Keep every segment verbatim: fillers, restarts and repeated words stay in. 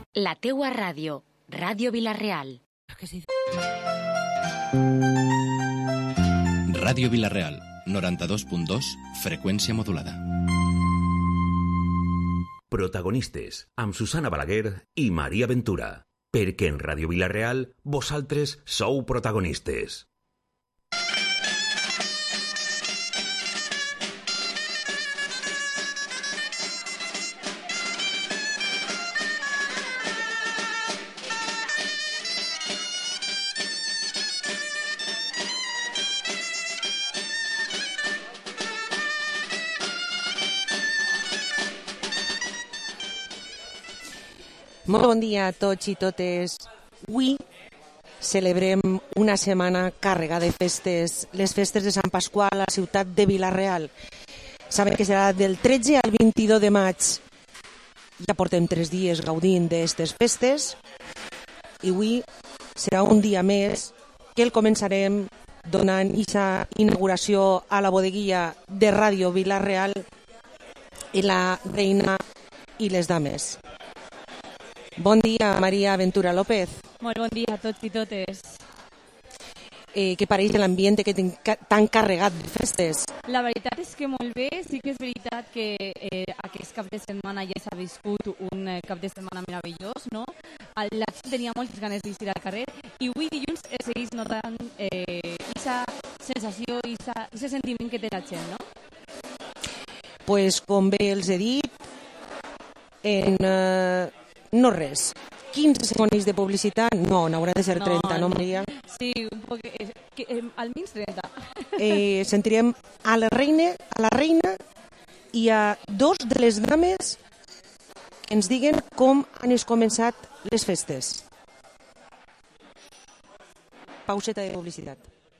La teua ràdio, Ràdio Vila-real. Ràdio Vila-real, noranta-dos punt dos, freqüència modulada. Protagonistes, amb Susana Balaguer i Maria Ventura. Perquè en Ràdio Vila-real, vosaltres sou protagonistes. Molt bon dia a tots i totes. Avui celebrem una setmana càrrega de festes, les festes de Sant Pasqual a la ciutat de Vila-real. Sabem que serà del tretze al vint-i-dos de maig. Ja portem tres dies gaudint d'aquestes festes i avui serà un dia més que el començarem donant aquesta inauguració a la bodeguilla de Ràdio Vila-real i la reina i les dames. Bon dia, Maria Ventura López. Molt bon dia a tots i totes. Eh, què pareix de l'ambient tan carregat de festes? La veritat és que molt bé, sí que és veritat que eh, aquest cap de setmana ja s'ha viscut un eh, cap de setmana meravellós, no? La gent tenia moltes ganes d'eixir al carrer i avui dilluns es segueix notant aquesta eh, sensació, aquest sentiment que té la gent, no? Pues com bé els he dit, en... Eh, no res. quinze segons de publicitat? No, n'haurà de ser trenta, no, no Maria? Sí, un poc, eh, que, eh, almenys trenta. Eh, sentirem a la reina, a la reina i a dos de les dames que ens diguen com han començat les festes. Pauseta de publicitat.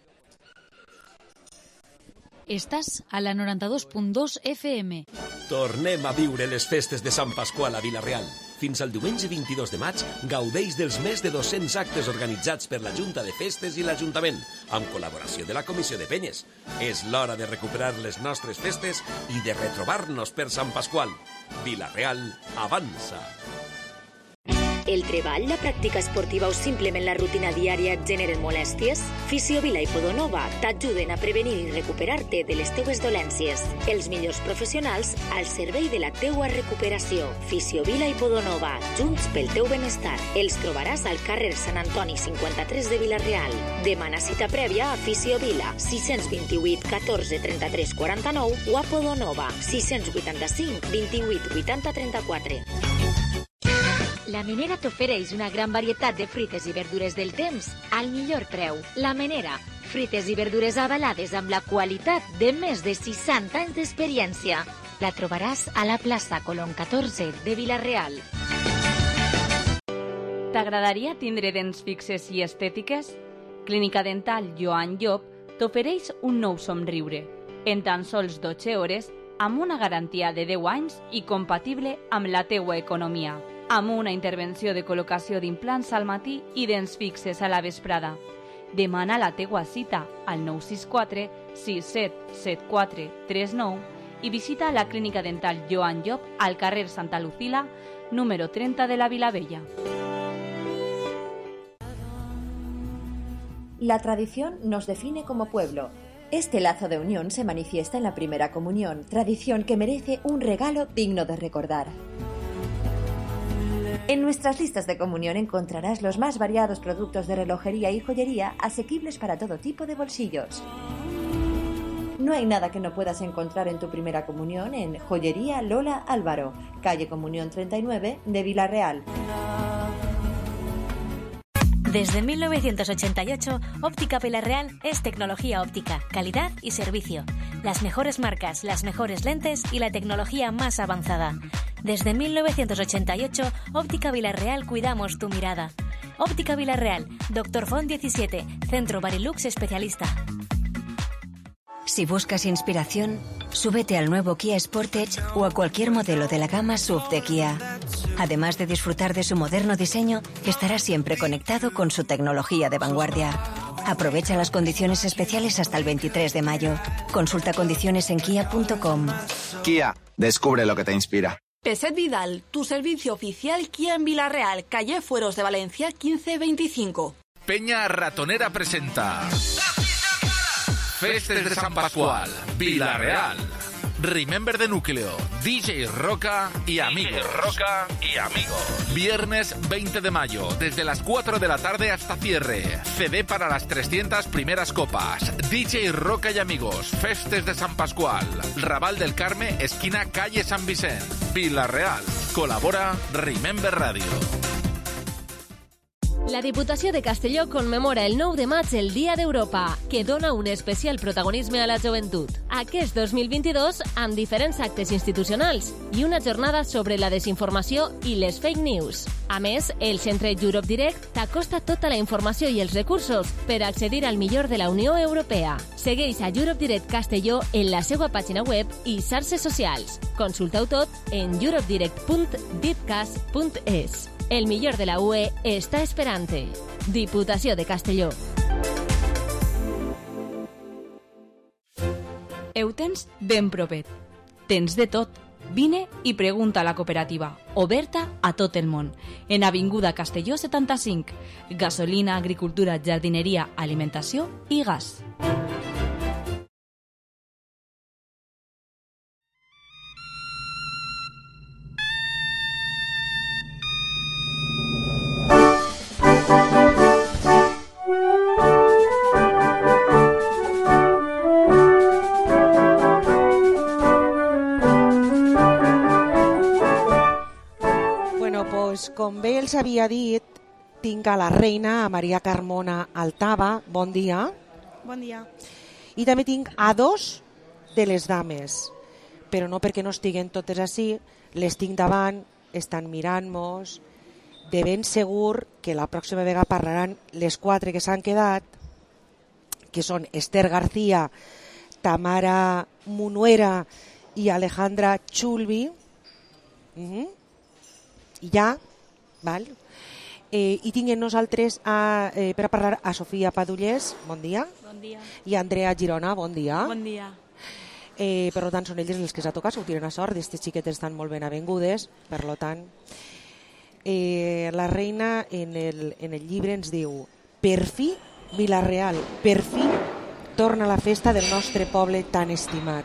Estàs a la noranta-dos punt dos F M. Tornem a viure les festes de Sant Pasqual a Vila-real. Fins al diumenge vint-i-dos de maig gaudeix dels més de dos-cents actes organitzats per la Junta de Festes i l'Ajuntament, amb col·laboració de la Comissió de Penyes. És l'hora de recuperar les nostres festes i de retrobar-nos per Sant Pasqual. Vila-real avança. El treball, la pràctica esportiva o simplement la rutina diària et generen molèsties? Fisiovila i Podonova t'ajuden a prevenir i recuperar-te de les teues dolències. Els millors professionals al servei de la teua recuperació. Fisiovila i Podonova, junts pel teu benestar. Els trobaràs al carrer Sant Antoni cinquanta-tres de Vila-real. Demana cita prèvia a Fisiovila, sis dos vuit, catorze, trenta-tres, quaranta-nou o a Podonova, sis vuit cinc, vint-i-vuit, vuitanta, trenta-quatre. La Menera t'ofereix una gran varietat de fruites i verdures del temps al millor preu. La Menera, fruites i verdures avalades amb la qualitat de més de seixanta anys d'experiència. La trobaràs a la plaça Colón catorze de Vila-real. T'agradaria tindre dents fixes i estètiques? Clínica Dental Joan Llop t'ofereix un nou somriure. En tan sols dotze hores, amb una garantia de deu anys i compatible amb la teua economia. Amb una intervenció de col·locació d'implants al matí i dents fixes a la vesprada. Demana la teua cita al nou sis quatre, sis set, set quatre, tres nou i visita la Clínica Dental Joan Llop al carrer Santa Lucila, número trenta de la Vilavella. La tradición nos define como pueblo. Este lazo de unión se manifiesta en la primera comunión, tradición que merece un regalo digno de recordar. En nuestras listas de comunión encontrarás los más variados productos de relojería y joyería asequibles para todo tipo de bolsillos. No hay nada que no puedas encontrar en tu primera comunión en Joyería Lola Álvaro, calle Comunión treinta y nueve de Vila-real. Desde mil novecientos ochenta y ocho, Óptica Vila-real es tecnología óptica, calidad y servicio. Las mejores marcas, las mejores lentes y la tecnología más avanzada. Desde mil novecientos ochenta y ocho, Óptica Vila-real cuidamos tu mirada. Óptica Vila-real, Doctor Font diecisiete, Centro Barilux Especialista. Si buscas inspiración, súbete al nuevo Kia Sportage o a cualquier modelo de la gama S U V de Kia. Además de disfrutar de su moderno diseño, estarás siempre conectado con su tecnología de vanguardia. Aprovecha las condiciones especiales hasta el veintitrés de mayo. Consulta condiciones en kia punto com. Kia, descubre lo que te inspira. Peset Vidal, tu servicio oficial Kia en Villarreal, calle Fueros de Valencia quince veinticinco. Peña Ratonera presenta Festes de San Pascual, Villarreal. Remember de Núcleo, D J Roca y amigos. Roca y amigos. Viernes veinte de mayo, desde las cuatro de la tarde hasta cierre. C D para las trescientas primeras copas. D J Roca y amigos, Festes de San Pascual. Raval del Carme, esquina calle San Vicent. Villarreal. Colabora Remember Radio. La Diputació de Castelló commemora el nou de maig el Dia d'Europa, que dona un especial protagonisme a la joventut. Aquest dos mil vint-i-dos, amb diferents actes institucionals i una jornada sobre la desinformació i les fake news. A més, el centre Europe Direct t'acosta tota la informació i els recursos per accedir al millor de la Unió Europea. Segueix a Europe Direct Castelló en la seva pàgina web i xarxes socials. Consulteu tot en europedirect punt dipcas punt es. El millor de la U E està esperant-te. Diputació de Castelló. Ho tens ben propet. Tens de tot. Vine i pregunta a la cooperativa, oberta a tot el món. En Avinguda Castelló setanta-cinc. Gasolina, agricultura, jardineria, alimentació i gas. Com bé els havia dit, tinc a la reina, a Maria Carmona Altava. Bon dia. Bon dia. I també tinc a dos de les dames, però no perquè no estiguen totes així, les tinc davant, estan mirant-nos. De ben segur que la pròxima vegada parlaran les quatre que s'han quedat, que són Esther García, Tamara Munuera i Alejandra Chulvi. Uh-huh. I ja, val? Eh, I tinc en nosaltres a, eh, per a parlar a Sofia Padullés, bon dia. Bon dia. I a Andrea Girona, bon dia. Bon dia. Eh, per tant, són elles les que s'ha tocat, sortiren a sort, aquestes xiquetes estan molt ben avingudes, per tant. Eh, la reina en el, en el llibre ens diu: per fi Vila-real, per fi torna la festa del nostre poble tan estimat.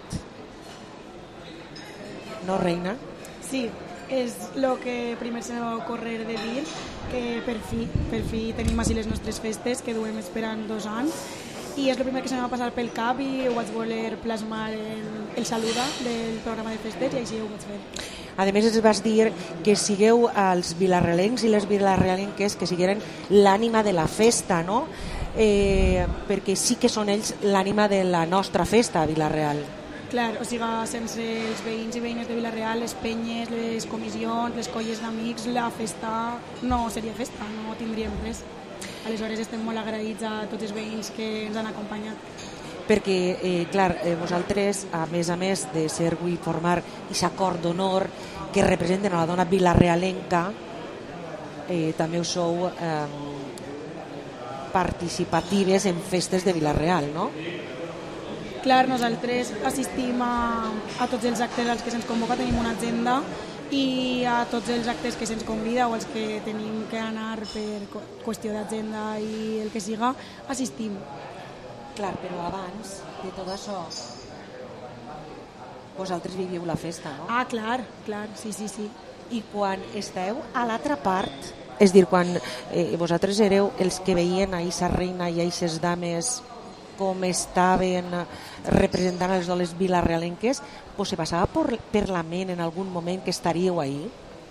No, reina? Sí, és el que primer se m'ha ocórrer de dir, que per fi, per fi tenim així les nostres festes que duem esperant dos anys, i és el primer que se m'ha passat pel cap i ho vaig voler plasmar en el saluda del programa de festes i així ho vaig fer. A més, es vas dir que sigueu els vilarrealencs i les vilarrealenques que sigueren l'ànima de la festa, no? Eh, perquè sí que són ells l'ànima de la nostra festa a Vila-real. Clar, o sigui, sense els veïns i veïnes de Vila-real, les penyes, les comissions, les colles d'amics, la festa no seria festa, no tindríem res. Aleshores estem molt agraïts a tots els veïns que ens han acompanyat. Perquè, eh, clar, eh, vosaltres, a més a més de ser avui formar aquest acord d'honor que representen a la dona vilarrealenca, eh, també us sou eh, participatives en festes de Vila-real, no? Clar, nosaltres assistim a, a tots els actes als que se'ns convoca, tenim una agenda, i a tots els actes que se'ns convida o els que tenim que anar per qüestió d'agenda i el que siga, assistim. Clar, però abans de tot això vosaltres viviu la festa, no? Ah, clar, clar, sí, sí, sí. I quan esteu a l'altra part, és dir, quan eh, vosaltres éreu els que veien a aquesta reina i a aquestes dames com estaven representant les dones vilarrealenques, pues se passava per, per la ment en algun moment que estaríeu ahí?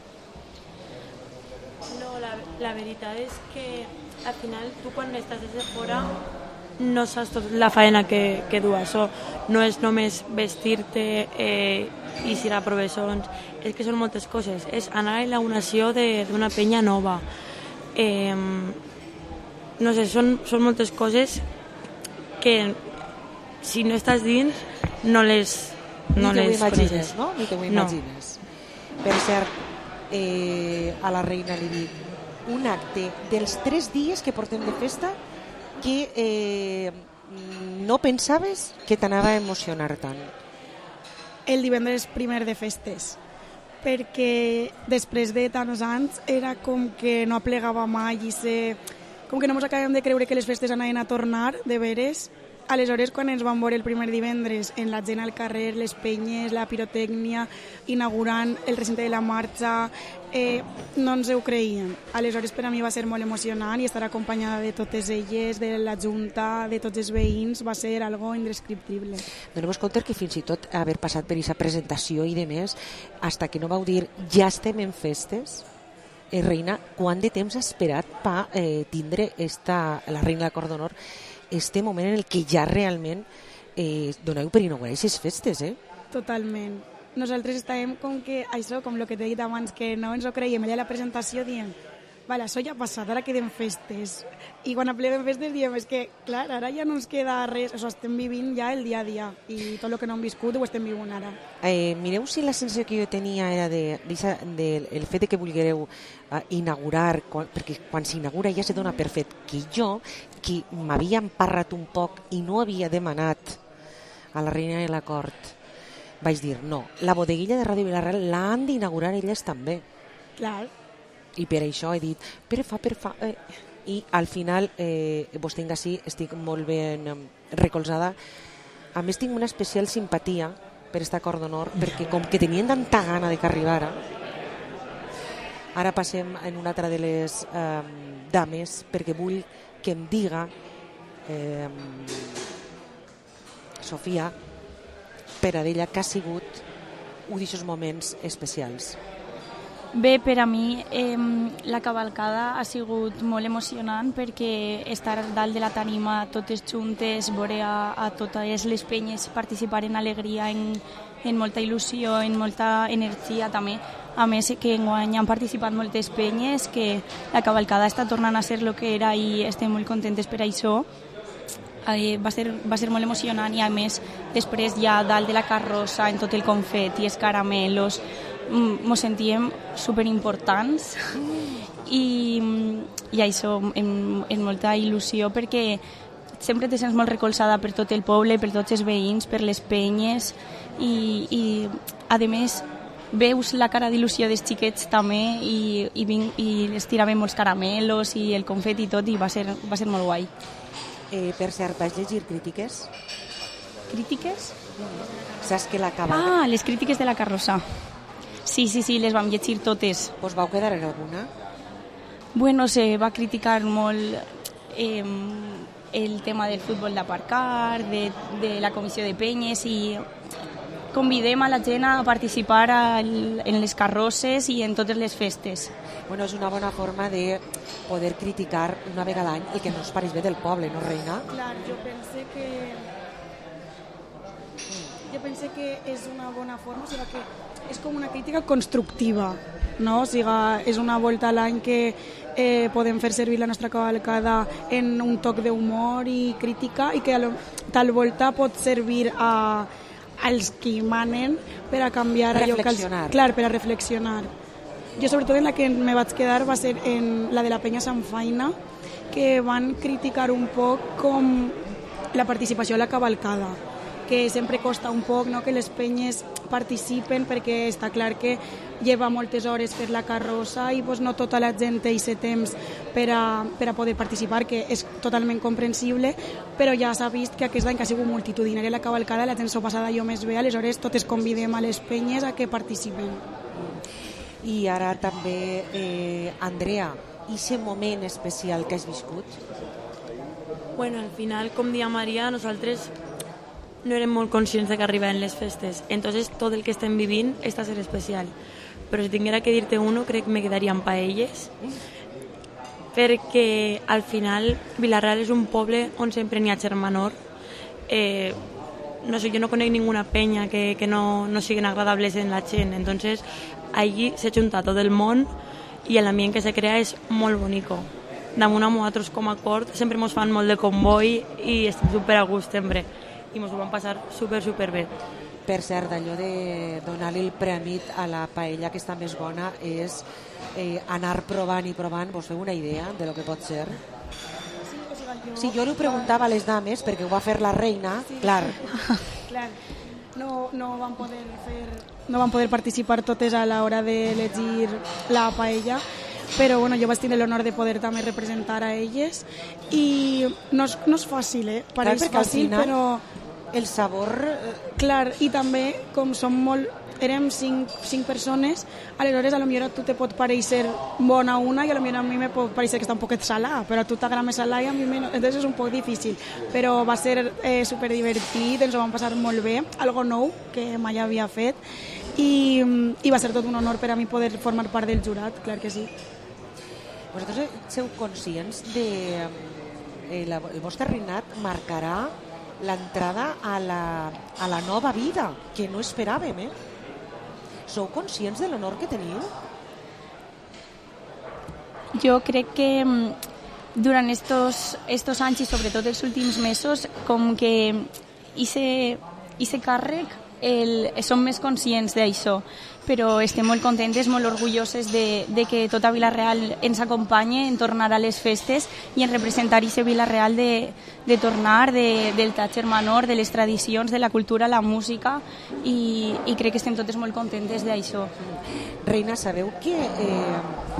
No, la, la veritat és que al final tu quan estàs des de fora no saps tot la feina que, que du això. No és només vestir-te eh, i ir a professors, és que són moltes coses. És anar a la inauguració d'una penya nova. Eh, no sé, són, són moltes coses que si no estàs dins no les no Ni te ho les imagines, coneixes. no? Ni te ho imagines. No. Per cert, eh, a la reina li dic, un acte dels tres dies que portem de festa que eh, no pensaves que t'anava a emocionar tant? El divendres primer de festes, perquè després de tants anys era com que no aplegava mai i se... com que no ens acabem de creure que les festes anaven a tornar, de veres. Aleshores, quan ens vam veure el primer divendres en la gent al carrer, les penyes, la pirotècnia, inaugurant el recinte de la marxa, eh, no ens ho creien. Aleshores, per a mi va ser molt emocionant i estar acompanyada de totes elles, de la Junta, de tots els veïns, va ser algo indescriptible. Donem-vos compte que fins i tot haver passat per aquesta presentació i de més, hasta que no vau dir ja estem en festes, eh, Reina, quant de temps ha esperat per eh, tindre esta, la Reina de la Cort d'Honor este moment en el que ja realment eh, doneu per inaugurar aquestes festes, eh? Totalment. Nosaltres estàvem com que, això, com el que t'he dit abans, que no ens ho creiem. Allà a la presentació diem, vale, això ja ha passat, ara queden festes. I quan apleguem festes diem, és que, clar, ara ja no ens queda res, o sigui, estem vivint ja el dia a dia, i tot el que no hem viscut ho estem vivint ara. Eh, mireu si la sensació que jo tenia era de, de, de el fet de que vulguereu uh, inaugurar, quan, perquè quan s'inaugura ja se dona per fet que jo, que m'havia emparrat un poc i no havia demanat a la Reina de la Cort, vaig dir, no, la bodeguilla de Ràdio Vilareal l'han d'inaugurar elles també. Clar. I per això he dit, per fa, per fa... Eh. I al final, eh, vos tinc així, estic molt ben eh, recolzada. A més, tinc una especial simpatia per esta Cort d'Honor, perquè com que tenien tanta gana de que arribara, ara passem en una altra de les eh, dames, perquè vull que em diga eh, Sofia, per a d'ella, que ha sigut un d'aquests moments especials. Bé, per a mi eh, la cavalcada ha sigut molt emocionant perquè estar dalt de la tarima totes juntes, veure a, a totes les penyes participar en alegria, en, en molta il·lusió, en molta energia també. A més que enguany han participat moltes penyes, que la cavalcada està tornant a ser el que era i estem molt contentes per això. Eh, va, ser, va ser molt emocionant i a més després ja dalt de la carrossa en tot el confeti, els caramelos, mos sentíem superimportants i, i això amb, amb molta il·lusió perquè sempre te sents molt recolzada per tot el poble, per tots els veïns, per les penyes i, i a més veus la cara d'il·lusió dels xiquets també i, i, vinc, i les tiràvem molts caramelos i el confeti i tot i va ser, va ser molt guai. Eh, per cert, vas llegir crítiques? Crítiques? Saps que la cavalcada... Ah, les crítiques de la carrossa. Sí, sí, sí, les vam llegir totes. Us vau quedar en alguna? Bueno, se va criticar molt eh, el tema del futbol d'aparcar, de, de la comissió de penyes i convidem a la gent a participar al, en les carrosses i en totes les festes. Bueno, és una bona forma de poder criticar una vegada a l'any el que no us pareix bé del poble, no, Reina? Clar, jo pense que... Jo pense que és una bona forma, o sigui que és com una crítica constructiva, no? O sigui, és una volta a l'any que eh, podem fer servir la nostra cavalcada en un toc d'humor i crítica i que tal volta pot servir a, als que manen per a canviar allò que... Els, clar, per a reflexionar. Jo sobretot en la que me vaig quedar va ser en la de la Penya Sant Faina, que van criticar un poc com la participació a la cavalcada, que sempre costa un poc, no?, que les penyes participen perquè està clar que lleva moltes hores fer la carrossa i pues, no tota la gent té aquest temps per a, per a poder participar, que és totalment comprensible, però ja s'ha vist que aquest any que ha sigut multitudinària la cavalcada, la gent s'ho passa d'allò més bé, aleshores totes convidem a les penyes a que participen. I ara també, eh, Andrea, i aquest moment especial que has viscut? Bueno, al final, com dia Maria, nosaltres no érem molt conscients de que arribaven les festes. Entonces, tot el que estem vivint està a ser especial. Però si tinguera que dir-te uno, crec que me quedaria en paelles, perquè al final Vilareal és un poble on sempre n'hi ha germanor. Eh, no sé, jo no conec ninguna penya que, que no, no siguin agradables en la gent. Entonces, allí se junta tot el món i l'ambient que se crea és molt bonico. Damunt a nosaltres com a cort sempre ens fan molt de comboi i estem super a gust sempre. I ens ho vam passar super, super bé. Per cert, allò de donar-li el preàmit a la paella que està més bona és eh, anar provant i provant. Vos feu una idea de lo que pot ser? Sí, o sigui, jo... Sí, jo li ho preguntava a les dames perquè ho va fer la Reina, sí. clar. Clar, no, no vam poder fer no van poder participar totes a l'hora d'elegir la paella, però bueno, jo vaig tenir l'honor de poder també representar a elles i no és, no és fàcil, eh? Pareix Clar, fàcil, final, però... el sabor... Clar, i també, com som molt... érem cinc, cinc persones, aleshores a lo millor a tu te pot pareixer bona una i a lo millor a mi me pot pareixer que està un poquet salada, però a tu t'agrada més salada i a mi menys, entonces és un poc difícil, però va ser eh, superdivertit, ens ho vam passar molt bé, algo nou que mai havia fet i, i va ser tot un honor per a mi poder formar part del jurat, clar que sí. Vosaltres sou conscients de eh, la, el vostre reinat marcarà l'entrada a la, a la nova vida, que no esperàvem, eh? Sou conscients de l'honor que teniu? Jo crec que durant estos, estos anys i sobretot els últims mesos, com que aquest càrrec el, som més conscients d'això, però estem molt contentes, molt orgulloses de, de que tota Vila-real ens acompanye en tornar a les festes i en representar aquest Vila-real de, de tornar, de, del Tatxer Manor, de les tradicions, de la cultura, la música, i, i crec que estem totes molt contentes d'això. Reina, sabeu que eh,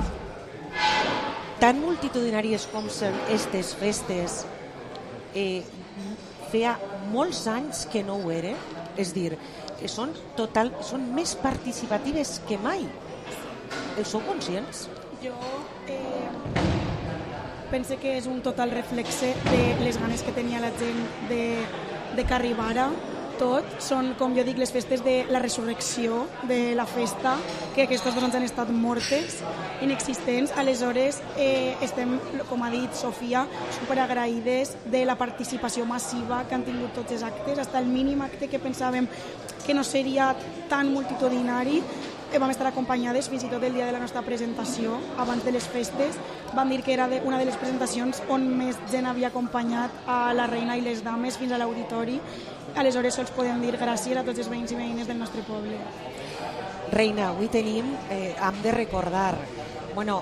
tan multitudinàries com són aquestes festes eh, feia molts anys que no ho era, és dir, que són, total, són més participatives que mai. Els sou conscients? Jo eh, pense que és un total reflexe de les ganes que tenia la gent de, de que arribara tot. Són, com jo dic, les festes de la resurrecció de la festa, que aquests dos anys han estat mortes, inexistents. Aleshores, eh, estem, com ha dit Sofia, superagraïdes de la participació massiva que han tingut tots els actes, fins el mínim acte que pensàvem que no seria tan multitudinari. Vam estar acompanyades fins i tot el dia de la nostra presentació, abans de les festes. Vam dir que era de, una de les presentacions on més gent havia acompanyat a la reina i les dames fins a l'auditori. Aleshores sols podem dir gràcies a tots els veïns i veïnes del nostre poble. Reina, avui tenim, eh, hem de recordar, bueno,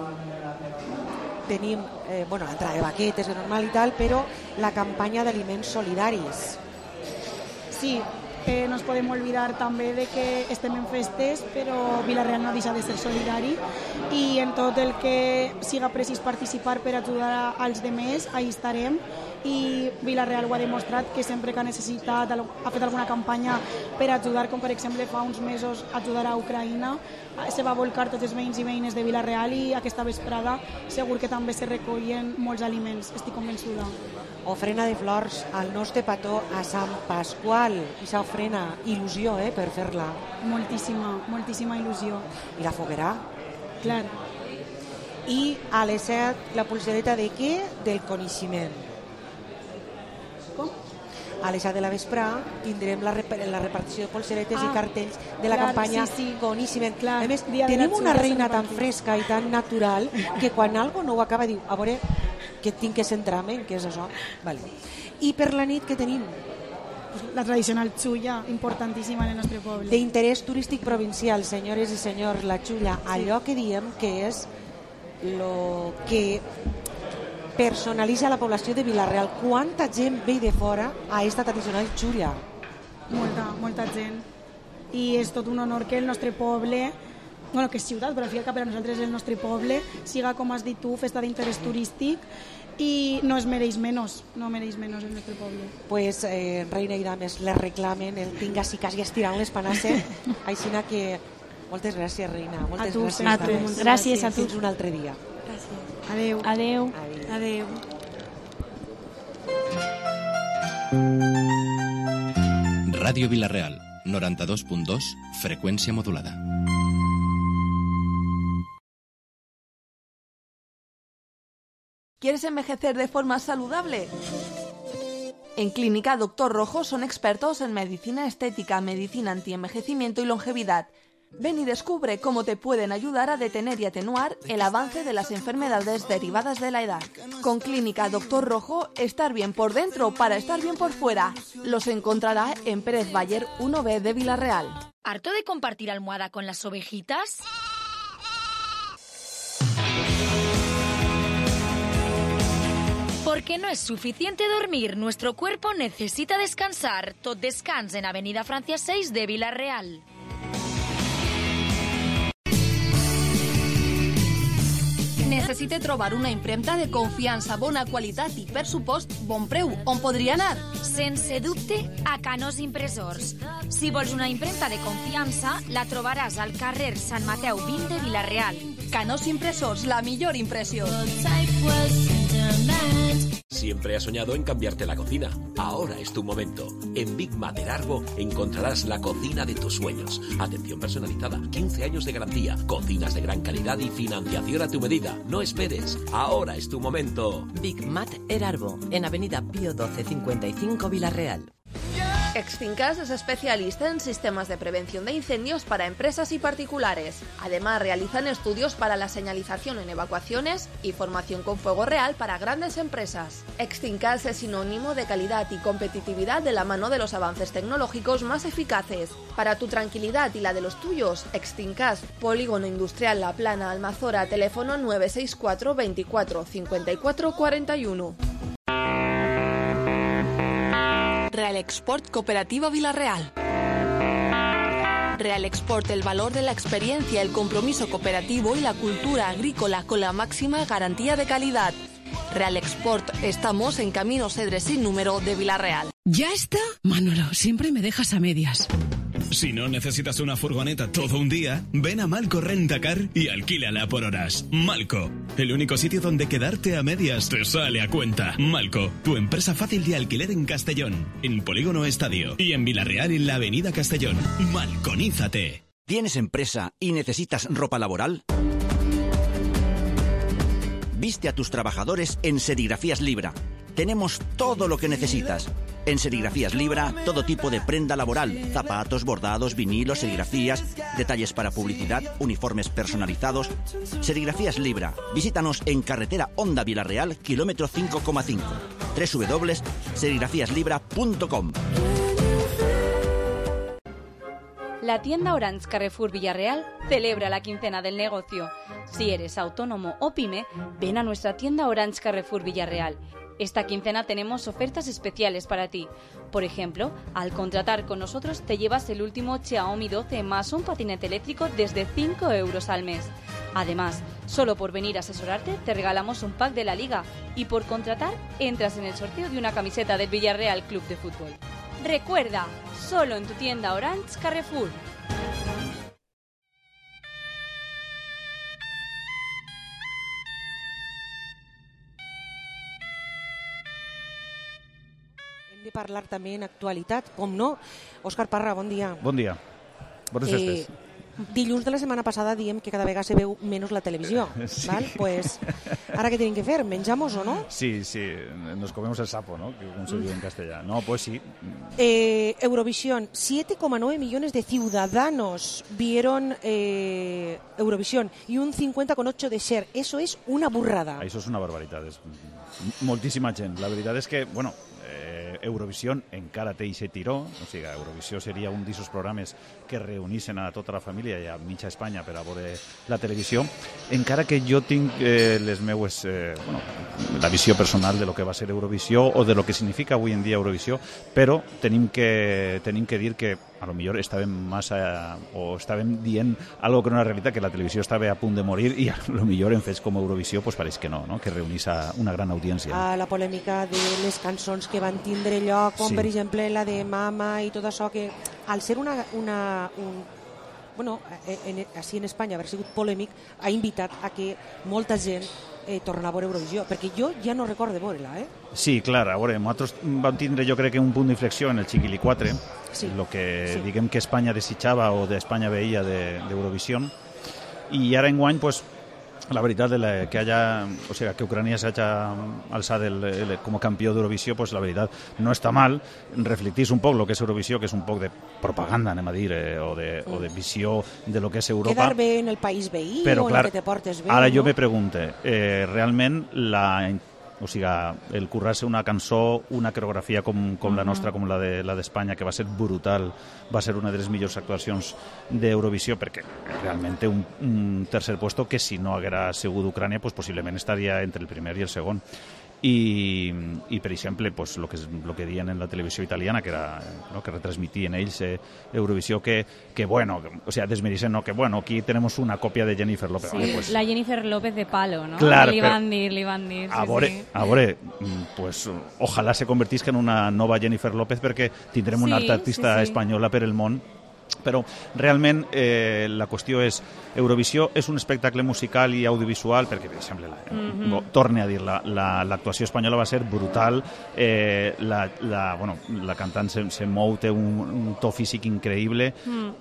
tenim eh, bueno, l'entrada de baquetes, de normal i tal, però la campanya d'aliments solidaris. Sí, eh, no ens podem oblidar també de que estem en festes, però Vila-real no deixa de ser solidari i en tot el que siga precís participar per ajudar als demés, ahí estarem. I Vila-real ho ha demostrat, que sempre que ha necessitat ha fet alguna campanya per ajudar, com per exemple fa uns mesos ajudar a Ucraïna, se va volcar tots els veïns i veïnes de Vila-real i aquesta vesprada segur que també se recollen molts aliments, estic convençuda. Ofrena de flors al nostre petó a Sant Pasqual, i s'ha ofrena, il·lusió eh, per fer-la. Moltíssima, moltíssima il·lusió. I la foguerà. Clar. I a les set la pulsereta de què? Del coneixement. A les set de la vesprà tindrem la, rep la repartició de polseretes ah, i cartells de la clar, campanya sí, sí. Coneixement. Clar, a més, tenim una reina tan fresca i tan natural que quan algo no ho acaba diu, a veure, que tinc que centrar-me en què és això. Vale. I per la nit que tenim? La tradicional xulla, importantíssima en el nostre poble. D'interès turístic provincial, senyores i senyors, la xulla, allò que diem que és lo que personalitza la població de Vila-real. Quanta gent ve de fora a esta tradicional xulla? Molta, molta gent. I és tot un honor que el nostre poble, bueno, que és ciutat, però al fi i al cap per a nosaltres és el nostre poble, siga, com has dit tu, festa d'interès turístic i no es mereix menys, no mereix menys el nostre poble. Pues, eh, reina i dames, les reclamen, el tinga si quasi estirant les panasses, així que moltes gràcies, reina. Moltes a tu, gràcies, a tu. Gràcies, gràcies a tu. Fins un altre dia. Gràcies. Adeu. Adeu. Adeu. Ràdio Vila-real, noranta-dos punt dos, freqüència modulada. ¿Quieres envejecer de forma saludable? En Clínica Doctor Rojo son expertos en medicina estética, medicina antienvejecimiento y longevidad. Ven y descubre cómo te pueden ayudar a detener y atenuar el avance de las enfermedades derivadas de la edad. Con Clínica Doctor Rojo, estar bien por dentro para estar bien por fuera. Los encontrará en Pérez Bayer uno B de Vila-real. ¿Harto de compartir almohada con las ovejitas? Porque no es suficiente dormir, nuestro cuerpo necesita descansar. Tot descans en Avenida Francia seis de Vila-real. necessite trobar una impremta de confiança, bona qualitat i, per supost, bon preu, on podria anar? Sense dubte, a Canós Impressors. Si vols una impremta de confiança, la trobaràs al carrer Sant Mateu vint de Vila-real. Canós Impressors, la millor impressió. Siempre has soñado en cambiarte la cocina. Ahora es tu momento. En Big Mater Arbo encontrarás la cocina de tus sueños. Atención personalizada, quince años de garantía, cocinas de gran calidad y financiación a tu medida. No esperes. Ahora es tu momento. Big Mater Arbo, en Avenida Pío doce cincuenta y cinco, Vila-real. Extincas es especialista en sistemas de prevención de incendios para empresas y particulares. Además, realizan estudios para la señalización en evacuaciones y formación con fuego real para grandes empresas. Extincas es sinónimo de calidad y competitividad de la mano de los avances tecnológicos más eficaces. Para tu tranquilidad y la de los tuyos, Extincas, Polígono Industrial La Plana, Almazora, teléfono nueve seis cuatro veinticuatro cincuenta y cuatro cuarenta y uno. Real Export Cooperativa Vila-real. Real Export, el valor de la experiencia, el compromiso cooperativo y la cultura agrícola con la máxima garantía de calidad. Real Export, estamos en Camino Cedres sin número de Vila-real. ¿Ya está? Manolo, siempre me dejas a medias. Si no necesitas una furgoneta todo un día, ven a Malco Rentacar y alquílala por horas. Malco, el único sitio donde quedarte a medias te sale a cuenta. Malco, tu empresa fácil de alquiler en Castellón, en Polígono Estadio y en Vila-real en la Avenida Castellón. Malconízate. ¿Tienes empresa y necesitas ropa laboral? Viste a tus trabajadores en Serigrafías Libra. Tenemos todo lo que necesitas. En Serigrafías Libra, todo tipo de prenda laboral, zapatos, bordados, vinilos, serigrafías, detalles para publicidad, uniformes personalizados. Serigrafías Libra. Visítanos en carretera Honda Vila-real, kilómetro cinco coma cinco. doble u doble u doble u punto serigrafías libra punto com. La tienda Orange Carrefour Villarreal celebra la quincena del negocio. Si eres autónomo o pyme, ven a nuestra tienda Orange Carrefour Villarreal. Esta quincena tenemos ofertas especiales para ti. Por ejemplo, al contratar con nosotros te llevas el último Xiaomi doce más un patinete eléctrico desde cinco euros al mes. Además, solo por venir a asesorarte te regalamos un pack de la Liga y por contratar entras en el sorteo de una camiseta del Villarreal Club de Fútbol. Recuerda, solo en tu tienda Orange Carrefour. Hem de parlar també en actualitat, com no. Òscar Parra, bon dia. Bon dia. Bones festes. Eh, dilluns de la setmana passada diem que cada vegada se veu menys la televisió. Sí. ¿Vale? Pues, ¿ahora qué tienen que hacer? ¿Menjamos o no? Sí, sí, nos comemos el sapo, ¿no? Como se dice en castellano. No, pues sí. Eh, Eurovisión, siete coma nueve millones de ciudadanos vieron eh, Eurovisión y un cincuenta coma ocho de share. Eso es una burrada. Eso es una barbaritat. És moltíssima gent. La veritat és que, bueno, eh, Eurovisión encara té ixe tiró. O sigui, Eurovisió seria un d'aquests programes que reunissin a tota la família i a mitja Espanya per a veure la televisió. Encara que jo tinc eh, les meues, eh, bueno, la visió personal de lo que va ser Eurovisió o de lo que significa avui en dia Eurovisió, però tenim que, tenim que dir que a lo millor estàvem massa, o estàvem dient algo que no era realitat, que la televisió estava a punt de morir i a lo millor en fets com Eurovisió pues pareix que no, no? Que reunís a una gran audiència. A la polèmica de les cançons que van tindre lloc, com Sí. per exemple la de Mama i tot això, que al ser una, una un, bueno, en, així en Espanya haver sigut polèmic, ha invitat a que molta gent eh, torna a veure Eurovisió, perquè jo ja no recordo de veure-la, eh? Sí, clar, a veure, nosaltres vam tindre jo crec que un punt d'inflexió en el Chiquili quatre, sí. el que Sí. diguem que Espanya desitjava o d'Espanya veia d'Eurovisió, i ara enguany, pues, la veritat de la, que haya, o sea, que Ucrania s'hagi alçat el, el, com a campió d'Eurovisió, pues la veritat no està mal, reflectís un poc el que és Eurovisió, que és un poc de propaganda, anem a dir, eh, o, de, o de visió de lo que és Europa. Quedar bé en el país veí, Però, o clar, en el que te portes bé. ara no? jo me pregunte, eh, realment la, o sigui, el currar-se una cançó, una coreografia com, com la nostra, com la de la d'Espanya, que va ser brutal, va ser una de les millors actuacions d'Eurovisió, perquè realment té un, un tercer puesto que si no haguera sigut Ucrània, pues, possiblement estaria entre el primer i el segon. i, i per exemple, pues, lo que, lo que diuen en la televisió italiana, que era, no, que retransmitien ells eh, Eurovisió, que, que bueno, o sea, desmereixen, no, que bueno, aquí tenemos una copia de Jennifer López. Sí, vale, pues, la Jennifer López de palo, ¿no? Clar, li però- van dir, li van dir. Sí, a veure, sí. a veure, pues, ojalà se convertisca en una nova Jennifer López perquè tindrem una Sí, altra artista sí, sí. espanyola per el món. Però realment eh, la qüestió és Eurovisió és un espectacle musical i audiovisual perquè, per exemple, la, Mhm. bo, torne a dir, la- la- l'actuació espanyola va ser brutal, eh, la, la, bueno, la cantant se, se mou, té un, un to físic increïble, Mm.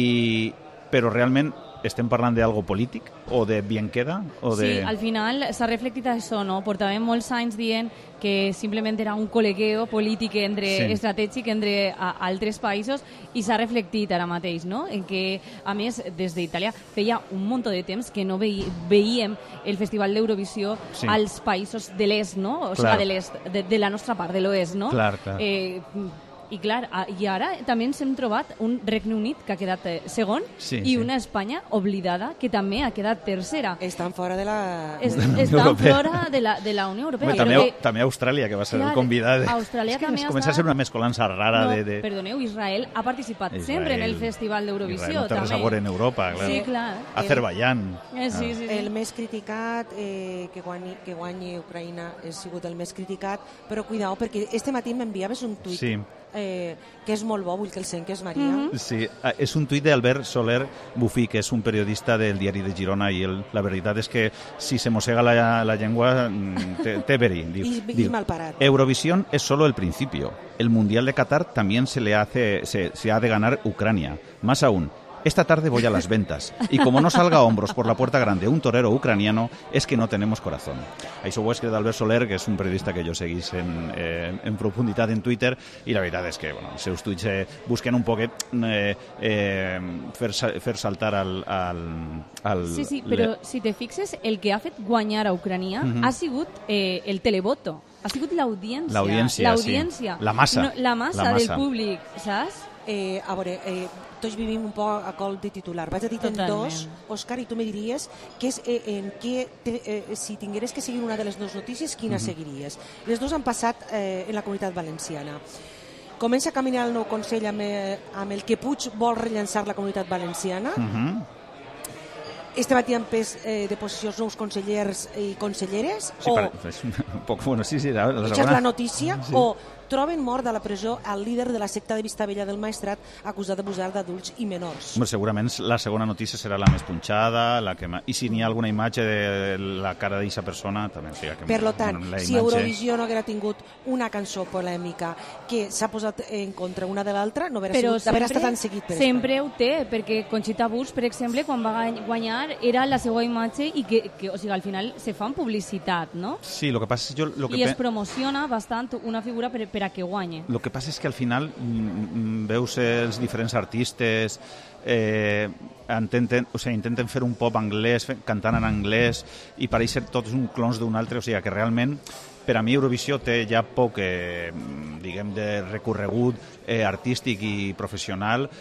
i, però realment estem parlant d'algo polític o de bien queda? O de... Sí, al final s'ha reflectit això, no? Portàvem molts anys dient que simplement era un col·legueo polític entre, Sí. estratègic entre a, altres països i s'ha reflectit ara mateix, no? En que, a més, des d'Itàlia feia un munt de temps que no veí, veíem el Festival d'Eurovisió Sí. als països de l'est, no? O Clar. sigui, de l'est, de, de la nostra part, de l'oest, no? Clar, clar. Eh, i clar, a- i ara també ens hem trobat un Regne Unit que ha quedat eh, segon Sí, i sí. una Espanya oblidada que també ha quedat tercera. Estan fora de la... Es, de la Unió estan Europea. fora de la, de la Unió Europea. Home, Però també, que- també Austràlia, que va ser Clar, el convidat. Austràlia és que també es comença a ser una mescolança rara no, de... de... perdoneu, Israel ha participat Israel. sempre en el Festival d'Eurovisió. Israel no té res a també. veure en Europa, clar. Sí, clar. Azerbaiyán. Eh, sí, sí, sí. El més criticat, eh, que, guanyi, que guanyi Ucraïna, ha sigut el més criticat, però cuidao, perquè este matí m'enviaves un tuit Sí. eh, que és molt bo, vull que el senques, Maria. Mhm. Sí, eh, és un tuit d'Albert Soler Bufí, que és un periodista del diari de Girona, i el, la veritat és que si se mossega la, la llengua mm, té, té verí. Diu, I- i diu, malparat. Eurovisión es solo el principio. El Mundial de Qatar también se le hace, se, se ha de ganar Ucrania. Más aún, esta tarde voy a las ventas y como no salga a hombros por la puerta grande un torero ucraniano, es que no tenemos corazón. Això ho ha escrit Albert Soler, que és un periodista que jo seguís en, eh, en profunditat en Twitter, i la veritat és que bueno, els seus tuits eh, busquen un poquet eh, eh, fer, sa- fer saltar al... al, al Sí, sí, però si te fixes, el que ha fet guanyar a Ucrania Mhm. ha sigut eh, el televoto, ha sigut l'audiència. L'audiència, sí. L'audiència. La massa. No, la massa La del massa. públic, saps? Eh, a veure, eh, tots vivim un poc a col de titular. Vaig a dir en Totalment. dos, Òscar, i tu me diries que és, eh, en què te, eh, si tingueres que seguir una de les dues notícies, quina Mhm. seguiries? Les dues han passat eh, en la Comunitat Valenciana. Comença a caminar el nou Consell amb, eh, amb el que Puig vol rellançar la Comunitat Valenciana. Mhm. Este matí han pres eh, de posició els nous consellers i conselleres. Sí, o per, és un poc, bueno, sí, sí, la, la Això és segona... la notícia, Sí. o troben mort a la presó al líder de la secta de Vistabella del Maestrat acusat d'abusar d'adults i menors. Bueno, segurament la segona notícia serà la més punxada, la que ma... i si n'hi ha alguna imatge de la cara d'aquesta persona, també. O sigui, que Per lo tant, la si imatge... Eurovisió no haguera tingut una cançó polèmica que s'ha posat en contra una de l'altra, no hauria Però sigut d'haver sempre, estat tan seguit per sempre ho té, perquè Conxita Wurst, per exemple, quan va gany- guanyar, era la seva imatge i que, que o sigui, al final se fan publicitat, no? Sí, el que passa és jo... Lo que I es pe... promociona bastant una figura per, per a que guanye. El que passa és que al final mm, mm, veus els diferents artistes eh, intenten, o sigui, intenten fer un pop anglès, fe- cantant en anglès, i pareix ser tots un clons d'un altre, o sigui que realment per a mi Eurovisió té ja poc eh, diguem de recorregut eh, artístic i professional,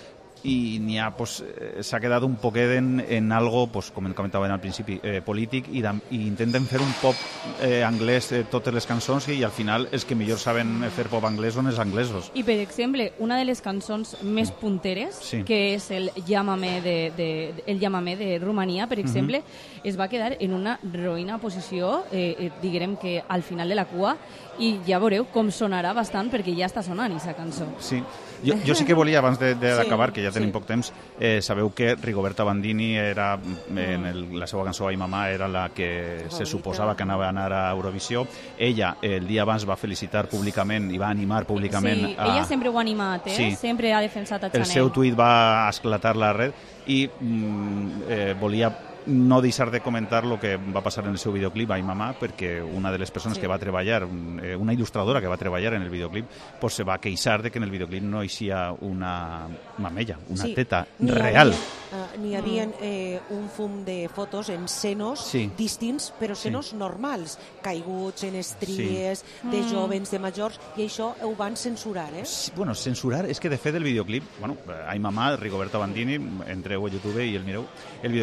i n'hi ha, pues, eh, s'ha quedat un poquet en, en algo, pues, com comentaven al principi, eh, polític, i, de, i intenten fer un pop eh, anglès eh, totes les cançons, i al final els que millor saben fer pop anglès són els anglesos. I, per exemple, una de les cançons més punteres, Sí. que és el Llámame de, de, el Llámame de Romania, per exemple, es va quedar en una roïna posició, eh, eh, diguem que al final de la cua, i ja veureu com sonarà bastant, perquè ja està sonant aquesta cançó. Sí. Jo, jo sí que volia, abans d'acabar, Sí, que ja tenim sí. poc temps, eh, sabeu que Rigoberta Bandini era, en el, la seva cançó Ai Mamà era la que se suposava que anava a anar a Eurovisió. Ella, el dia abans, va felicitar públicament i va animar públicament Sí, a... ella sempre ho ha animat, eh? Sí. Sempre ha defensat a El Chanel. seu tuit va esclatar la red i mm, eh, volia no deixar de comentar el que va passar en el seu videoclip Ai Mamà, perquè una de les persones Sí. que va treballar, eh, una il·lustradora que va treballar en el videoclip, pues se va queixar de que en el videoclip no hi havia una mamella, una Sí, teta n'hi real. Havia, uh, n'hi havia eh, un fum de fotos en senos Sí. distints, però senos Sí. normals, caiguts en estries, Sí. de Mm. jovens, de majors, i això ho van censurar, eh? Sí, bueno, censurar, és que de fet el videoclip, bueno, Ai Mamà, Rigoberta Bandini, entreu a YouTube i el mireu, el videoclip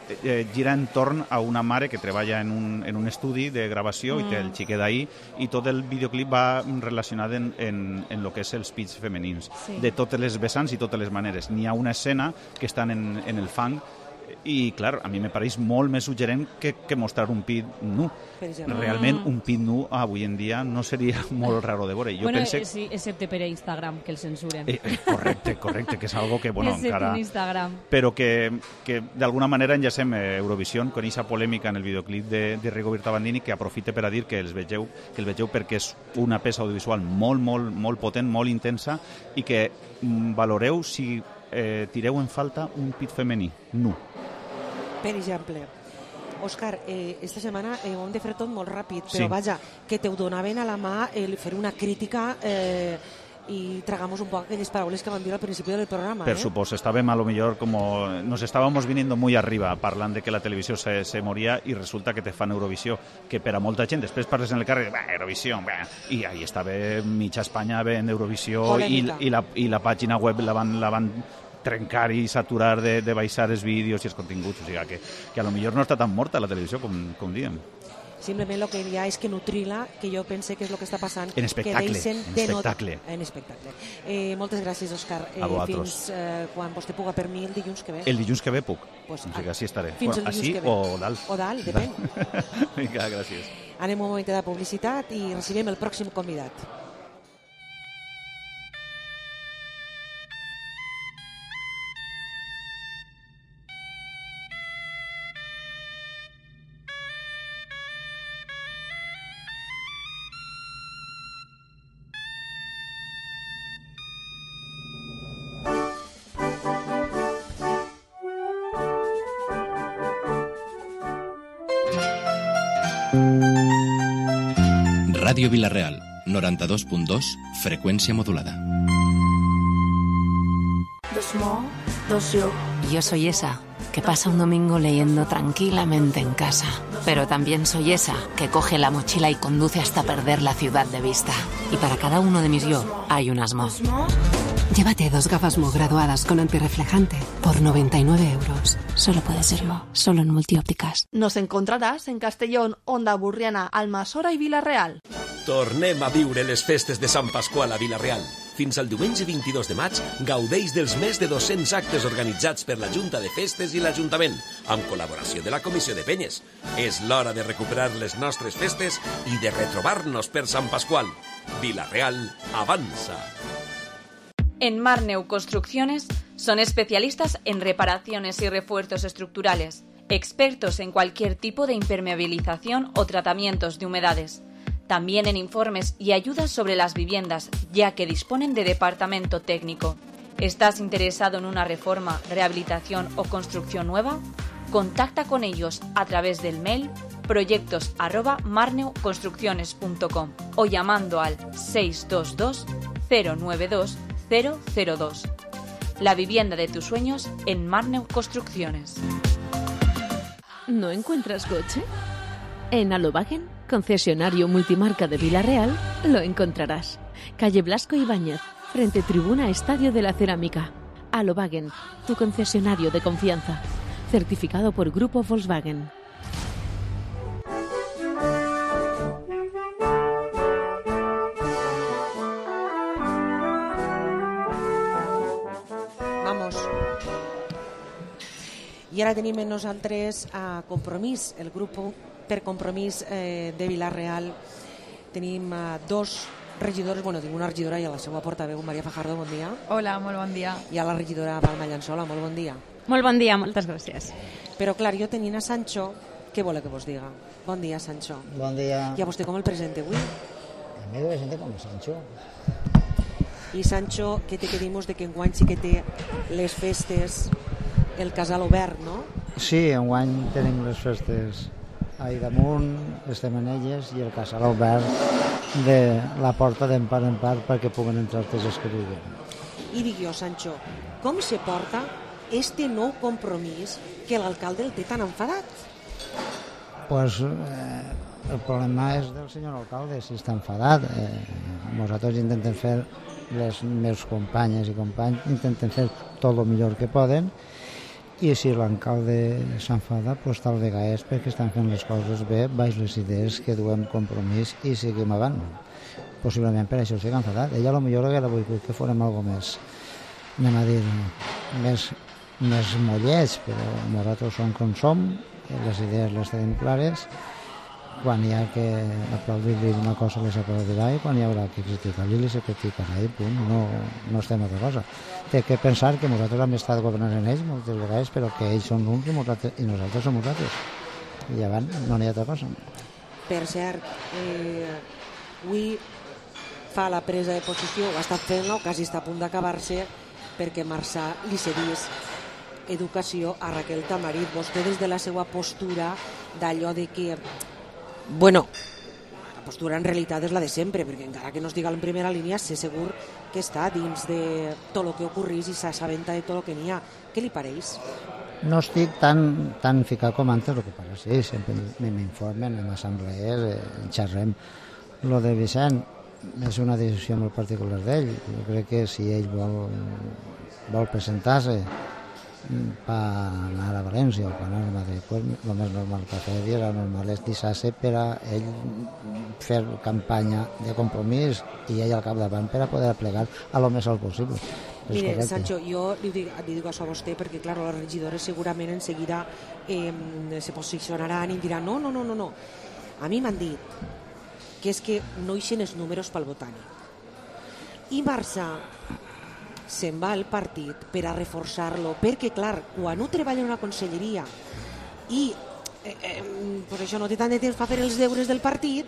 eh, gira entorn a una mare que treballa en un, en un estudi de gravació mm. i té el xiquet d'ahir, i tot el videoclip va relacionat en, en, en lo que és els pits femenins, sí. de totes les vessants i totes les maneres. N'hi ha una escena que estan en, en el fang i, clar, a mi me pareix molt més suggerent que, que mostrar un pit nu. Realment, un pit nu avui en dia no seria molt raro de veure. Jo bueno, pense... sí, excepte per a Instagram, que el censuren. Eh, eh, correcte, correcte, que és algo que, bueno, excepte encara... en Instagram. Però que, que d'alguna manera enllacem eh, Eurovision con aquesta polèmica en el videoclip de, de Rigoberta Bandini, que aprofite per a dir que, els vegeu, que el vegeu perquè és una peça audiovisual molt, molt, molt potent, molt intensa, i que mm, valoreu si eh, tireu en falta un pit femení nu. Per exemple, Òscar, eh, esta setmana eh, ho hem de fer tot molt ràpid, però sí. vaja, que te ho donaven a la mà el fer una crítica eh, y tragamos un poco aquellas paraules que van dir al principio del programa. Per eh? supuesto, estábamos a lo mejor como nos estábamos viniendo muy arriba parlant de que la televisió se, se moria i resulta que te fan Eurovisió, que per a molta gent després parles en el carrer, bah, Eurovisió, bah, i ahí estava mitja Espanya veient Eurovisió i, i, la, i la pàgina web la van, la van trencar i saturar de, de baixar els vídeos i els continguts, o sigui que, que a lo millor no està tan morta la televisió com, com diem. Simplement el que hi ha és que nutrir-la, que jo pense que és el que està passant. En espectacle, que en espectacle. En espectacle. Eh, moltes gràcies, Òscar. Eh, fins eh, quan vostè puga per mi el dilluns que ve. El dilluns que ve puc. Pues, o sigui que així estaré. Fins el dilluns així que ve. o dalt. O dalt, depèn. Vinga, gràcies. Anem un moment de publicitat i recibim el pròxim convidat. Ràdio Vila-real, noranta-dos punt dos, frecuencia modulada. Dos mo, dos yo. Yo soy esa que pasa un domingo leyendo tranquilamente en casa. Pero también soy esa que coge la mochila y conduce hasta perder la ciudad de vista. Y para cada uno de mis yo hay unas mo. Llévate dos gafas Mo graduadas con antirreflejante por noventa y nueve euros. Solo puede ser Mo, solo en Multiópticas. Nos encontraràs en Castellón, Onda Burriana, Almassora i Vila-real. Tornem a viure les festes de Sant Pasqual a Vila-real. Fins al diumenge vint-i-dos de maig gaudeix dels més de dos-cents actes organitzats per la Junta de Festes i l'Ajuntament, amb col·laboració de la Comissió de Penyes. És l'hora de recuperar les nostres festes i de retrobar-nos per Sant Pasqual. Vila-real avança. En Marneu Construcciones son especialistas en reparaciones y refuerzos estructurales, expertos en cualquier tipo de impermeabilización o tratamientos de humedades. También en informes y ayudas sobre las viviendas, ya que disponen de departamento técnico. ¿Estás interesado en una reforma, rehabilitación o construcción nueva? Contacta con ellos a través del mail proyectos arroba marneuconstrucciones punto com o llamando al seis dos dos cero nueve dos cero cero dos. La vivienda de tus sueños en Marneu Construcciones. ¿No encuentras coche? En Alobagen, concesionario multimarca de Vila-real, lo encontrarás. Calle Blasco Ibáñez, frente Tribuna Estadio de la Cerámica. Alobagen, tu concesionario de confianza. Certificado por Grupo Volkswagen. I ara tenim en nosaltres a Compromís, el grup per Compromís eh, de Vila-real. Tenim eh, dos regidores, bueno, tinc una regidora i a la seva portaveu, Maria Fajardo, bon dia. Hola, molt bon dia. I a la regidora Balma Llançola, molt bon dia. Molt bon dia, moltes gràcies. Però clar, jo tenint a Sancho, què vol que vos diga? Bon dia, Sancho. Bon dia. I a vostè com el presente avui? A mi el presente com Sancho. I Sancho, què té que dir-nos de que enguany sí que té les festes, el casal obert, no? Sí, enguany tenim les festes ahí damunt, les Temenelles i el casal obert de la porta d'empar en part perquè puguen entrar tots els que vulguin. I dic jo, Sancho, com se porta este nou compromís que l'alcalde el té tan enfadat? Pues eh, el problema és del senyor alcalde, si està enfadat. Eh, nosaltres intentem fer, les meves companyes i companys intenten fer tot el millor que poden i si l'alcalde s'enfada, doncs tal vegada és perquè estan fent les coses bé, baix les idees, que duem compromís i seguim avant. Possiblement per això estic enfadat. Ella potser hauria volgut que fórem alguna més, anem a dir, més, més mollets, però nosaltres som com som, les idees les tenim clares, quan hi ha que aplaudir-li una cosa les aplaudirà i quan hi haurà que criticar-li les criticarà i punt, no, no estem a altra cosa. Té que pensar que nosaltres hem estat governant en ells moltes vegades, però que ells són uns i nosaltres, i nosaltres som nosaltres. I llavors no n'hi ha altra cosa. Per cert, eh, avui fa la presa de posició, ho ha estat fent-la, o quasi està a punt d'acabar-se, perquè Marçà li cedís educació a Raquel Tamarit. Vostè des de la seva postura d'allò de que, bueno, la postura en realitat és la de sempre, perquè encara que no es diga en primera línia, sé segur que està dins de tot el que ocorrís i s'assabenta de tot el que n'hi ha. Què li pareix? No estic tan, tan ficat com antes, el que passa, sí, sempre m'informen en assemblees, en xerrem. Lo de Vicent és una decisió molt particular d'ell. Jo crec que si ell vol, vol presentar-se per anar a València o per anar a Madrid, pues, el més normal que fer dia, el normal és deixar-se per a ell fer campanya de compromís i ell al capdavant per a poder plegar a lo més alt possible. És Mire, correcte. Sancho, jo li dic, li dic això a vostè perquè, clar, les regidores segurament en seguida eh, se posicionaran i diran no, no, no, no, no. A mi m'han dit que és que no ixen els números pel botànic. I Marçà se'n va al partit per a reforçar-lo, perquè, clar, quan un treballa en una conselleria i eh, eh, pues això no té tant de temps per fer els deures del partit,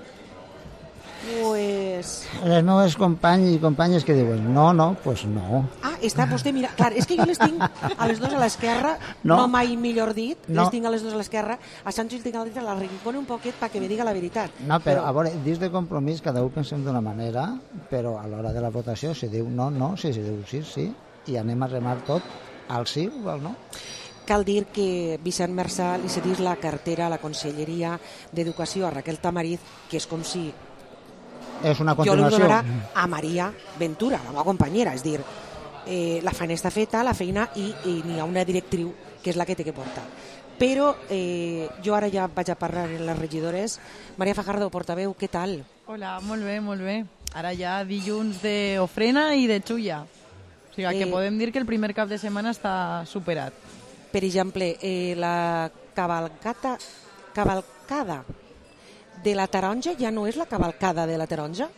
pues... Les meves companys i companyes que diuen no, no, pues no. Ah, està vostè, mira, clar, és que jo les tinc a les dues a l'esquerra, no, no mai millor dit, no. Les tinc a les dues a l'esquerra, a Sancho el tinc a la dreta, la rincone un poquet perquè me diga la veritat. No, però, però a veure, dins de compromís cada un pensem d'una manera, però a l'hora de la votació si diu no, no, si si diu sí, sí, i anem a remar tot al sí o al no. Cal dir que Vicent Marçà li cedís la cartera a la Conselleria d'Educació a Raquel Tamarit, que és com si és una jo li continuació. donarà a Maria Ventura, la meva companyera, és dir, eh, la feina està feta, la feina, i, i n'hi ha una directriu que és la que té que portar. Però eh, jo ara ja vaig a parlar amb les regidores. Maria Fajardo, portaveu, què tal? Hola, molt bé, molt bé. Ara ja dilluns d'ofrena i de xulla. O sigui que Eh, podem dir que el primer cap de setmana està superat. Per exemple, eh, la cavalcata, cavalcada de la taronja ja no és la cavalcada de la taronja?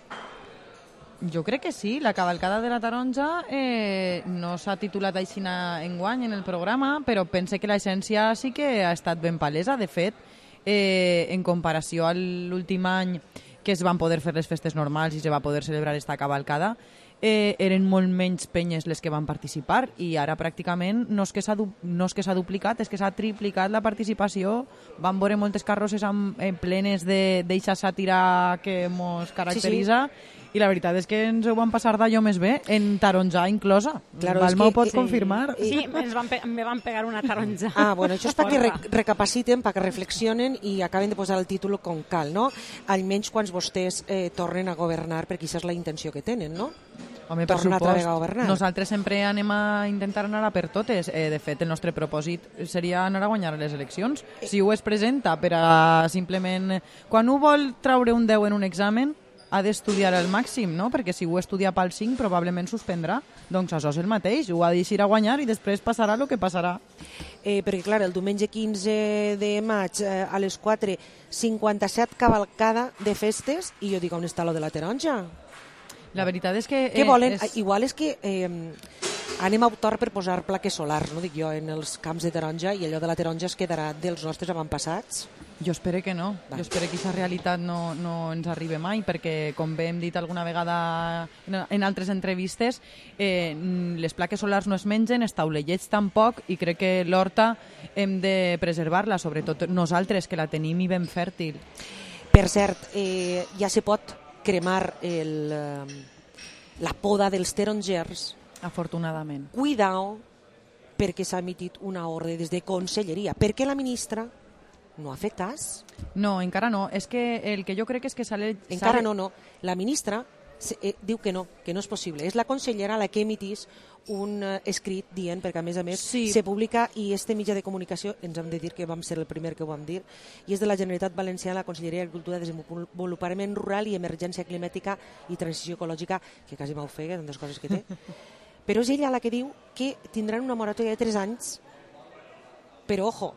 Jo crec que sí, la cavalcada de la taronja eh, no s'ha titulat així enguany en el programa, però pense que l'essència sí que ha estat ben palesa. De fet, eh, en comparació a l'últim any que es van poder fer les festes normals i se va poder celebrar esta cavalcada, eh, eren molt menys penyes les que van participar i ara pràcticament no és que s'ha du no és que s'ha duplicat, és que s'ha triplicat la participació. Van veure moltes carrosses amb, eh, plenes d'eixa sàtira que ens caracteritza. Sí, sí. I la veritat és que ens ho van passar d'allò més bé, en taronja inclosa. Claro, Balma ho pot sí, confirmar. Sí, ens van pe me van pegar una taronja. Ah, bueno, això és perquè re recapaciten, perquè reflexionen i acaben de posar el títol com cal, no? Almenys quan vostès eh, tornen a governar, perquè això és la intenció que tenen, no? Home, per Tornar altra supost, vegada a governar. nosaltres sempre anem a intentar anar a per totes. Eh, de fet, el nostre propòsit seria anar a guanyar les eleccions. Si ho es presenta per a simplement... Quan un vol traure un deu en un examen, ha d'estudiar al màxim, no? Perquè si ho estudia pel cinc, probablement suspendrà. Doncs això és el mateix, ho ha d'eixir a guanyar i després passarà el que passarà. Eh, perquè, clar, el diumenge quinze de maig eh, a les quatre, cinquanta-set cavalcada de festes, i jo dic, on està lo de la taronja? La veritat és que... Què volen? És... Igual és que eh, anem a optar per posar plaques solars, no dic jo, en els camps de taronja, i allò de la taronja es quedarà dels nostres avantpassats? Jo espero que no. Va. Jo espero que aquesta realitat no, no ens arribi mai, perquè, com bé hem dit alguna vegada en, en altres entrevistes, eh, les plaques solars no es mengen, els taulellets tampoc, i crec que l'horta hem de preservar-la, sobretot nosaltres, que la tenim i ben fèrtil. Per cert, eh, ja se pot cremar el, eh, la poda dels tarongers. Afortunadament. Cuidao, perquè s'ha emitit una ordre des de Conselleria. Per què la ministra no ha fet cas? No, encara no. És que el que jo crec és que s'ha... Encara no, no. La ministra eh, diu que no, que no és possible. És la consellera la que emitís un eh, escrit dient, perquè a més a més sí. se publica, i este mitjà de comunicació, ens hem de dir que vam ser el primer que ho vam dir, i és de la Generalitat Valenciana, la Conselleria d'Agricultura, Desenvolupament Rural i Emergència Climàtica i Transició Ecològica, que quasi m'ofega, tantes coses que té. Però és ella la que diu que tindran una moratòria de tres anys, però ojo,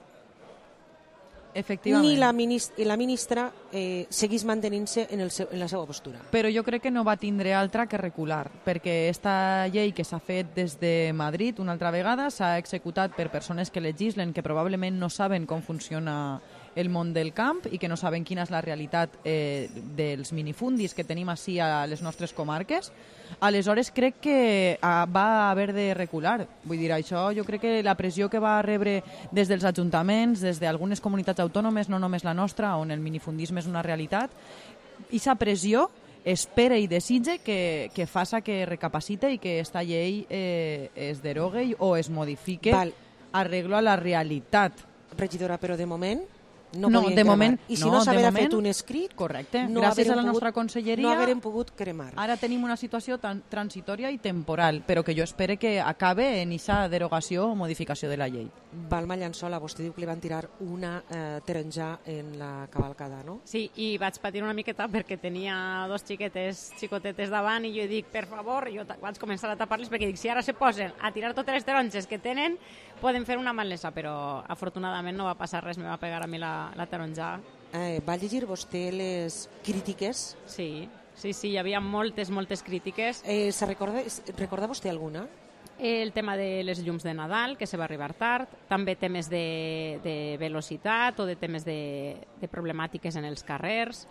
efectivament. Ni la ministra, la ministra eh, seguís mantenint-se en, el seu, en la seva postura. Però jo crec que no va tindre altra que recular, perquè esta llei que s'ha fet des de Madrid una altra vegada s'ha executat per persones que legislen que probablement no saben com funciona el món del camp i que no saben quina és la realitat eh, dels minifundis que tenim així a les nostres comarques. Aleshores crec que ah, va haver de recular. Vull dir, això jo crec que la pressió que va rebre des dels ajuntaments, des d'algunes comunitats autònomes, no només la nostra, on el minifundisme és una realitat, aquesta pressió espera i desitja que, que faça que recapacite i que esta llei eh, es derogue o es modifique Val. arreglo a la realitat. Regidora, però de moment no, no de moment, i si no, no s'haver moment, fet un escrit, correcte. No gràcies a la pogut, nostra conselleria no haguem pogut cremar. Ara tenim una situació tan transitòria i temporal, però que jo espero que acabe en aquesta derogació o modificació de la llei. Balma Llançola, vostè diu que li van tirar una eh, taronja en la cavalcada, no? Sí, i vaig patir una miqueta perquè tenia dos xiquetes, xicotetes davant, i jo dic, per favor, jo vaig començar a tapar-les perquè dic, si ara se posen a tirar totes les taronges que tenen, poden fer una malesa, però afortunadament no va passar res, me va pegar a mi la, la taronja. Eh, va llegir vostè les crítiques? Sí, sí, sí, hi havia moltes, moltes crítiques. Eh, se recorda, recorda vostè alguna? El tema de les llums de Nadal, que se va arribar tard, també temes de, de velocitat o de temes de, de problemàtiques en els carrers.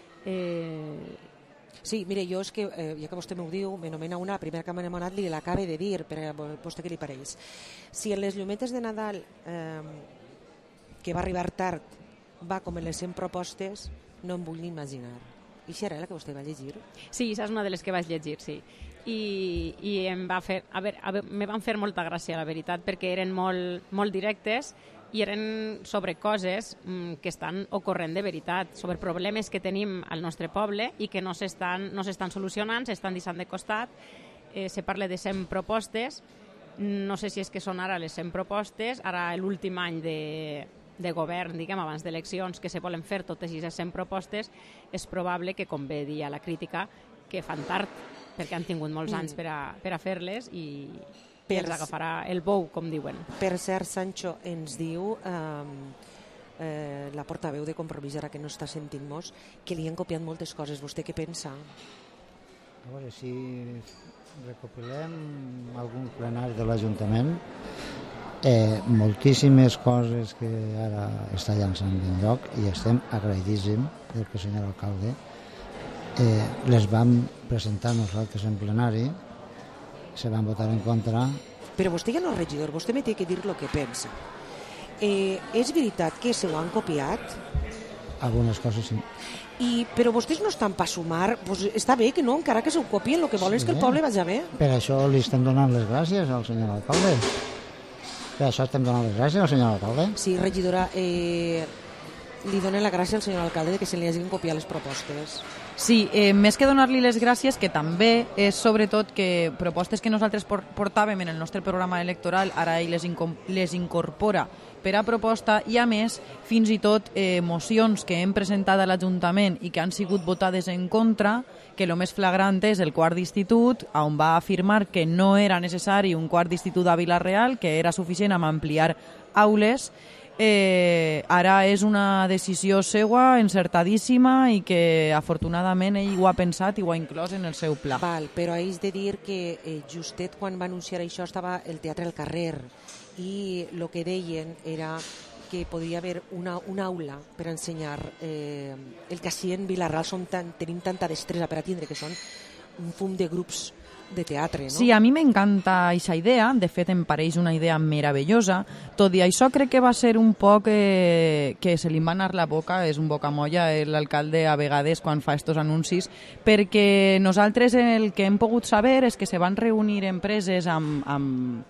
Eh... Sí, mire, jo és que, eh, ja que vostè m'ho diu, me nomena una, la primera que m'ha anomenat li l'acabe de dir, per a vostè què li pareix. Si en les llumetes de Nadal, eh, que va arribar tard, va com en les cent propostes, no em vull ni imaginar. I això era la que vostè va llegir? Sí, això és una de les que vaig llegir, sí. I, i em va fer, a veure, a veure, me van fer molta gràcia, la veritat, perquè eren molt, molt directes i eren sobre coses mm, que estan ocorrent de veritat, sobre problemes que tenim al nostre poble i que no s'estan no s'estan solucionant, s'estan deixant de costat. Eh, se parla de cent propostes, no sé si és que són ara les cent propostes, ara l'últim any de, de govern, diguem, abans d'eleccions, que se volen fer totes aquestes cent propostes, és probable que, com bé dia la crítica, que fan tard, perquè han tingut molts anys per a, per a fer-les i... Per els agafarà el bou, com diuen. Per cert, Sancho ens diu eh, eh, la portaveu de Compromís, ara que no està sentint-nos, que li han copiat moltes coses. Vostè què pensa? A veure, si recopilem algun plenari de l'Ajuntament, eh, moltíssimes coses que ara està llançant en lloc i estem agraïdíssims del que el senyor alcalde eh, les vam presentar nosaltres en plenari, se van votar en contra. Però vostè ja no és regidor, vostè me té que dir el que pensa. Eh, és veritat que se ho han copiat? Algunes coses sí. I, però vostès no estan per sumar, pues està bé que no, encara que se ho copien, el que volen sí, és que el poble vagi bé. Per això li estem donant les gràcies al senyor alcalde. Per això estem donant les gràcies al senyor alcalde. Sí, regidora, eh, li donen la gràcia al senyor alcalde de que se li hagin copiat les propostes. Sí, eh, més que donar-li les gràcies, que també és sobretot que propostes que nosaltres portàvem en el nostre programa electoral, ara ell les, les incorpora per a proposta i, a més, fins i tot eh, mocions que hem presentat a l'Ajuntament i que han sigut votades en contra, que el més flagrant és el quart d'institut, on va afirmar que no era necessari un quart d'institut a Vila-real, que era suficient amb ampliar aules. Eh, ara és una decisió seua, encertadíssima, i que afortunadament ell ho ha pensat i ho ha inclòs en el seu pla. Val, però haig de dir que eh, justet quan va anunciar això estava el Teatre al Carrer i el que deien era que podia haver una, una aula per ensenyar eh, el que així en Vila-real som tan, tenim tanta destresa per a tindre, que són un fum de grups de teatre, no? Sí, a mi m'encanta aquesta idea, de fet em pareix una idea meravellosa, tot i això crec que va ser un poc eh, que se li va anar la boca, és un bocamolla l'alcalde a vegades quan fa estos anuncis, perquè nosaltres el que hem pogut saber és que se van reunir empreses amb, amb,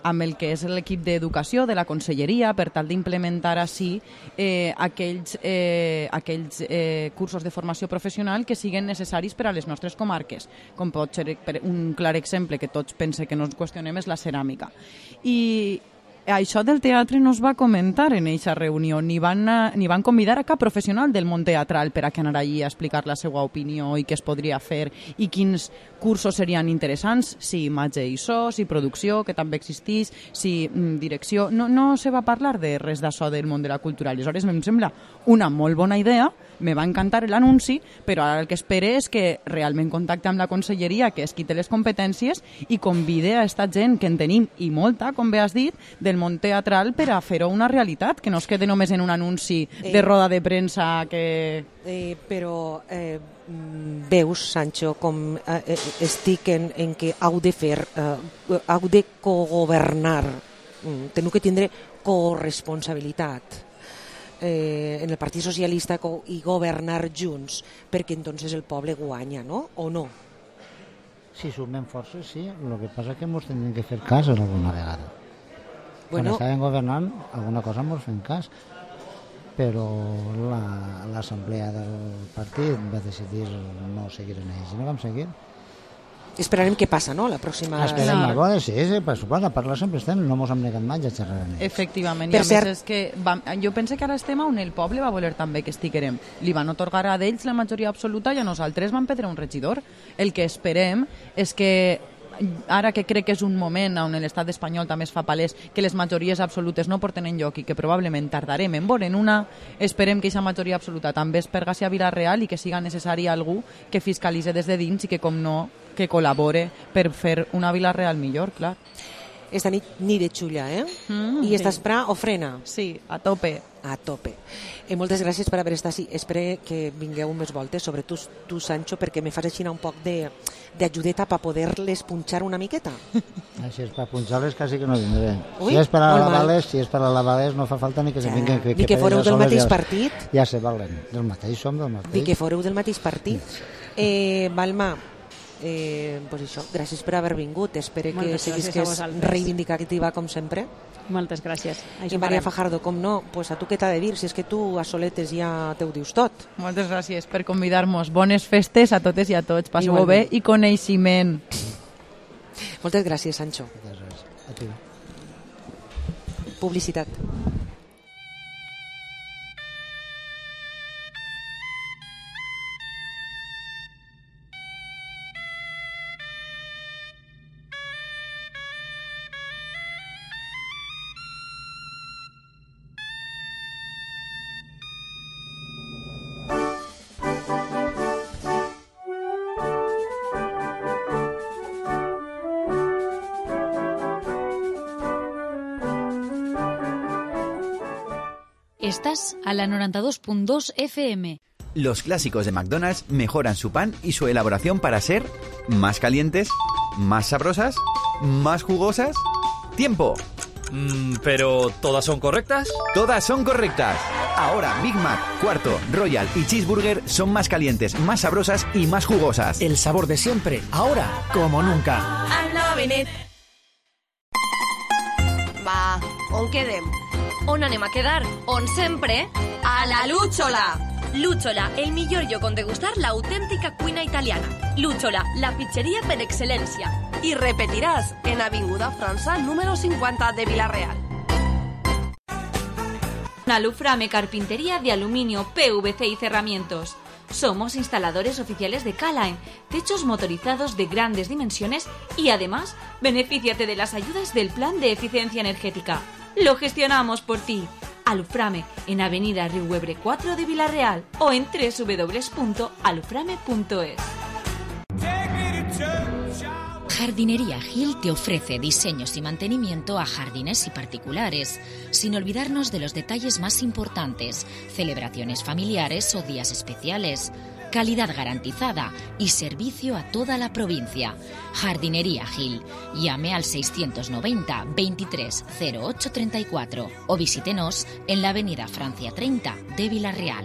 amb el que és l'equip d'educació de la conselleria per tal d'implementar així eh, aquells, eh, aquells eh, cursos de formació professional que siguen necessaris per a les nostres comarques, com pot ser un clar exemple que tots pense que no ens qüestionem és la ceràmica. I això del teatre no es va comentar en aquesta reunió, ni van, ni van convidar a cap professional del món teatral per a que anar allí a explicar la seva opinió i què es podria fer i quins cursos serien interessants, si imatge i so, si producció, que també existís, si mm, direcció... No, no se va parlar de res d'això del món de la cultura. Aleshores, em sembla una molt bona idea, me va encantar l'anunci, però ara el que espere és que realment contacte amb la conselleria, que és qui té les competències, i convide a esta gent que en tenim, i molta, com bé has dit, del món teatral per a fer-ho una realitat, que no es quede només en un anunci de Eh, roda de premsa que... Eh, però eh, veus, Sancho, com eh, eh, estic en, en que heu de fer, eh, heu de cogovernar, mm, teniu que tindre corresponsabilitat eh, en el Partit Socialista co i governar junts, perquè entonces el poble guanya, no? O no? Si sumem forces, sí. El que passa és que ens tindrem que fer cas alguna vegada. Bueno, quan estàvem governant, alguna cosa ens fem cas, però l'assemblea la, del partit va decidir no seguir en ells, no vam seguir. Esperarem què passa, no?, la pròxima... Esperem a veure, sí, sí, per suposo, a parlar sempre estem, no ens hem negat mai a xerrar en ells. Efectivament, Per i a cert- més és que vam, jo pense que ara estem on el poble va voler també que estiguerem. Li van otorgar a d'ells la majoria absoluta i a nosaltres van perdre un regidor. El que esperem és que ara que crec que és un moment on l'estat espanyol també es fa palès que les majories absolutes no porten enlloc i que probablement tardarem en veure en una, esperem que aquesta majoria absoluta també es pergassi a Vila-real i que siga necessari algú que fiscalitze des de dins i que, com no, que col·labore per fer una Vila-real millor, clar. Esta nit ni de xulla, eh? Mm, I sí. estàs pra o frena? Sí, a tope. A tope. Eh, moltes gràcies per haver estat així. Espero que vingueu més voltes, sobre tu, tu Sancho, perquè me fas així un poc de d'ajudeta per poder-les punxar una miqueta. Així és, per punxar-les quasi que no vindré. Ui, si és per a molt mal. lavales, si és per a lavales, no fa falta ni que se vinguin. Ni que foreu del mateix partit. Ja se valen. Del mateix, som del mateix. Ni que foreu del mateix partit. Eh, Balma, eh, pues això, gràcies per haver vingut. Espero que Moltes siguis gràcies que a és vosaltres. reivindicativa com sempre. Moltes gràcies. I Maria Fajardo, com no, pues a tu què t'ha de dir? Si és que tu a soletes ja te ho dius tot. Moltes gràcies per convidar-nos. Bones festes a totes i a tots. Passeu-ho bé Igualment. i coneixement. Moltes gràcies, Sancho. A tu. Publicitat. Estás a la noventa y dos punto dos F M. Los clásicos de McDonald's mejoran su pan y su elaboración para ser más calientes, más sabrosas, más jugosas. ¡Tiempo! Mm, ¿Pero todas son correctas? Todas son correctas. Ahora Big Mac, Cuarto, Royal y Cheeseburger son más calientes, más sabrosas y más jugosas. El sabor de siempre, ahora como nunca. I'm loving it. Va, on quedem? On anem a quedar? On sempre? A la Lúchola. Lúchola, el millor lloc on degustar l'autèntica cuina italiana. Lúchola, la pizzeria per excel·lència. I repetiràs en Avinguda França número cincuenta de Vila-real. Aluframe Carpintería de Aluminio, P V C y Cerramientos. Somos instaladores oficiales de K-Line, techos motorizados de grandes dimensiones y además, benefíciate de las ayudas del Plan de Eficiencia Energética. Lo gestionamos por ti. Aluframe en Avenida Riuebre cuatro de Vila-real o en doble u doble u doble u punto aluframe punto es. Jardinería Gil te ofrece diseños y mantenimiento a jardines y particulares, sin olvidarnos de los detalles más importantes, celebraciones familiares o días especiales. Calidad garantizada y servicio a toda la provincia. Jardinería Gil. Llame al seiscientos noventa veintitrés cero ocho treinta y cuatro o visítenos en la avenida Francia treinta de Vila-real.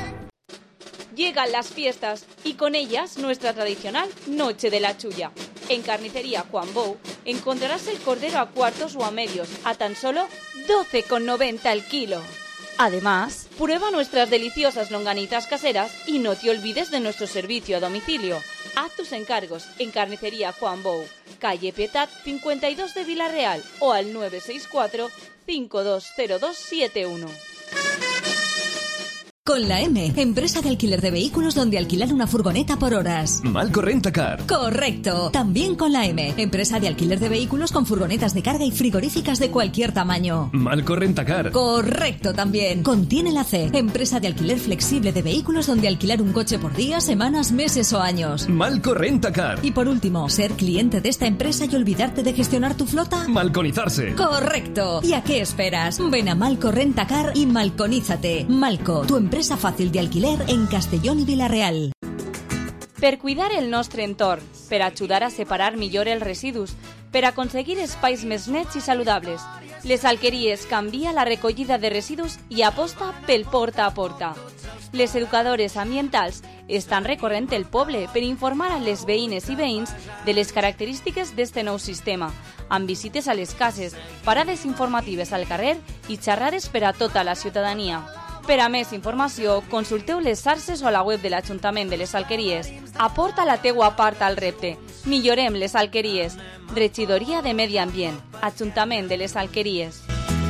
Llegan las fiestas y con ellas nuestra tradicional Noche de la Chulla. En Carnicería Juan Bou encontrarás el cordero a cuartos o a medios a tan solo doce con noventa el kilo. Además, prueba nuestras deliciosas longanizas caseras y no te olvides de nuestro servicio a domicilio. Haz tus encargos en Carnicería Juan Bou, calle Pietat cincuenta y dos de Villarreal o al nueve seis cuatro, cinco dos cero dos siete uno. Con la M, empresa de alquiler de vehículos donde alquilar una furgoneta por horas. Malco Rentacar. Correcto. También con la M, empresa de alquiler de vehículos con furgonetas de carga y frigoríficas de cualquier tamaño. Malco Rentacar. Correcto también. Contiene la C, empresa de alquiler flexible de vehículos donde alquilar un coche por días, semanas, meses o años. Malco Rentacar. Y por último, ser cliente de esta empresa y olvidarte de gestionar tu flota. Malconizarse. Correcto. ¿Y a qué esperas? Ven a Malco Rentacar y malconízate. Malco, tu empresa Empresa fàcil d'alquiler en Castellón i Vila-real. Per cuidar el nostre entorn, per ajudar a separar millor els residus, per aconseguir espais més nets i saludables, Les Alqueries canvia la recollida de residus i aposta pel porta a porta. Les educadores ambientals estan recorrent el poble per informar a les veïnes i veïns de les característiques d'este nou sistema, amb visites a les cases, parades informatives al carrer i xerrades per a tota la ciutadania. Per a més informació, consulteu les xarxes o la web de l'Ajuntament de les Alqueries. Aporta la teua part al repte. Millorem les Alqueries. Regidoria de Medi Ambient. Ajuntament de les Alqueries.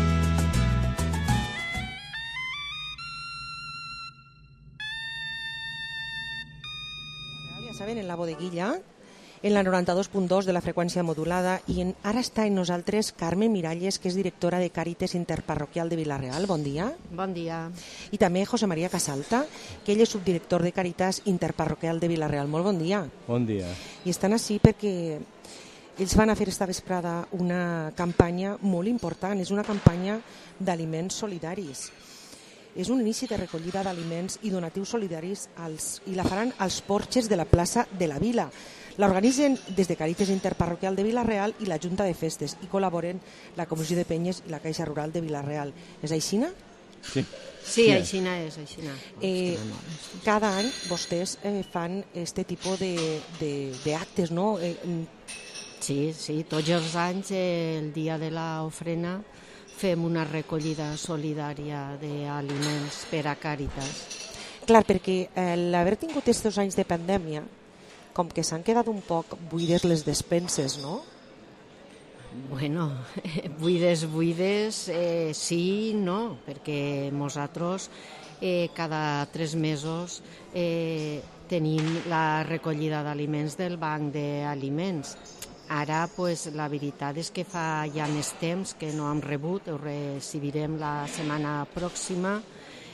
Ja saben, en la bodeguilla, en la noranta-dos punt dos de la freqüència modulada, i en, ara està amb nosaltres Carme Miralles, que és directora de Càritas Interparroquial de Vila-real. Bon dia. Bon dia. I també José María Casalta, que ell és subdirector de Càritas Interparroquial de Vila-real. Molt bon dia. Bon dia. I estan així perquè ells van a fer esta vesprada una campanya molt important. És una campanya d'aliments solidaris. És un inici de recollida d'aliments i donatius solidaris als, i la faran als porxes de la plaça de la Vila. L'organitzen des de Càritas Interparroquial de Vila-real i la Junta de Festes i col·laboren la Comissió de Penyes i la Caixa Rural de Vila-real. És aixina? Sí. Sí, aixina és, aixina. Eh, cada any vostès eh, fan este tipus d'actes, no? Eh, sí, sí, tots els anys, eh, el dia de l'ofrena, fem una recollida solidària d'aliments per a Càritas. Clar, perquè eh, l'haver tingut aquests anys de pandèmia, com que s'han quedat un poc buides les despenses, no? Bueno, buides, buides, eh, sí, no, perquè nosaltres eh, cada tres mesos eh, tenim la recollida d'aliments del banc d'aliments. Ara, pues, la veritat és que fa ja més temps que no hem rebut, ho recibirem la setmana pròxima,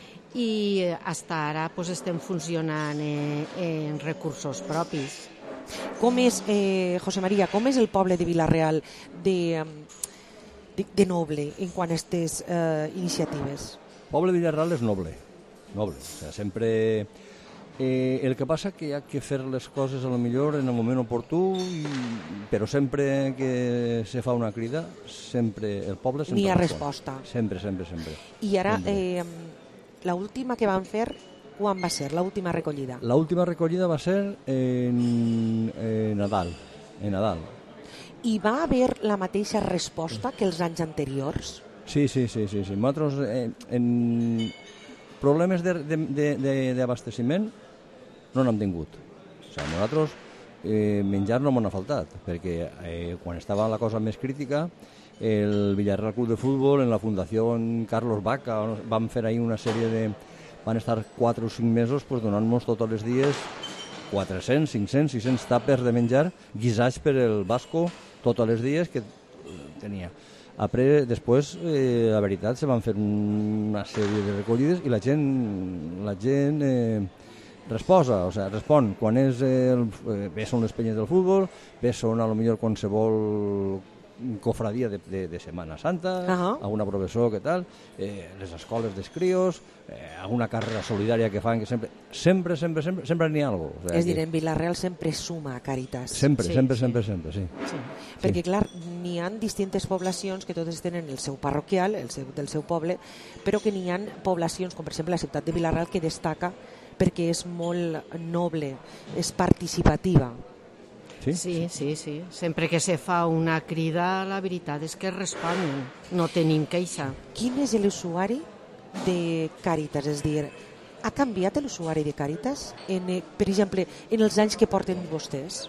i fins ara pues, estem funcionant eh, en recursos propis. Com és, eh, José María, com és el poble de Vila-real de, de, de noble en quant a aquestes eh, iniciatives? El poble de Vila-real és noble, noble. O sea, sempre... Eh, el que passa que hi ha que fer les coses a lo millor en el moment oportú, i, però sempre que se fa una crida, sempre el poble sempre... N'hi ha resposta. Sempre, sempre, sempre. I ara... Eh, l'última que van fer, quan va ser l'última recollida? L'última recollida va ser en, en Nadal, en Nadal. I va haver la mateixa resposta que els anys anteriors? Sí, sí, sí, sí. sí. Nosaltres, eh, en problemes d'abasteciment no n'hem tingut. O sigui, nosaltres eh, menjar no m'ha faltat, perquè eh, quan estava la cosa més crítica, el Villarreal Club de Fútbol, en la Fundació Carlos Vaca, van fer ahir una sèrie de... van estar quatre o cinc mesos pues, donant-nos tots els dies quatre-cents, cinc-cents, sis-cents tàpers de menjar guisats per el Vasco tots els dies que tenia. Après, després, eh, la veritat, se van fer una sèrie de recollides i la gent, la gent eh, resposa, o sigui, respon. Quan és el, eh, bé són les penyes del futbol, bé són a lo millor qualsevol cofradia de, de, de Setmana Santa, uh-huh. alguna professor que tal, eh, les escoles dels crios, eh, alguna carrera solidària que fan, que sempre, sempre, sempre, sempre, sempre n'hi ha alguna cosa. O sigui, és dir, en Vila-real sempre suma a Càritas. Sempre, sí, sempre, sí. sempre, sempre, sí. sí. Perquè, clar, n'hi ha distintes poblacions que totes tenen el seu parroquial, el seu, del seu poble, però que n'hi ha poblacions, com per exemple la ciutat de Vila-real, que destaca perquè és molt noble, és participativa. Sí? Sí, sí, sí. Sempre que se fa una crida, la veritat és que responen. No tenim queixa. Quin és l'usuari de Càritas? És dir, ha canviat l'usuari de Càritas, en, eh, per exemple, en els anys que porten vostès?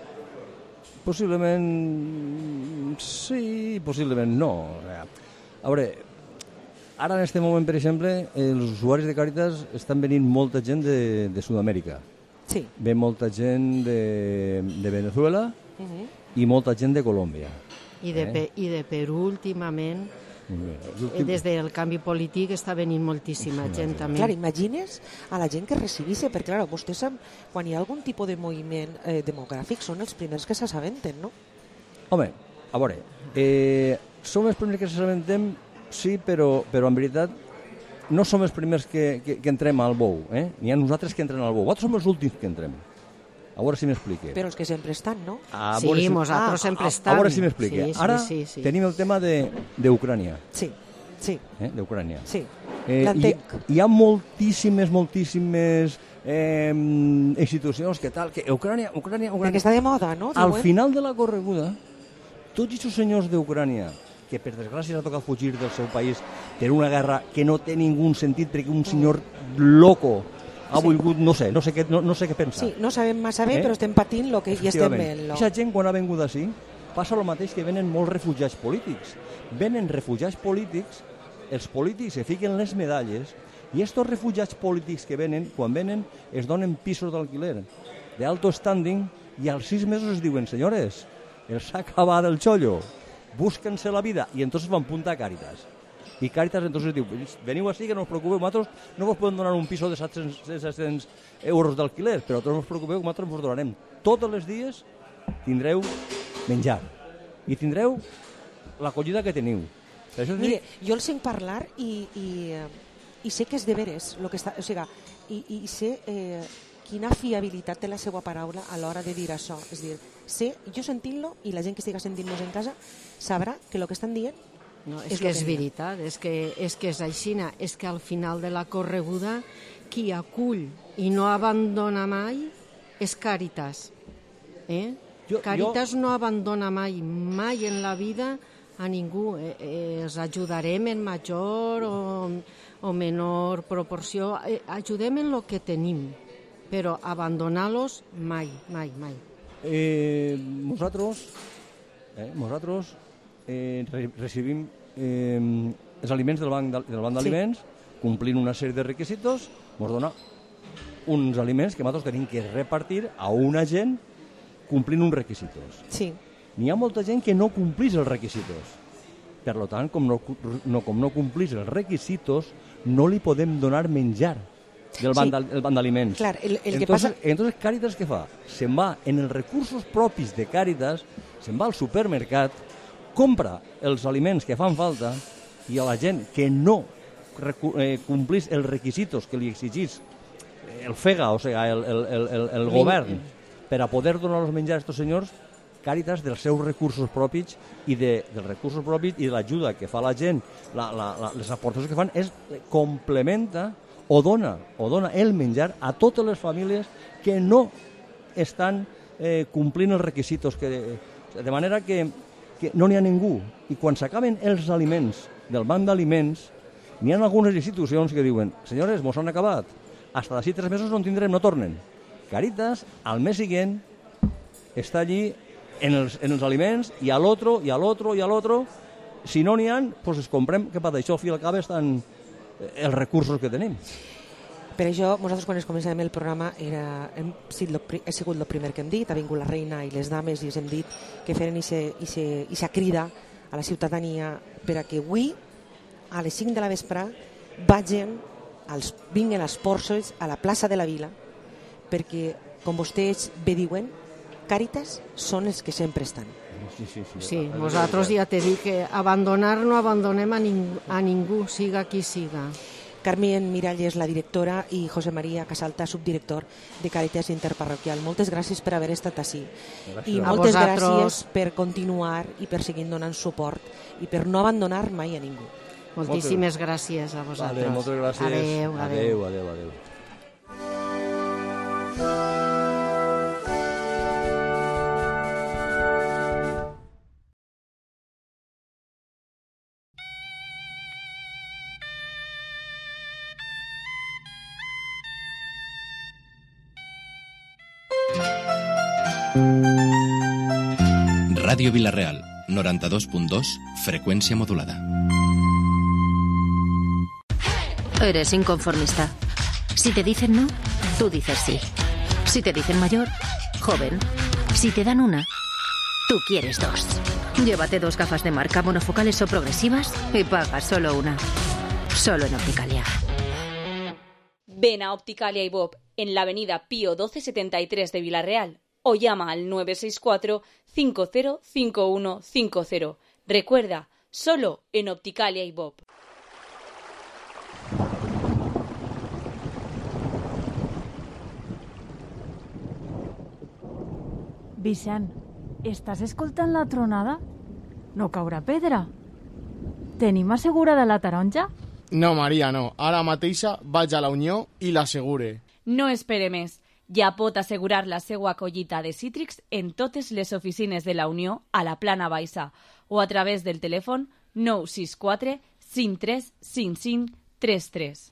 Possiblement sí, possiblement no. A veure, ara en aquest moment, per exemple, els usuaris de Càritas estan venint molta gent de, de Sud-amèrica. Sí. Ve molta gent de, de Venezuela Uh-huh. i molta gent de Colòmbia. I de, Eh? Pe- i de Perú, últimament, Molt bé. Els eh, últims- des del canvi polític està venint moltíssima gent també. Clar, imagines a la gent que recibisse, perquè clar, vostè sap, quan hi ha algun tipus de moviment eh, demogràfic, són els primers que s'assabenten, no? Home, a veure, eh, som els primers que s'assabentem, sí, però, però en veritat no som els primers que, que, que entrem al bou. Eh? N'hi ha nosaltres que entrem al bou. Nosaltres som els últims que entrem. A veure si m'explique. Però els que sempre estan, no? A Sí, veure si- nosaltres sempre a, estem. A veure si m'explique. Sí, sí, Ara sí, sí. tenim el tema de- d'Ucrània. Sí, sí. Eh? D'Ucrània. Sí, Eh, hi, l'entenc. hi ha moltíssimes, moltíssimes eh, institucions que tal, que Ucrània, Ucrània, Ucrània... Perquè està de moda, no? Al Diuen. final de la correguda, tots aquests senyors d'Ucrània, que per desgràcia ha tocat fugir del seu país per una guerra que no té ningú sentit, perquè un senyor loco ha volgut, no sé, no sé què, no, no sé què pensar. Sí, no sabem massa bé, Eh? però estem patint el que hi estem Efectivament. veient. Aquesta gent, quan ha vingut així, passa el mateix que venen molts refugiats polítics. Venen refugiats polítics, els polítics se fiquen les medalles, i estos refugiats polítics que venen, quan venen, es donen pisos d'alquiler d'alto standing, i als sis mesos es diuen, senyores, els ha acabat el xollo, búsquense la vida, i entonces van punta a Càritas. I Càritas entonces diu, veniu així, que no us preocupeu, nosaltres no vos podem donar un piso de set-cents euros d'alquiler, però no us preocupeu, nosaltres vos donarem tots els dies, tindreu menjar i tindreu l'acollida que teniu. Per això us Mire, dic, jo el sent parlar i, i, eh, i sé que és de veres, lo que està, o sigui, i, i sé eh, quina fiabilitat té la seva paraula a l'hora de dir això. És dir, sé, jo sentint-lo, i la gent que estiga sentint-nos en casa sabrà que el que estan dient No, és és lo que és que diuen. veritat, és que, és que és aixina, és que al final de la correguda qui acull i no abandona mai és Càritas. Eh? Jo- Càritas no abandona mai, mai en la vida a ningú. Eh, eh, els ajudarem en major o, o menor proporció, eh, ajudem en el que tenim, però abandonar-los mai, mai, mai. eh, nosaltres, eh, nosaltres eh, re recibim eh, els aliments del banc, del banc d'aliments, sí. Complint una sèrie de requisitos, ens dona uns aliments que nosaltres tenim que repartir a una gent complint uns requisitos. Sí. N'hi ha molta gent que no complís els requisitos. Per tant, com no, no, com no complís els requisitos, no li podem donar menjar del banc, Sí. del banc d'aliments. Clar, el- el que entonces, passa- entonces, Càritas què fa? Se'n va en els recursos propis de Càritas, se'n va al supermercat, compra els aliments que fan falta, i a la gent que no recu- eh, complís els requisitos que li exigís el FEGA, o sigui, el, el, el, el, el govern, per a poder donar els menjars a aquests senyors, Càritas dels seus recursos propis i de, dels recursos propis i de l'ajuda que fa la gent, la, la, la, les aportacions que fan, és complementa o dona, o dona el menjar a totes les famílies que no estan eh, complint els requisitos. Que, de manera que, que no n'hi ha ningú. I quan s'acaben els aliments del banc d'aliments, n'hi ha algunes institucions que diuen, senyores, mos han acabat, hasta d'ací tres mesos no en tindrem, no tornen. Càritas, al mes següent, està allí en els, en els aliments, i a l'altre, i a l'altre, i a l'altre. Si no n'hi ha, doncs es comprem, que per això al fi al cap estan els recursos que tenim. Per això, nosaltres quan es començàvem el programa era, hem, sigut lo, he sigut el primer que hem dit, ha vingut la reina i les dames i els hem dit que feren aquesta crida a la ciutadania per a que avui, a les cinc de la vesprà, vagin, als, vinguen els porxos a la plaça de la Vila, perquè, com vostès bé diuen, Càritas són els que sempre estan. Sí, sí, sí. Sí, nosaltres ja t'he dit que abandonar no abandonem a ningú, a ningú, siga qui siga. Carmen Miralles, la directora, i José María Casalta, subdirector de Càritas Interparroquial. Moltes gràcies per haver estat així. Gràcies. I A moltes vosaltres. gràcies per continuar i per seguir donant suport i per no abandonar mai a ningú. Moltíssimes gràcies a vosaltres. Vale, moltes gràcies. Adéu, adéu. Adéu, adéu, adéu. Radio Vilareal, noventa y dos punto dos, frecuencia modulada. Eres inconformista. Si te dicen no, tú dices sí. Si te dicen mayor, joven. Si te dan una, tú quieres dos. Llévate dos gafas de marca monofocales o progresivas y paga solo una. Solo en Opticalia. Ven a Opticalia y Bob en la avenida Pío doce setenta y tres de Vilareal o llama al nueve seis cuatro, cinco cero cinco uno cinco cero. Recuerda, solo en Opticalia y Bob. Vicent, estàs escoltant la tronada? No caurà pedra? Tenim assegurada la taronja? No, Maria, no. Ara mateixa vaig a la Unió i l'assegure. No espere més. Ja pot assegurar la seva collita de cítrics en totes les oficines de la Unió a la Plana Baixa o a través del telèfon nou sis quatre cinc tres cinc cinc tres tres.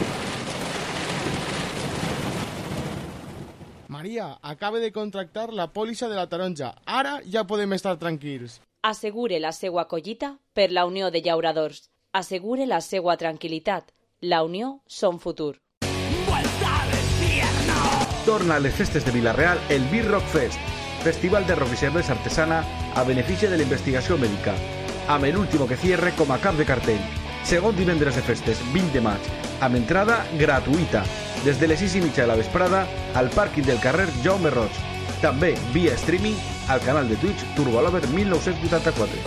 Maria, acabe de contractar la pòlissa de la taronja. Ara ja podem estar tranquils. Assegure la seva collita per la Unió de Llauradors. Assegure la seva tranquil·litat. La Unió són futur. Torna a les festes de Vilareal el B-Rock Fest, festival de rock i cervesa artesana a benefici de la investigació mèdica, amb el último que cierre com a cap de cartell. Segon divendres de festes, vint de maig, amb entrada gratuïta, des de les sis i mitja de la vesprada al pàrquing del carrer Jaume Roig. També via streaming al canal de Twitch Turbolover mil nou-cents vuitanta-quatre.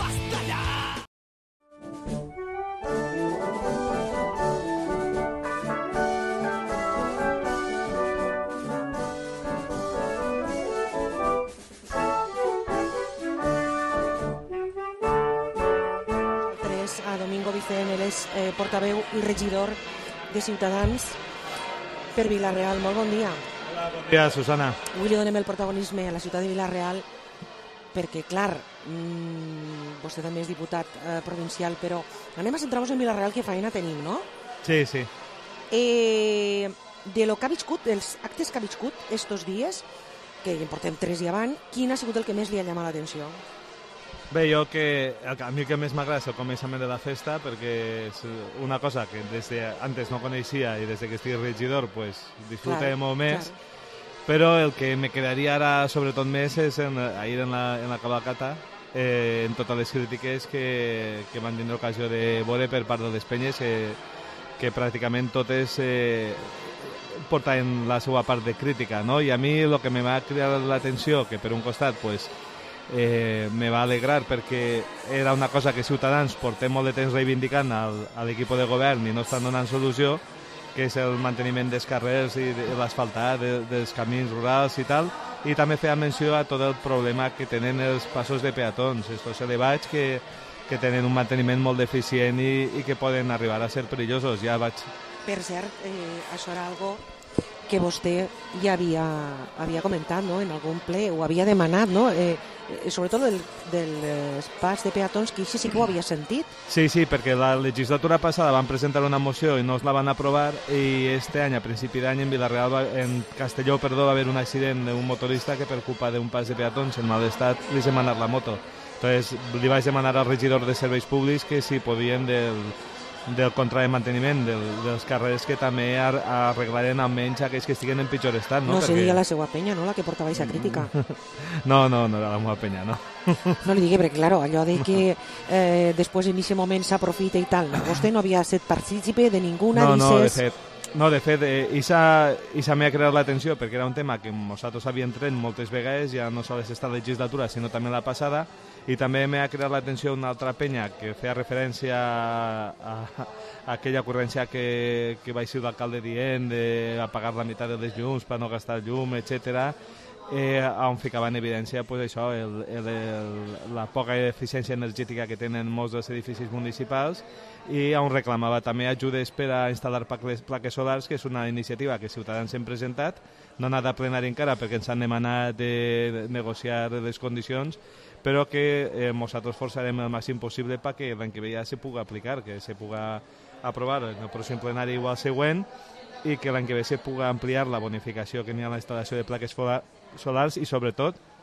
Eh, portaveu i regidor de Ciutadans per Vilareal. Molt bon dia. Hola, bon dia, Susana. Avui li donem el protagonisme a la ciutat de Vilareal perquè, clar, mmm, vostè també és diputat eh, provincial, però anem a centrar-nos en Vilareal, que feina tenim, no? Sí, sí. Eh, de lo que ha viscut, dels actes que ha viscut estos dies, que en portem tres i avant, quin ha sigut el que més li ha llamat l'atenció? Bé, jo que a mi el que més m'agrada és el començament de la festa, perquè és una cosa que des de antes no coneixia i des que estic regidor pues, disfrutaré molt més, claro. Però el que me quedaria ara sobretot més és en, ahir en la, en la cavalcata, eh, en totes les crítiques que, que van tindre ocasió de veure per part de les penyes, eh, que pràcticament totes eh, portaven la seva part de crítica, no? I a mi el que me va cridar l'atenció, que per un costat pues, Eh, me va alegrar perquè era una cosa que Ciutadans portem molt de temps reivindicant al, a l'equip de govern i no estan donant solució, que és el manteniment dels carrers i de l'asfaltat, de, dels camins rurals i tal, i també feia menció a tot el problema que tenen els passos de peatons, estos elevats que, que tenen un manteniment molt deficient i, i que poden arribar a ser perillosos. Ja vaig... Per cert, eh, això era algo que vostè ja havia, havia comentat, no?, en algun ple, o havia demanat, no?, eh, sobretot del, del pas de peatons, que sí que ho havia sentit. Sí, sí, perquè la legislatura passada van presentar una moció i no es la van aprovar, i este any, a principi d'any, en Vilareal, en Castelló, perdó, va haver un accident d'un motorista que per culpa d'un pas de peatons en mal estat li s'ha manat la moto. Entonces li vaig demanar al regidor de serveis públics que si podien del del contra de manteniment del, dels carrers que també arreglaren almenys aquells que estiguen en pitjor estat. No, no perquè... seria la seva penya, no?, la que portava aquesta crítica. No, no, no era la meva penya, no. No li digui, perquè, claro, allò de que eh, després en aquest moment s'aprofita i tal, no? Vostè no havia estat partícipe de ninguna no, no, dices... de fet, no, de fet, eh, Isa m'ha creat l'atenció perquè era un tema que nosaltres havíem tret moltes vegades, ja no sols esta legislatura, sinó també la passada, i també m'ha creat l'atenció una altra penya que feia referència a, a, a aquella ocurrència que, que va ser l'alcalde dient d'apagar la meitat dels llums per no gastar llum, etcètera, eh, on ficava en evidència pues, això, el, el, el, la poca eficiència energètica que tenen molts dels edificis municipals, i on reclamava també ajudes per a instal·lar plaques, plaques solars, que és una iniciativa que Ciutadans hem presentat, no ha anat a plenari encara perquè ens han demanat de negociar les condicions, però que eh, nosaltres forçarem el màxim possible perquè l'any que ve ja se pugui aplicar, que se pugui aprovar en el pròxim plenari o al següent, i que l'any que ve se pugui ampliar la bonificació que n'hi ha a la instal·lació de plaques solars i, sobretot,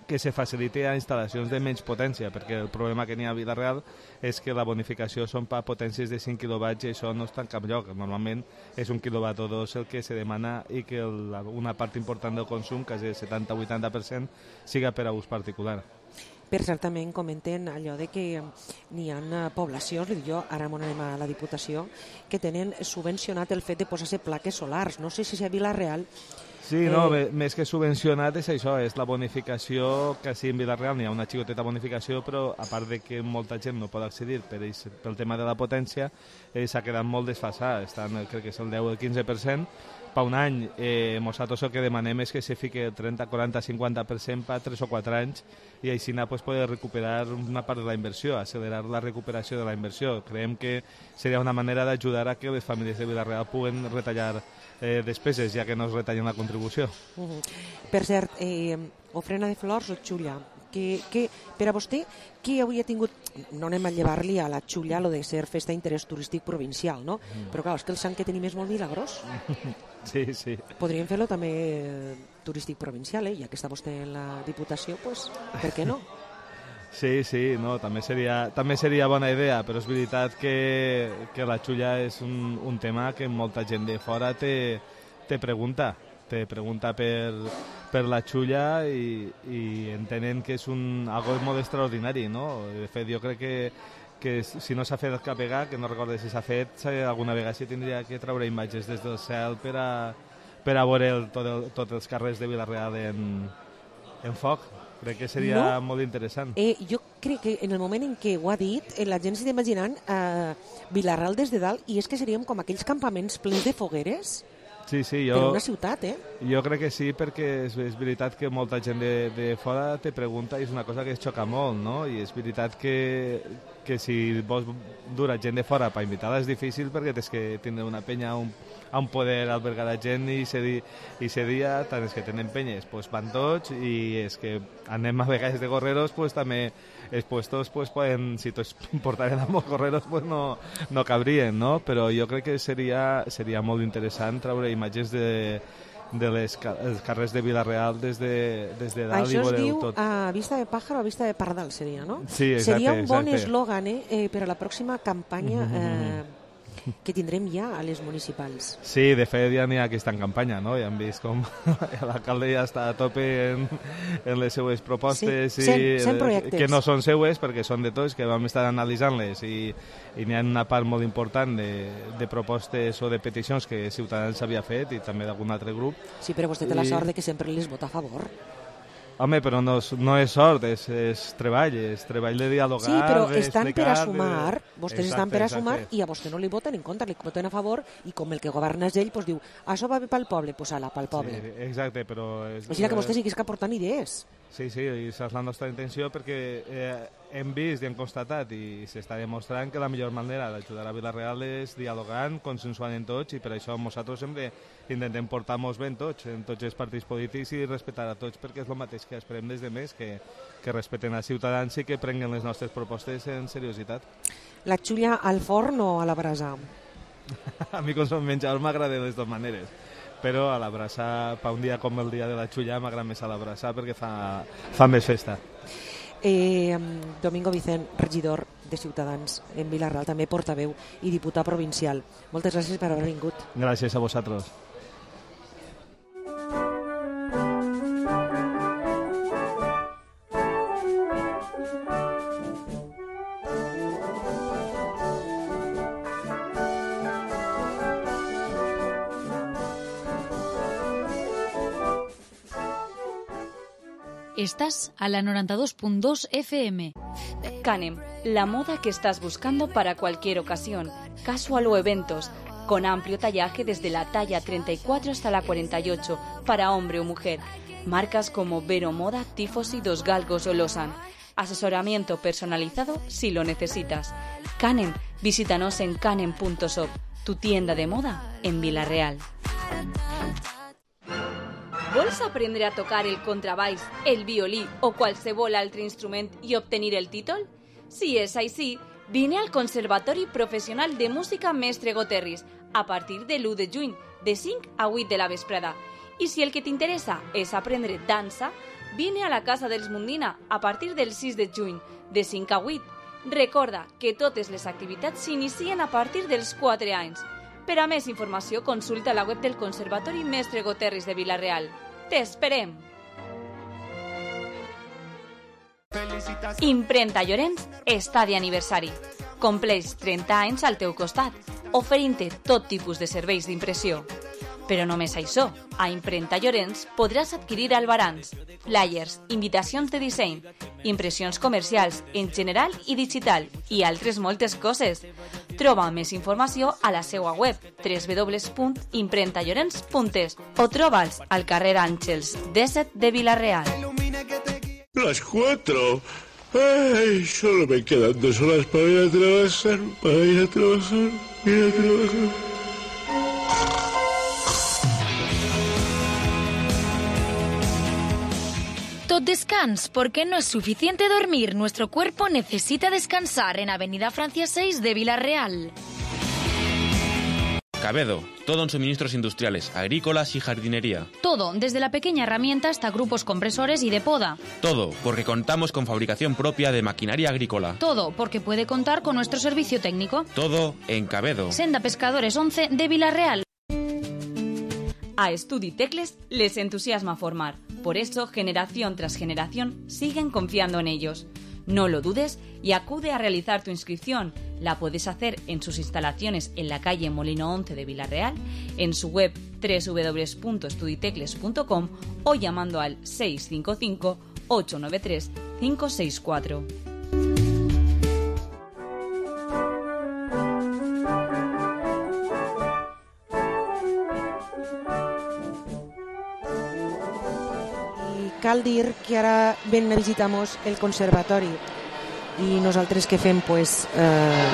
que se faciliti a instal·lacions de menys potència, perquè el problema que n'hi ha a Vila-real és que la bonificació són per potències de cinc quilowatts i això no està en cap lloc. Normalment és un quilowatt o dos el que se demana i que el, una part important del consum, quasi el setanta a vuitanta per cent, siga per a ús particular. Per cert, també comenten allò de que n'hi ha poblacions, jo ara m'ho anem a la Diputació, que tenen subvencionat el fet de posar-se plaques solars. No sé si a Vila-real... Sí, no, eh... més que subvencionat és això, és la bonificació, que sí en Vila-real n'hi ha una xicoteta bonificació, però a part de que molta gent no pot accedir per ells, pel tema de la potència, eh, s'ha quedat molt desfasat, estan, crec que és el deu o el quinze per cent, per un any. Eh, nosaltres el que demanem és que se fique el trenta, quaranta, cinquanta per cent per tres o quatre anys i així pues, poder recuperar una part de la inversió, accelerar la recuperació de la inversió. Creiem que seria una manera d'ajudar a que les famílies de Vila-real puguen retallar eh, despeses, ja que no es retallen la contribució. Uh -huh. Per cert, eh, ofrena de flors o xulla? Que, que, per a vostè, qui hauria tingut... No anem a llevar-li a la xulla lo de ser festa d'interès turístic provincial, no? Mm. Però clar, és que el sant que tenim és molt milagrós. Sí, sí. Podríem fer-lo també eh, turístic provincial, eh? Ja que està vostè en la Diputació, pues, per què no? Sí, sí, no, també seria, també seria bona idea, però és veritat que, que la xulla és un, un tema que molta gent de fora te, te pregunta. Te pregunta per, per la xulla i, i entenen que és un, algo molt extraordinari, no? De fet, jo crec que, que si no s'ha fet cap vegada, que no recordo si s'ha fet, alguna vegada s'hi tindria que treure imatges des del cel per a, per a veure el, tot el, tots els carrers de Vila-real en, en foc. Crec que seria no? molt interessant. Eh, jo crec que en el moment en què ho ha dit, la gent s'està imaginant eh, Vila-real des de dalt i és que seríem com aquells campaments plens de fogueres. Sí, sí, jo, per una ciutat, eh? Jo crec que sí, perquè és, és veritat que molta gent de, de fora te pregunta i és una cosa que es xoca molt, no? I és veritat que, que si vols dur a gent de fora per invitar-la és difícil perquè tens que tindre una penya on, on poder albergar la gent i se, di, i se dia, tant és que tenen penyes, pues van tots i és que anem a vegades de gorreros, pues també els puestos, pues poden, si tots portaren amb els gorreros, pues no, no cabrien, no? Però jo crec que seria, seria molt interessant treure imatges de, de les els carrers de Vila-real des de, des de dalt. Això i es diu tot. a vista de pàjaro o a vista de pardal, seria, no? Sí, exacte. Seria un bon exacte. eslògan eh, eh, per a la pròxima campanya eh, que tindrem ja a les municipals. Sí, de fet ja n'hi ha que està en campanya, no? Ja hem vist com l'alcalde ja està a tope en, en les seues propostes sí, cent, i cent projectes. que no són seues perquè són de tots, que vam estar analitzant-les i, i n'hi ha una part molt important de, de propostes o de peticions que Ciutadans havia fet i també d'algun altre grup. Sí, però vostè té la sort de que sempre les vota a favor. Home, però no, no és sort, és, és treball, és treball de dialogar. Sí, però estan per a sumar, de... vostès exacte, estan per a sumar exacte. i a vostè no li voten en contra, li voten a favor i com el que governa és ell, pues diu, això va bé pel poble, pues ala, pel poble. Sí, exacte, però... És... O sigui que vostè siguis que aportant idees. Sí, sí, i és la nostra intenció perquè eh, hem vist i hem constatat i s'està demostrant que la millor manera d'ajudar a Vila-real és dialogant, consensuant en tots i per això nosaltres sempre intentem portar-nos ben tots, en tots els partits polítics i respectar a tots perquè és el mateix que esperem des de més, que, que respecten els ciutadans i que prenguen les nostres propostes en seriositat. La xulla al forn o a la brasa? A mi com som menjador m'agrada de les dues maneres, però a la brasa, per un dia com el dia de la xulla, m'agrada més a la brasa perquè fa, fa més festa. Eh, Domingo Vicent, regidor de Ciutadans en Vila-real, també portaveu i diputat provincial. Moltes gràcies per haver vingut. Gràcies a vosaltres. Estás a la noventa y dos punto dos F M. Canem, la moda que estás buscando para cualquier ocasión, casual o eventos, con amplio tallaje desde la talla treinta y cuatro hasta la cuarenta y ocho, para hombre o mujer. Marcas como Vero Moda, Tifosi, Dos Galgos o Losan. Asesoramiento personalizado si lo necesitas. Canem, visítanos en canem punto shop, tu tienda de moda en Vila-real. Vols aprendre a tocar el contrabaix, el violí o qualsevol altre instrument i obtenir el títol? Si és així, vine al Conservatori Professional de Música Mestre Goterris a partir de l'u de juny, de cinc a vuit de la vesprada. I si el que t'interessa és aprendre dansa, Vine a la Casa dels Mundina a partir del sis de juny, de cinc a vuit. Recorda que totes les activitats s'inicien a partir dels quatre anys. Per a més informació, consulta la web del Conservatori Mestre Goterris de Vila-real. T'esperem! Imprenta Llorenç està d'aniversari. Compleix trenta anys al teu costat, oferint-te tot tipus de serveis d'impressió. Però només això, a Imprenta Llorenç podràs adquirir albarans, flyers, invitacions de disseny, impressions comercials en general i digital i altres moltes coses. Troba més informació a la seva web w w w punt imprenta llorenç punt es o troba'ls al carrer Àngels disset de Vila-real. Las cuatro. Ay, solo me quedan dos horas para ir a trabajar, para ir a trabajar, ir a trabajar. Tot descans, porque no es suficiente dormir. Nuestro cuerpo necesita descansar en Avenida Francia seis de Vila-real. Cabedo, todo en suministros industriales, agrícolas y jardinería. Todo, desde la pequeña herramienta hasta grupos compresores y de poda. Todo, porque contamos con fabricación propia de maquinaria agrícola. Todo, porque puede contar con nuestro servicio técnico. Todo en Cabedo. Senda Pescadores once de Vila-real. A Estudi Tecles les entusiasma formar. Por eso, generación tras generación, siguen confiando en ellos. No lo dudes y acude a realizar tu inscripción. La puedes hacer en sus instalaciones en la calle Molino once de Vila-real, en su web w w w punto estuditecles punto com o llamando al seis cinco cinco, ocho nueve tres, cinco seis cuatro. Cal dir que ara ven a visitar-nos el conservatori i nosaltres què fem? Pues, eh,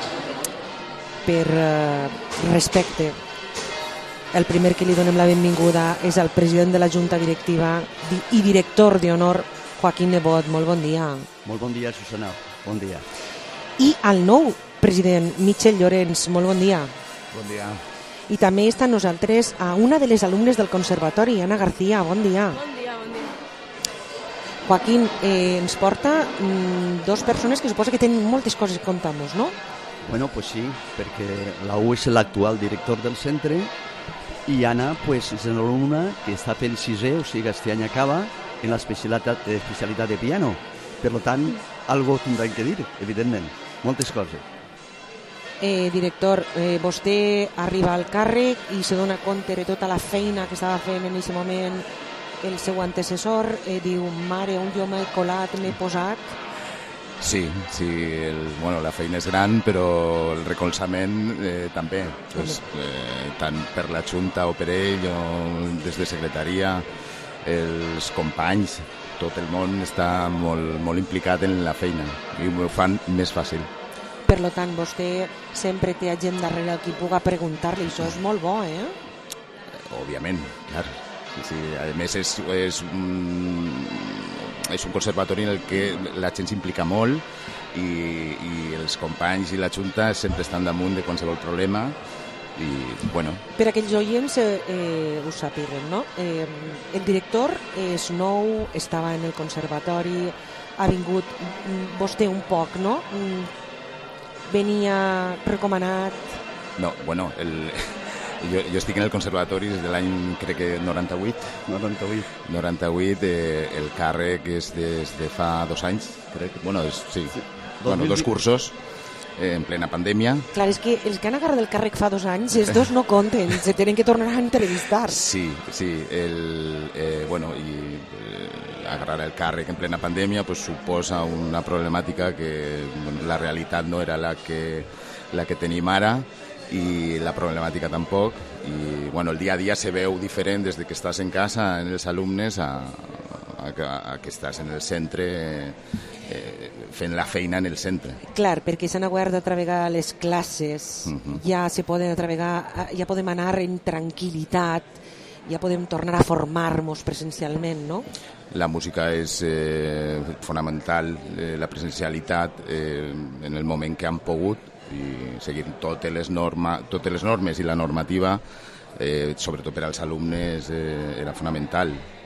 per eh, respecte, el primer que li donem la benvinguda és al president de la Junta Directiva i director d'honor, Joaquín Nebot. Molt bon dia. Molt bon dia, Susana. Bon dia. I al nou president, Michel Llorenç. Molt bon dia. Bon dia. I també està amb nosaltres a una de les alumnes del conservatori, Ana García. Bon dia. Bon dia, bon dia. Joaquín, eh, ens porta mm, dos persones que suposa que tenen moltes coses que contar-nos, no? Bueno, pues sí, perquè la U és l'actual director del centre i Anna pues, és l'alumna que està fent sisè, o sigui, este any acaba en l'especialitat especialitat de piano. Per tant, algo tindran que dir, evidentment, moltes coses. Eh, director, eh, vostè arriba al càrrec i se dona compte de tota la feina que estava fent en aquest moment el seu antecessor, eh, diu, mare, on jo m'he colat, m'he posat. Sí, sí, el, bueno, la feina és gran, però el recolzament eh, també, pues, eh, tant per la Junta o per ell, o des de secretaria, els companys, tot el món està molt, molt implicat en la feina i ho fan més fàcil. Per tant, vostè sempre té gent darrere qui puga preguntar-li, això és molt bo, eh? Òbviament, clar. Sí, sí. A més, és, és, un, és un conservatori en el que la gent s'implica molt i, i els companys i la Junta sempre estan damunt de qualsevol problema i, bueno... Per aquells oients eh, eh, ho sàpiguen, no? Eh, el director és nou, estava en el conservatori, ha vingut vostè un poc, no? Venia recomanat... No, bueno, el... Jo, jo estic en el conservatori des de l'any, crec que noranta-vuit. noranta-vuit. noranta-vuit, eh, el càrrec és des de fa dos anys, crec. Bueno, és, sí, sí. Bueno, dos cursos eh, en plena pandèmia. Clar, és que els que han agarrat el càrrec fa dos anys, els dos no compten, se tenen que tornar a entrevistar. Sí, sí. El, eh, bueno, i eh, agarrar el càrrec en plena pandèmia pues, suposa una problemàtica que bueno, la realitat no era la que, la que tenim ara, i la problemàtica tampoc i bueno, el dia a dia se veu diferent des de que estàs en casa en els alumnes a, a, a que estàs en el centre eh, fent la feina en el centre. Clar, perquè s'han obert altra vegada les classes, uh-huh. ja se poden altra vegada, ja podem anar en tranquil·litat, ja podem tornar a formar-nos presencialment, no? La música és eh, fonamental, eh, la presencialitat eh, en el moment que han pogut i seguint totes les, norma, totes les normes i la normativa, eh, sobretot per als alumnes, eh, era fonamental.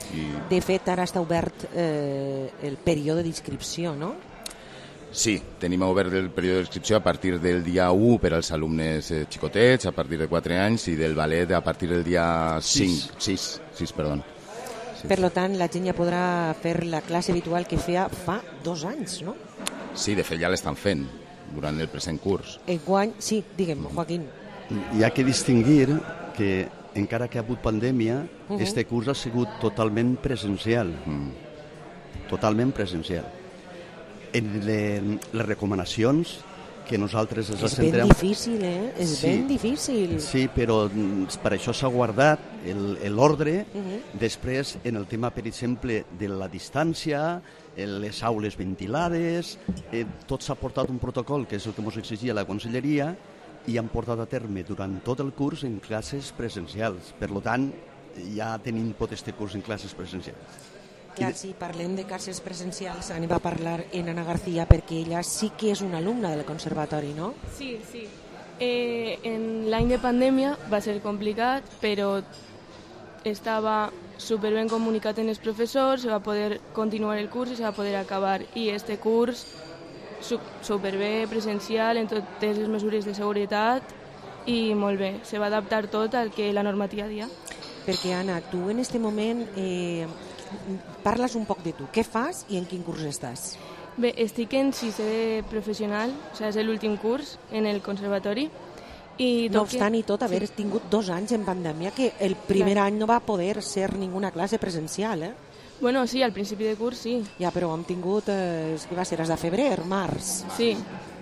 I... De fet, ara està obert eh, el període d'inscripció, no? Sí, tenim obert el període d'inscripció a partir del dia u per als alumnes eh, xicotets, a partir de quatre anys, i del ballet a partir del dia cinc. sis, sis, perdó. Sí, per lo tant, la gent ja podrà fer la classe habitual que feia fa dos anys, no? Sí, de fet ja l'estan fent durant el present curs. Enguany, sí, digue'm, Joaquín. Hi ha que distingir que, encara que ha hagut pandèmia, uh -huh. este curs ha sigut totalment presencial. Mm. Totalment presencial. En le, les recomanacions que nosaltres ens és centrem... ben difícil, eh? És sí, ben difícil. Sí, però per això s'ha guardat l'ordre. Uh -huh. Després, en el tema, per exemple, de la distància, les aules ventilades, eh, tot s'ha portat un protocol, que és el que ens exigia la Conselleria, i han portat a terme durant tot el curs en classes presencials. Per tant, ja tenim tot este curs en classes presencials. Clar, si parlem de classes presencials, anem a parlar en Ana García, perquè ella sí que és una alumna del conservatori, no? Sí, sí. Eh, en l'any de pandèmia va ser complicat, però estava superben comunicat en els professors, se va poder continuar el curs i se va poder acabar. I este curs superbé, presencial, en totes les mesures de seguretat, i molt bé, se va adaptar tot al que la normativa dia. Perquè, Anna, tu en este moment eh, parles un poc de tu. Què fas i en quin curs estàs? Bé, estic en sisè professional, o sigui, és l'últim curs en el conservatori. I no obstant i tot, haver sí. tingut dos anys en pandèmia, que el primer Clar. any no va poder ser ninguna classe presencial, eh? Bueno, sí, al principi de curs sí. Ja, però hem tingut, eh, que va ser, des de febrer, març. Sí.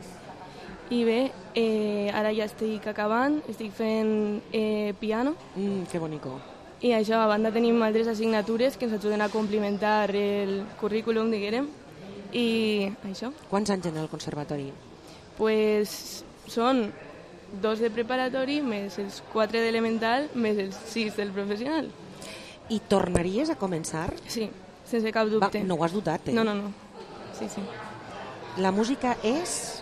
I bé, eh, ara ja estic acabant, estic fent eh, piano. Mm, que bonico. I això, a banda tenim altres assignatures que ens ajuden a complementar el currículum, diguem, i això. Quants anys en el conservatori? Pues són dos de preparatori, més els quatre d'elemental, més els sis del professional. I tornaries a començar? Sí, sense cap dubte. Va, no ho has dubtat, eh? No, no, no. Sí, sí. La música és...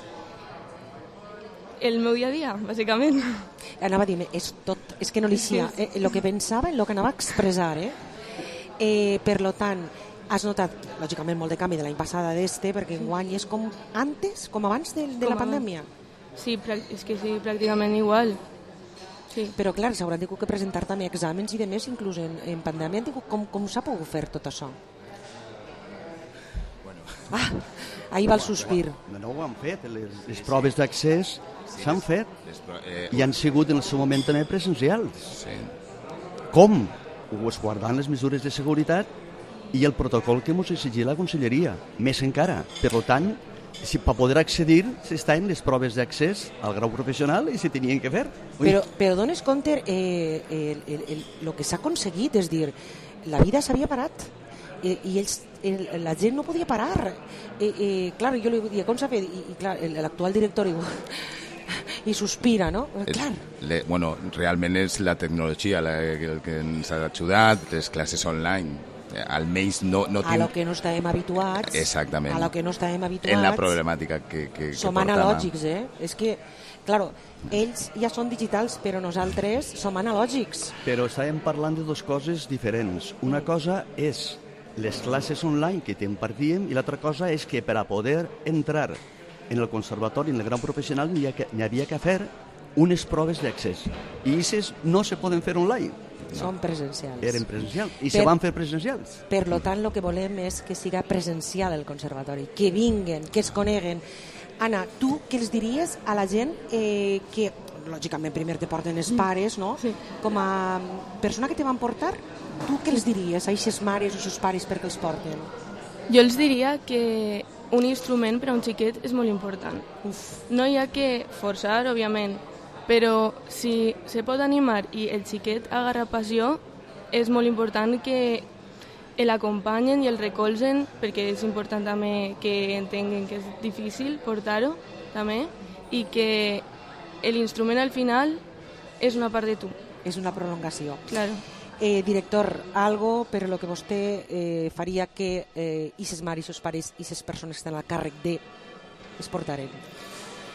El meu dia a dia, bàsicament. Anava a dir, és tot, és que no li sia, eh, el que pensava, el que anava a expressar, eh? eh per lo tant, has notat, lògicament, molt de canvi de l'any passada d'este, perquè enguany és com antes, com abans de, de com la pandèmia. Sí, és que sí, pràcticament igual. Sí. Però clar, s'hauran tingut que presentar també exàmens i de més, inclús en, en pandèmia, com, com s'ha pogut fer tot això? Bueno. Ah, ahir va el sospir. No, no ho han fet, les, les proves d'accés s'han fet eh, i han sigut en el seu moment també presencials. Sí. Com? Ho es guardant les mesures de seguretat i el protocol que ens exigia la Conselleria, més encara. Per tant, si per poder accedir s'estaven les proves d'accés al grau professional i se tenien que fer. Ui. Però, però dones compte, eh, el, el, el, el que s'ha aconseguit, és dir, la vida s'havia parat eh, i ells, el, la gent no podia parar. Eh, eh, clar, jo li dic, com s'ha fet? I, i clar, l'actual director i, i sospira, no? Es, clar. Le, bueno, realment és la tecnologia la, el que ens ha ajudat, les classes online. Almenys no, no a lo que no estàvem habituats. Exactament. A lo que no estàvem habituats. En la problemàtica que, que, som que analògics, eh? És que, claro, ells ja són digitals, però nosaltres som analògics. Però estàvem parlant de dues coses diferents. Una cosa és les classes online que t'impartíem i l'altra cosa és que per a poder entrar en el conservatori, en el grau professional, n'hi havia que fer unes proves d'accés. I aquestes no se poden fer online. No. Són presencials. Eren presencials i per, se van fer presencials. Per lo tant, el que volem és que siga presencial el conservatori, que vinguen, que es coneguen. Anna, tu què els diries a la gent eh, que, lògicament, primer te porten els pares, no? Sí. Com a persona que te van portar, tu què els diries a aquestes mares o aquests pares perquè els porten? Jo els diria que un instrument per a un xiquet és molt important. Uf. No hi ha que forçar, òbviament, però si se pot animar i el xiquet agarra passió, és molt important que l'acompanyen i el recolzen, perquè és important també que entenguen que és difícil portar-ho, també, i que l'instrument al final és una part de tu. És una prolongació. Claro. Eh, director, algo per lo que vostè eh, faria que eh, i ses mares, i ses pares i ses persones que estan al càrrec de es portaren?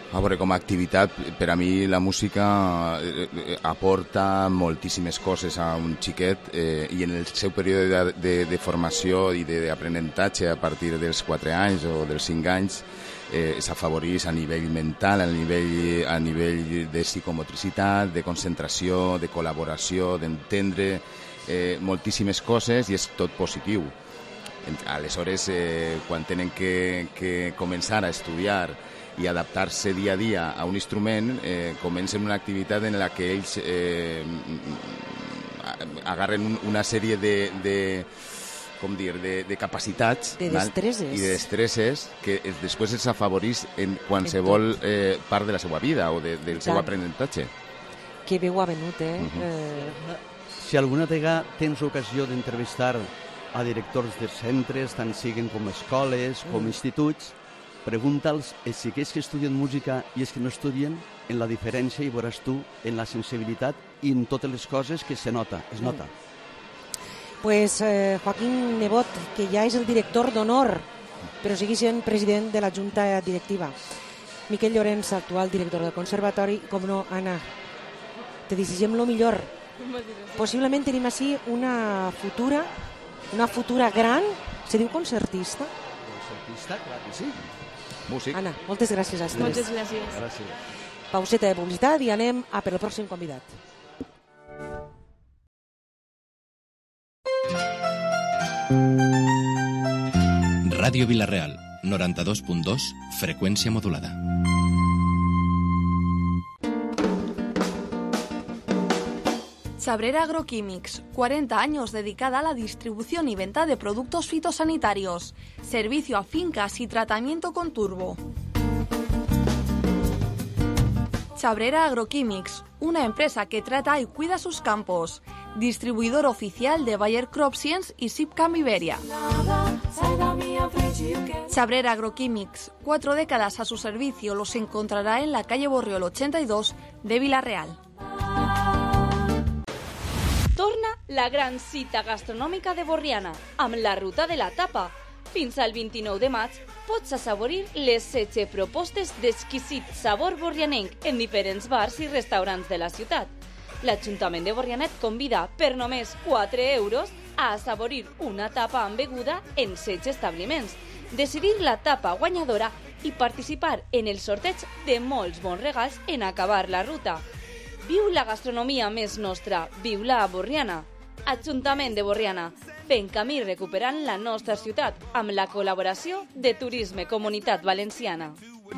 A veure, com a activitat, per a mi la música aporta moltíssimes coses a un xiquet eh, i en el seu període de, de, de formació i d'aprenentatge a partir dels quatre anys o dels cinc anys eh, s'afavoreix a nivell mental, a nivell, a nivell de psicomotricitat, de concentració, de col·laboració, d'entendre eh, moltíssimes coses i és tot positiu. Aleshores, eh, quan tenen que, que començar a estudiar i adaptar-se dia a dia a un instrument, eh, comencen una activitat en la que ells eh, agarren un, una sèrie de, de, com dir, de, de capacitats de destreses. i de destreses que es, després els afavoreix en qualsevol eh, part de la seva vida o de, del seu aprenentatge. Que bé ho ha venut, eh? Uh-huh. eh... Si alguna vegada tens ocasió d'entrevistar a directors de centres, tant siguin com escoles, com Mm. instituts, pregunta'ls si aquells que estudien música i els que no estudien, en la diferència i veuràs tu en la sensibilitat i en totes les coses que se nota, es nota. Pues eh, Joaquín Nebot, que ja és el director d'honor, però sigui sent president de la Junta Directiva. Miquel Llorenç, actual director del Conservatori, i com no, Anna, te desitgem lo millor. Possiblement tenim així una futura, una futura gran, se diu concertista? Concertista, clar que sí. Músic. Anna, moltes gràcies a tres. Moltes gràcies. Gràcies. Pauseta de publicitat i anem a per el pròxim convidat. Ràdio Vila-real, noranta-dos punt dos, freqüència modulada. Chabrera Agroquímics, cuarenta años dedicada a la distribución y venta de productos fitosanitarios, servicio a fincas y tratamiento con turbo. Chabrera Agroquímics, una empresa que trata y cuida sus campos, distribuidor oficial de Bayer Crop Science y Sipcam Iberia. Chabrera Agroquímics, cuatro décadas a su servicio, los encontrará en la calle Borriol ochenta y dos de Vila-real. Torna la gran cita gastronòmica de Borriana, amb la ruta de la tapa. Fins al vint-i-nou de maig pots assaborir les setze propostes d'exquisit sabor borrianenc en diferents bars i restaurants de la ciutat. L'Ajuntament de Borrianet convida per només quatre euros a assaborir una tapa amb beguda en setze establiments, decidir la tapa guanyadora i participar en el sorteig de molts bons regals en acabar la ruta. Viu la gastronomia més nostra, viu-la a Borriana. Ajuntament de Borriana, fent camí recuperant la nostra ciutat amb la col·laboració de Turisme Comunitat Valenciana.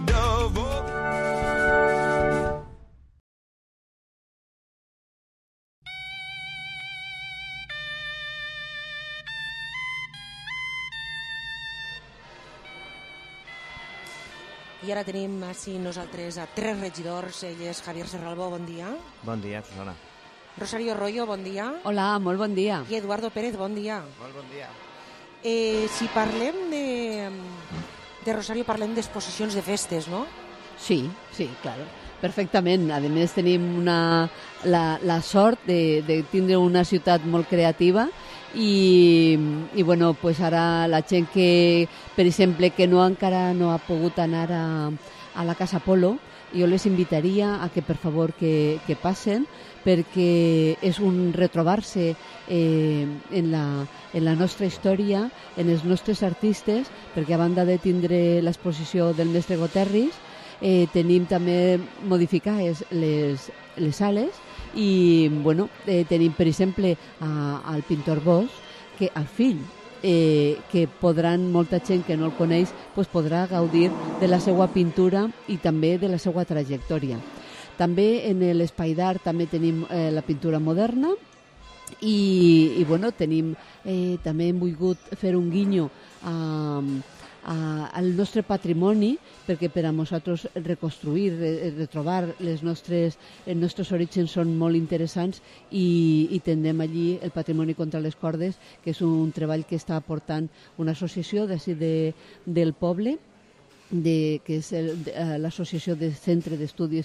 I ara tenim així nosaltres a tres regidors. Ell és Javier Serralbó, bon dia. Bon dia, Susana. Rosario Royo, bon dia. Hola, molt bon dia. I Eduardo Pérez, bon dia. Molt bon dia. Eh, si parlem de, de Rosario, parlem d'exposicions de festes, no? Sí, sí, claro. Perfectament. A més, tenim una, la, la sort de, de tindre una ciutat molt creativa i, i bueno, pues ara la gent que, per exemple, que no encara no ha pogut anar a, a la Casa Polo, jo les invitaria a que per favor que, que passen, perquè és un retrobar-se eh, en, la, en la nostra història, en els nostres artistes, perquè a banda de tindre l'exposició del mestre Goterris, eh, tenim també modificades les, les sales i bueno, eh, tenim per exemple a, al pintor Bosch, que el fill, eh, que podran, molta gent que no el coneix, pues podrà gaudir de la seva pintura i també de la seva trajectòria. També en l'espai d'art també tenim eh, la pintura moderna i, i bueno, tenim, eh, també hem volgut fer un guinyo a, a, al nostre patrimoni, perquè per a nosaltres reconstruir, re, retrobar les nostres, els nostres orígens són molt interessants i, i tindrem allí el Patrimoni contra les Cordes, que és un treball que està portant una associació d'ací de, del poble, de, que és el, de, l'associació de Centre d'Estudis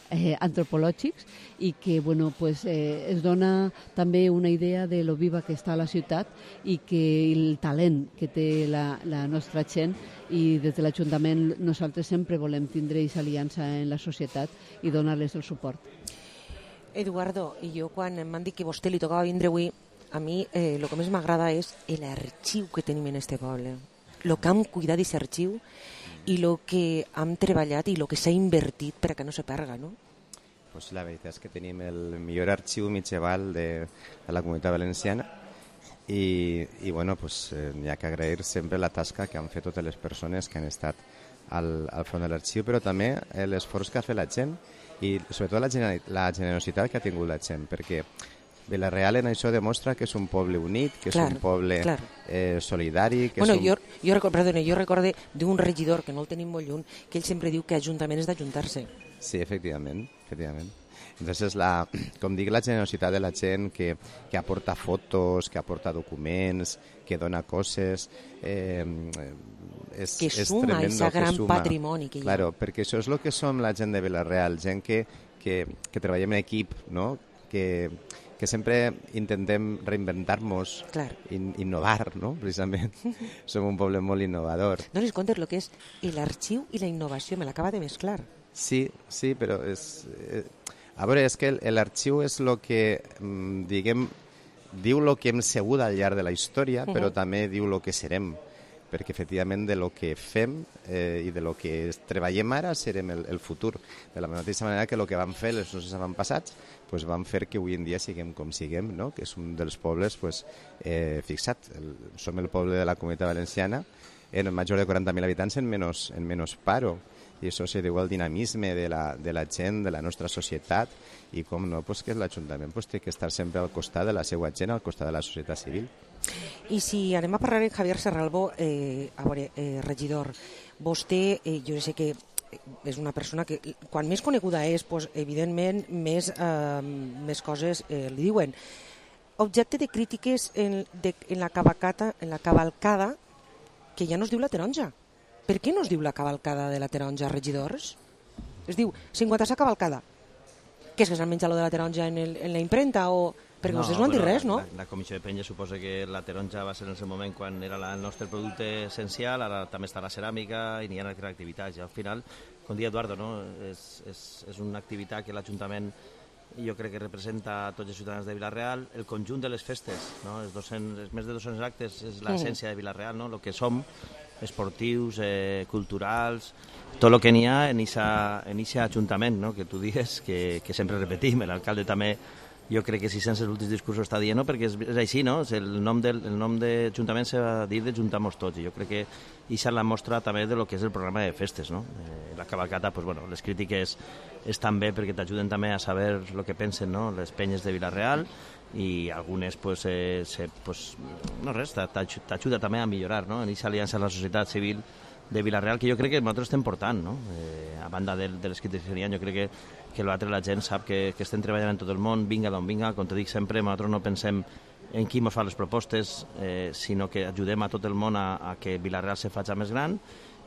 eh, antropològics i que bueno, pues, eh, es dona també una idea de lo viva que està la ciutat i que el talent que té la, la nostra gent, i des de l'Ajuntament nosaltres sempre volem tindre aquesta aliança en la societat i donar-les el suport. Eduardo, i jo quan m'han dit que vostè li tocava vindre avui, a mi eh, el que més m'agrada és l'arxiu que tenim en este poble, el que hem cuidat d'aquest arxiu i el que hem treballat i el que s'ha invertit per a que no se perga, no? Pues la veritat és que tenim el millor arxiu mitjaval de, de la Comunitat Valenciana i, i bueno, pues, eh, hi ha que agrair sempre la tasca que han fet totes les persones que han estat al, al front de l'arxiu, però també l'esforç que ha fet la gent i sobretot la, gener la generositat que ha tingut la gent, perquè Vila-real en això demostra que és un poble unit, que clar, és un poble eh, solidari... Que bueno, és un... jo, jo, record, perdona, jo recorde d'un regidor, que no el tenim molt lluny, que ell sempre diu que Ajuntament és d'ajuntar-se. Sí, efectivament, efectivament. Entonces, la, com dic, la generositat de la gent que, que aporta fotos, que aporta documents, que dona coses... Eh, és, que és suma, tremendo, aquest gran que suma. patrimoni que hi ha. Claro, perquè això és el que som la gent de Vila-real, gent que, que, que treballem en equip, no? que, que sempre intentem reinventar-nos, in, innovar, no? Precisament. Som un poble molt innovador. Donis compte el que és l'arxiu i la innovació, me l'acaba de mesclar. Sí, sí, però és... Eh, a veure, és que l'arxiu és el que, diguem, diu el que hem sigut al llarg de la història, uh-huh. però també diu el que serem, perquè efectivament de lo que fem eh, i de lo que treballem ara serem el, el futur. De la mateixa manera que el que vam fer els nostres avantpassats pues, van fer que avui en dia siguem com siguem, no? Que és un dels pobles pues, eh, fixat. El, som el poble de la Comunitat Valenciana en major de quaranta mil habitants en menys, en menys paro. I això se deu al dinamisme de la, de la gent, de la nostra societat, i com no, pues, que l'Ajuntament pues, té que estar sempre al costat de la seva gent, al costat de la societat civil. I si anem a parlar amb Javier Serralbo, eh, a veure, eh, regidor, vostè, eh, jo sé que és una persona que, quan més coneguda és, pues, evidentment, més, eh, més coses eh, li diuen. Objecte de crítiques en, de, en, la cavalcata, en la cavalcada, que ja no es diu la taronja. Per què no es diu la cavalcada de la taronja, regidors? Es diu cinquanta-sa cavalcada. Què és que s'han menjat lo de la taronja en, el, en la impremta o... Perquè no, vostès no han dit res, no? La, la Comissió de Penya suposa que la taronja va ser en el moment quan era la, el nostre producte essencial, ara també està la ceràmica i n'hi ha altres activitats. I al final, com dia Eduardo, no? és, és, és una activitat que l'Ajuntament jo crec que representa a tots els ciutadans de Vila-real, el conjunt de les festes, no? Els, dos-cents, els més de dos-cents actes és l'essència de Vila-real, no? El que som, esportius, eh, culturals, tot el que n'hi ha en aquest ajuntament, no? Que tu dius, que, que sempre repetim, l'alcalde també, jo crec que si sense els últims discursos està dient, no? Perquè és, és així, no? El nom del, el nom d'Ajuntament s'ha de dir de juntar-nos tots, i jo crec que això és la mostra també de lo que és el programa de festes, no? Eh, la cavalcata, pues, bueno, les crítiques estan bé perquè t'ajuden també a saber el que pensen, no? Les penyes de Vila-real, i algunes, pues, eh, se, pues, no res, t'ajuda també a millorar, no? En aquesta aliança amb la societat civil de Vila-real, que jo crec que nosaltres estem portant, no? Eh, a banda de, de les crítiques que hi ha, jo crec que, que l'altre la gent sap que, que estem treballant en tot el món, vinga d'on vinga, com te dic sempre, nosaltres no pensem en qui ens fa les propostes, eh, sinó que ajudem a tot el món a, a que Vila-real se faci més gran,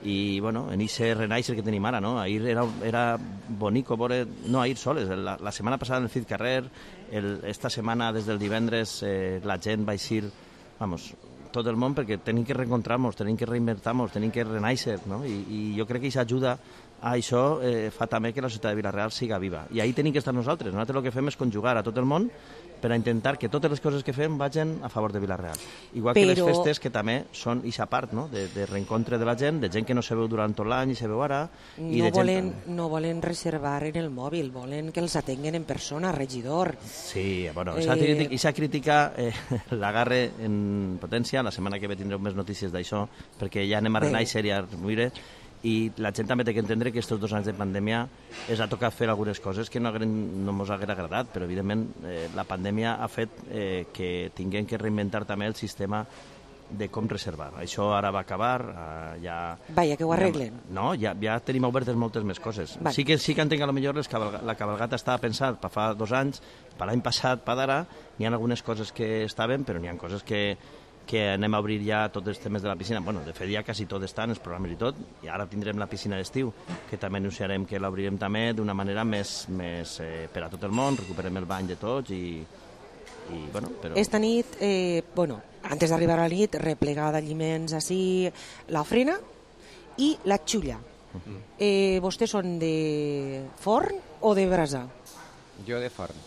i bueno, en aquest renaixer que tenim ara, no? Ahir era, era bonic veure, no ahir soles, la, la setmana passada en el Fit Carrer, el, esta setmana des del divendres eh, la gent va eixir, vamos, tot el món, perquè tenim que reencontrar-nos, tenim que reinventar-nos, tenim que renaixer, no? I, i jo crec que això ajuda a això, eh, fa també que la ciutat de Vila-real siga viva. I ahí tenim que estar nosaltres. Nosaltres el que fem és conjugar a tot el món per a intentar que totes les coses que fem vagin a favor de Vila-real. Igual Però... que les festes, que també són aquesta part, no? de, de reencontre de la gent, de gent que no se veu durant tot l'any i se veu ara. I no, de volen, gent... no volen reservar en el mòbil, volen que els atenguen en persona, regidor. Sí, bueno, aquesta eh... crítica, crítica eh, l'agarre en potència. La setmana que ve tindreu més notícies d'això, perquè ja anem a renaixer i a remuire. I la gent també té que entendre que aquests dos anys de pandèmia ens ha tocat fer algunes coses que no, no ens hagués agradat, però evidentment eh, la pandèmia ha fet eh, que tinguem que reinventar també el sistema de com reservar. Això ara va acabar, eh, ja... Vaja, que ho arreglen. Ja, no, ja, ja tenim obertes moltes més coses. Vale. Sí que sí que entenc a lo millor les cabalga, la cabalgata estava pensat per fa dos anys, per l'any passat, per d'ara, n'hi ha algunes coses que estaven, però n'hi ha coses que que anem a obrir ja tots els temes de la piscina. Bueno, de fet ja quasi tot estan, els programes i tot, i ara tindrem la piscina d'estiu, que també anunciarem que l'obrirem també d'una manera més, més eh, per a tot el món, recuperem el bany de tots i, i bueno, però... Esta nit, eh, bueno, antes d'arribar a la nit, replegada d'aliments així, l'ofrena i la xulla. Uh-huh. eh, vostès són de forn o de brasa? Jo de forn.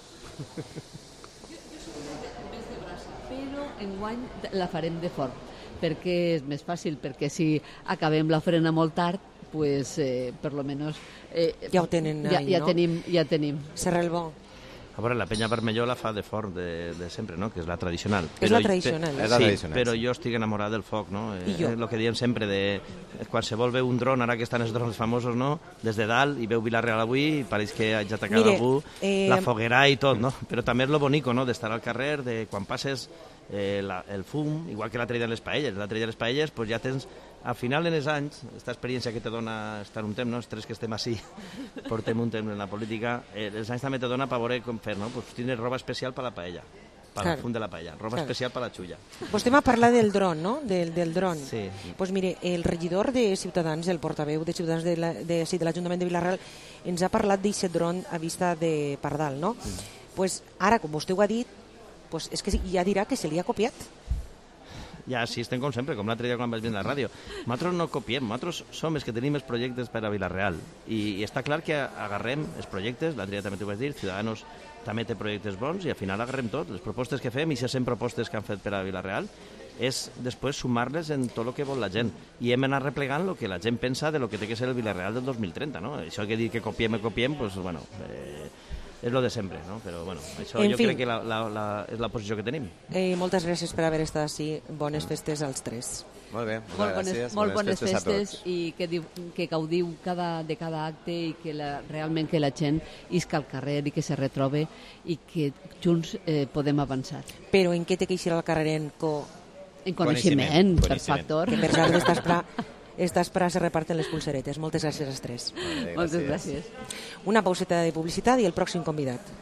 Però enguany la farem de forn, perquè és més fàcil, perquè si acabem la frena molt tard, pues, eh, per lo menos... Eh, ja ho tenen ja, ahí, ja no? Tenim, ja tenim. Serra el bo. A veure, la penya vermellola fa de forn de, de sempre, no? Que és la tradicional. És però, la tradicional. Per, És la sí, tradicional, però sí. Jo estic enamorat del foc, no? I jo. És el que diem sempre, de qualsevol veu un dron, ara que estan els drons famosos, no? Des de dalt, i veu Vila-real avui, i pareix que haig d'atacar algú, eh... la foguera i tot, no? Però també és lo bonico, no? D'estar al carrer, de quan passes eh, la, el fum, igual que l'altre dia de les paelles. L'altre dia de les paelles, pues ja tens... Al final, en els anys, aquesta experiència que te dona estar un temps, no? Els tres que estem així, portem un temps en la política, eh, els anys també te dona per veure com fer, no? Pues tindre roba especial per la paella, per claro. el fum de la paella, roba claro. especial per la xulla. Vostè m'ha parlat del dron, no? Del, del dron. Sí. Pues mire, el regidor de Ciutadans, el portaveu de Ciutadans de, la, de, sí, de l'Ajuntament de Vila-real, ens ha parlat d'aquest dron a vista de Pardal, no? Mm. Pues ara, com vostè ho ha dit, pues és que ja dirà que se li ha copiat. Ja, sí, estem com sempre, com l'altre dia quan vaig venir a la ràdio. Nosaltres no copiem, nosaltres som els que tenim els projectes per a Vila-real. I, i està clar que agarrem els projectes, l'altre dia també t'ho vaig dir, Ciudadanos també té projectes bons i al final agarrem tot. Les propostes que fem i les cent propostes que han fet per a Vila-real és després sumar-les en tot el que vol la gent. I hem anat replegant el que la gent pensa de lo que té que ser el Vila-real del dos mil trenta, no? Això que dir que copiem i copiem, doncs, bueno... Eh, és lo de sempre, no? Però, bueno, això en jo fi, crec que la, la, la, és la posició que tenim. Eh, moltes gràcies per haver estat així. Bones festes als tres. Molt bé, molt gràcies. Bones, molt bones, bones festes, festes i que, diu, que gaudiu cada, de cada acte i que la, realment que la gent isca al carrer i que se retrobe i que junts eh, podem avançar. Però en què té que eixir al carrer en co... En coneixement, coneixement. Per factor. Que per cert d'estar esprà... Esta espera se reparten les pulseretes. Moltes gràcies als tres. Vale, Moltes gràcies. Una pauseta de publicitat i el pròxim convidat.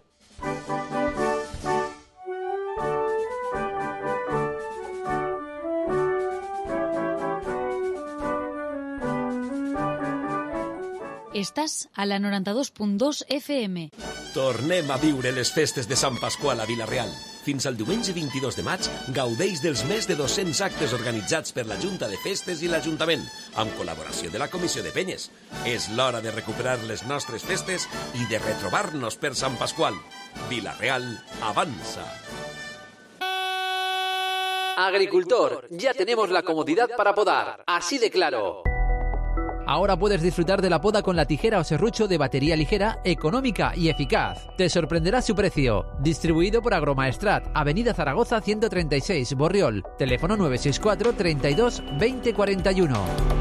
Estàs a la noranta-dos punt dos F M. Tornem a viure les festes de Sant Pasqual a Vila-real. Fins al diumenge vint-i-dos de maig gaudeix dels més de dos-cents actes organitzats per la Junta de Festes i l'Ajuntament, amb col·laboració de la Comissió de Penyes. És l'hora de recuperar les nostres festes i de retrobar-nos per Sant Pasqual. Vila-real avanza. Agricultor, ya tenemos la comodidad para podar. Así de claro. Ahora puedes disfrutar de la poda con la tijera o serrucho de batería ligera, económica y eficaz. Te sorprenderá su precio. Distribuido por Agromaestrat, Avenida Zaragoza ciento treinta y seis, Borriol. Teléfono nueve seis cuatro, treinta y dos, veinte cuarenta y uno.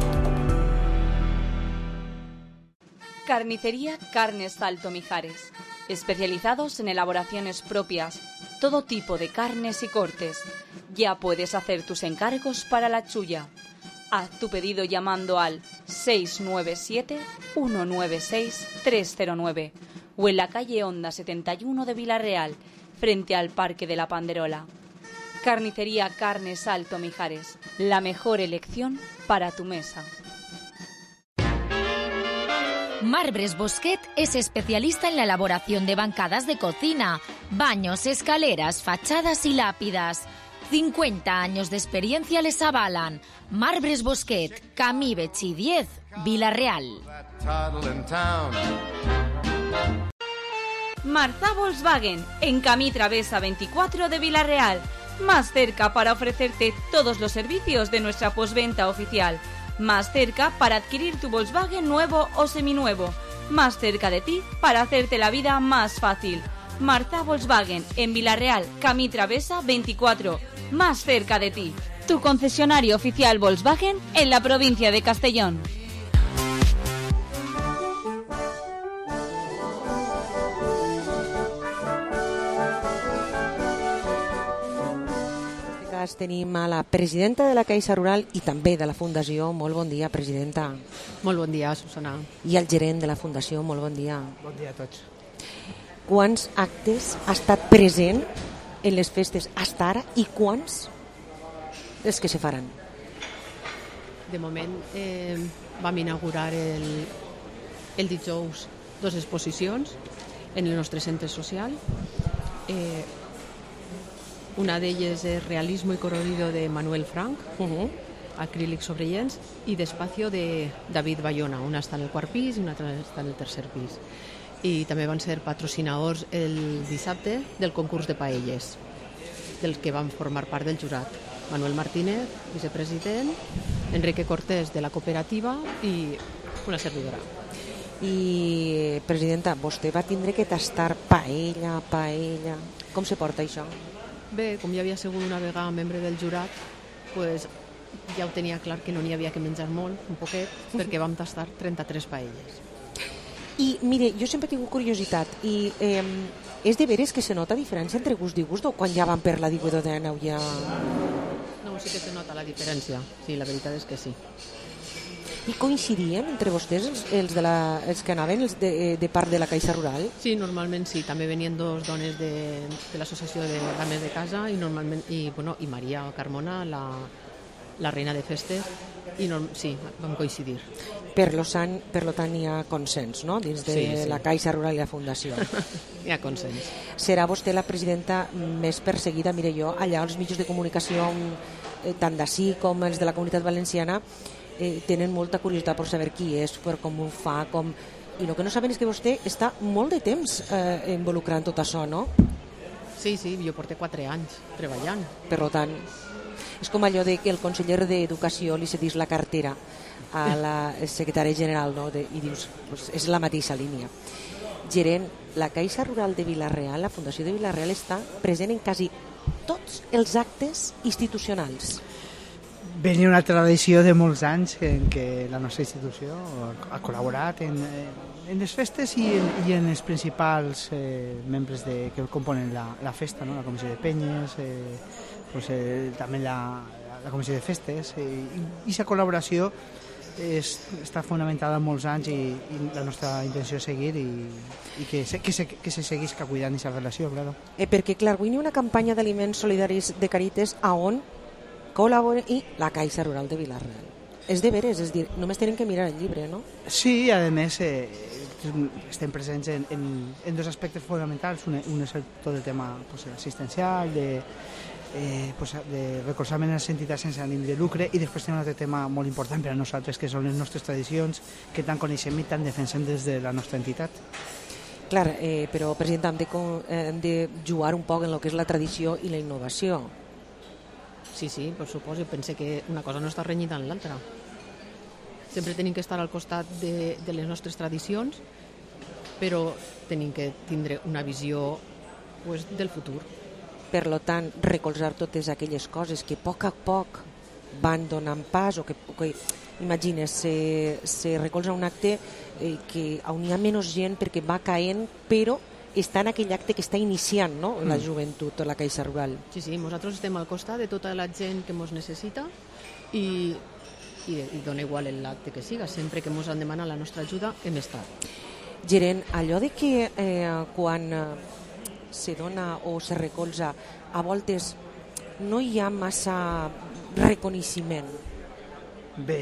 Carnicería Carnes Salto Mijares. Especializados en elaboraciones propias. Todo tipo de carnes y cortes. Ya puedes hacer tus encargos para la chulla. Haz tu pedido llamando al seis nueve siete, uno nueve seis, tres cero nueve o en la calle Honda setenta y uno de Vila-real, frente al Parque de la Panderola. Carnicería Carnes Alto Mijares, la mejor elección para tu mesa. Marbres Bosquet es especialista en la elaboración de bancadas de cocina, baños, escaleras, fachadas y lápidas. cincuenta años de experiencia les avalan. Marbres Bosquet, Camí Betxí diez, Vila-real. Marza Volkswagen, en Camí Travesa veinticuatro de Vila-real. Más cerca para ofrecerte todos los servicios de nuestra postventa oficial. Más cerca para adquirir tu Volkswagen nuevo o seminuevo. Más cerca de ti para hacerte la vida más fácil. Marza Volkswagen, en Vila-real, Camí Travesa veinticuatro. Más cerca de ti. Tu concesionario oficial Volkswagen en la provincia de Castellón. En aquest cas tenim a la presidenta de la Caixa Rural i també de la Fundació. Molt bon dia, presidenta. Molt bon dia, Susana. I el gerent de la Fundació. Molt bon dia. Bon dia a tots. Quants actes ha estat present en les festes hasta ara i quants els que se faran? De moment eh, vam inaugurar el, el dijous dues exposicions en el nostre centre social. Eh, una d'elles és Realismo y colorido de Manuel Frank, uh-huh. acrílic sobre llenç, i Despacio de David Bayona. Una està en el quart pis i una altra està en el tercer pis. I també van ser patrocinadors el dissabte del concurs de paelles, del que van formar part del jurat. Manuel Martínez, vicepresident, Enrique Cortés, de la cooperativa, i una servidora. I, presidenta, vostè va tindre que tastar paella, paella... Com se porta això? Bé, com ja havia sigut una vegada membre del jurat, pues, ja ho tenia clar que no n'hi havia que menjar molt, un poquet, perquè vam tastar trenta-tres paelles. I, mire, jo sempre he tingut curiositat, i eh, és de veres que se nota diferència entre gust i gust, o quan ja van per la digüedor de neu ja... No, sí que se nota la diferència, sí, la veritat és que sí. I coincidien entre vostès els, els, de la, els que anaven els de, de part de la Caixa Rural? Sí, normalment sí, també venien dos dones de, de l'associació de dames de casa i normalment i, bueno, i Maria Carmona, la, la reina de festes, i no, sí, vam coincidir. Per lo, san, per lo tant hi ha consens, no?, dins de sí, sí. la Caixa Rural i la Fundació. Hi ha consens. Serà vostè la presidenta més perseguida, mire jo, allà els mitjans de comunicació, tant d'ací com els de la Comunitat Valenciana, eh, tenen molta curiositat per saber qui és, per com ho fa, com... i el que no saben és que vostè està molt de temps eh, involucrant tot això, no? Sí, sí, jo porto quatre anys treballant. Per tant, és com allò de que el conseller d'Educació li cedís la cartera a la secretària general, no? de, i dius, pues, és la mateixa línia. Gerent, la Caixa Rural de Vila-real, la Fundació de Vila-real, està present en quasi tots els actes institucionals. Venia una tradició de molts anys en què la nostra institució ha col·laborat en, en les festes i en, i en els principals eh, membres de, que componen la, la festa, no? La Comissió de Penyes, eh, pues, eh, també la, la Comissió de Festes, eh, i aquesta col·laboració és, està fonamentada en molts anys i, i la nostra intenció és seguir i, i que, se, que, se, que se seguisca cuidant aquesta relació, claro. Eh, perquè, clar, avui hi ha una campanya d'aliments solidaris de Caritas a on col·labora i la Caixa Rural de Vila-real. És de veres, és dir, només tenen que mirar el llibre, no? Sí, i a més eh, estem presents en, en, en dos aspectes fonamentals. Un, un és el, tot el tema pues, assistencial, de, eh, pues, de recolzament a les entitats sense ànim de lucre, i després tenim un altre tema molt important per a nosaltres, que són les nostres tradicions, que tant coneixem i tant defensem des de la nostra entitat. Clar, eh, però, president, hem de, hem de jugar un poc en el que és la tradició i la innovació. Sí, sí, per suposo. Jo penso que una cosa no està renyida en l'altra. Sempre tenim que estar al costat de, de les nostres tradicions, però tenim que tindre una visió pues, del futur. Per lo tant, recolzar totes aquelles coses que a poc a poc van donant pas, o que, o que imagines, se, se recolza un acte eh, que on hi ha menys gent perquè va caent, però està en aquell acte que està iniciant, no? La joventut o la Caixa Rural. Sí, sí, nosaltres estem al costat de tota la gent que ens necessita i, i, i dona igual l'acte que siga, sempre que ens han demanat la nostra ajuda hem estat. Gerent, allò de que eh, quan eh, se dona o se recolza a voltes no hi ha massa reconeixement. Bé,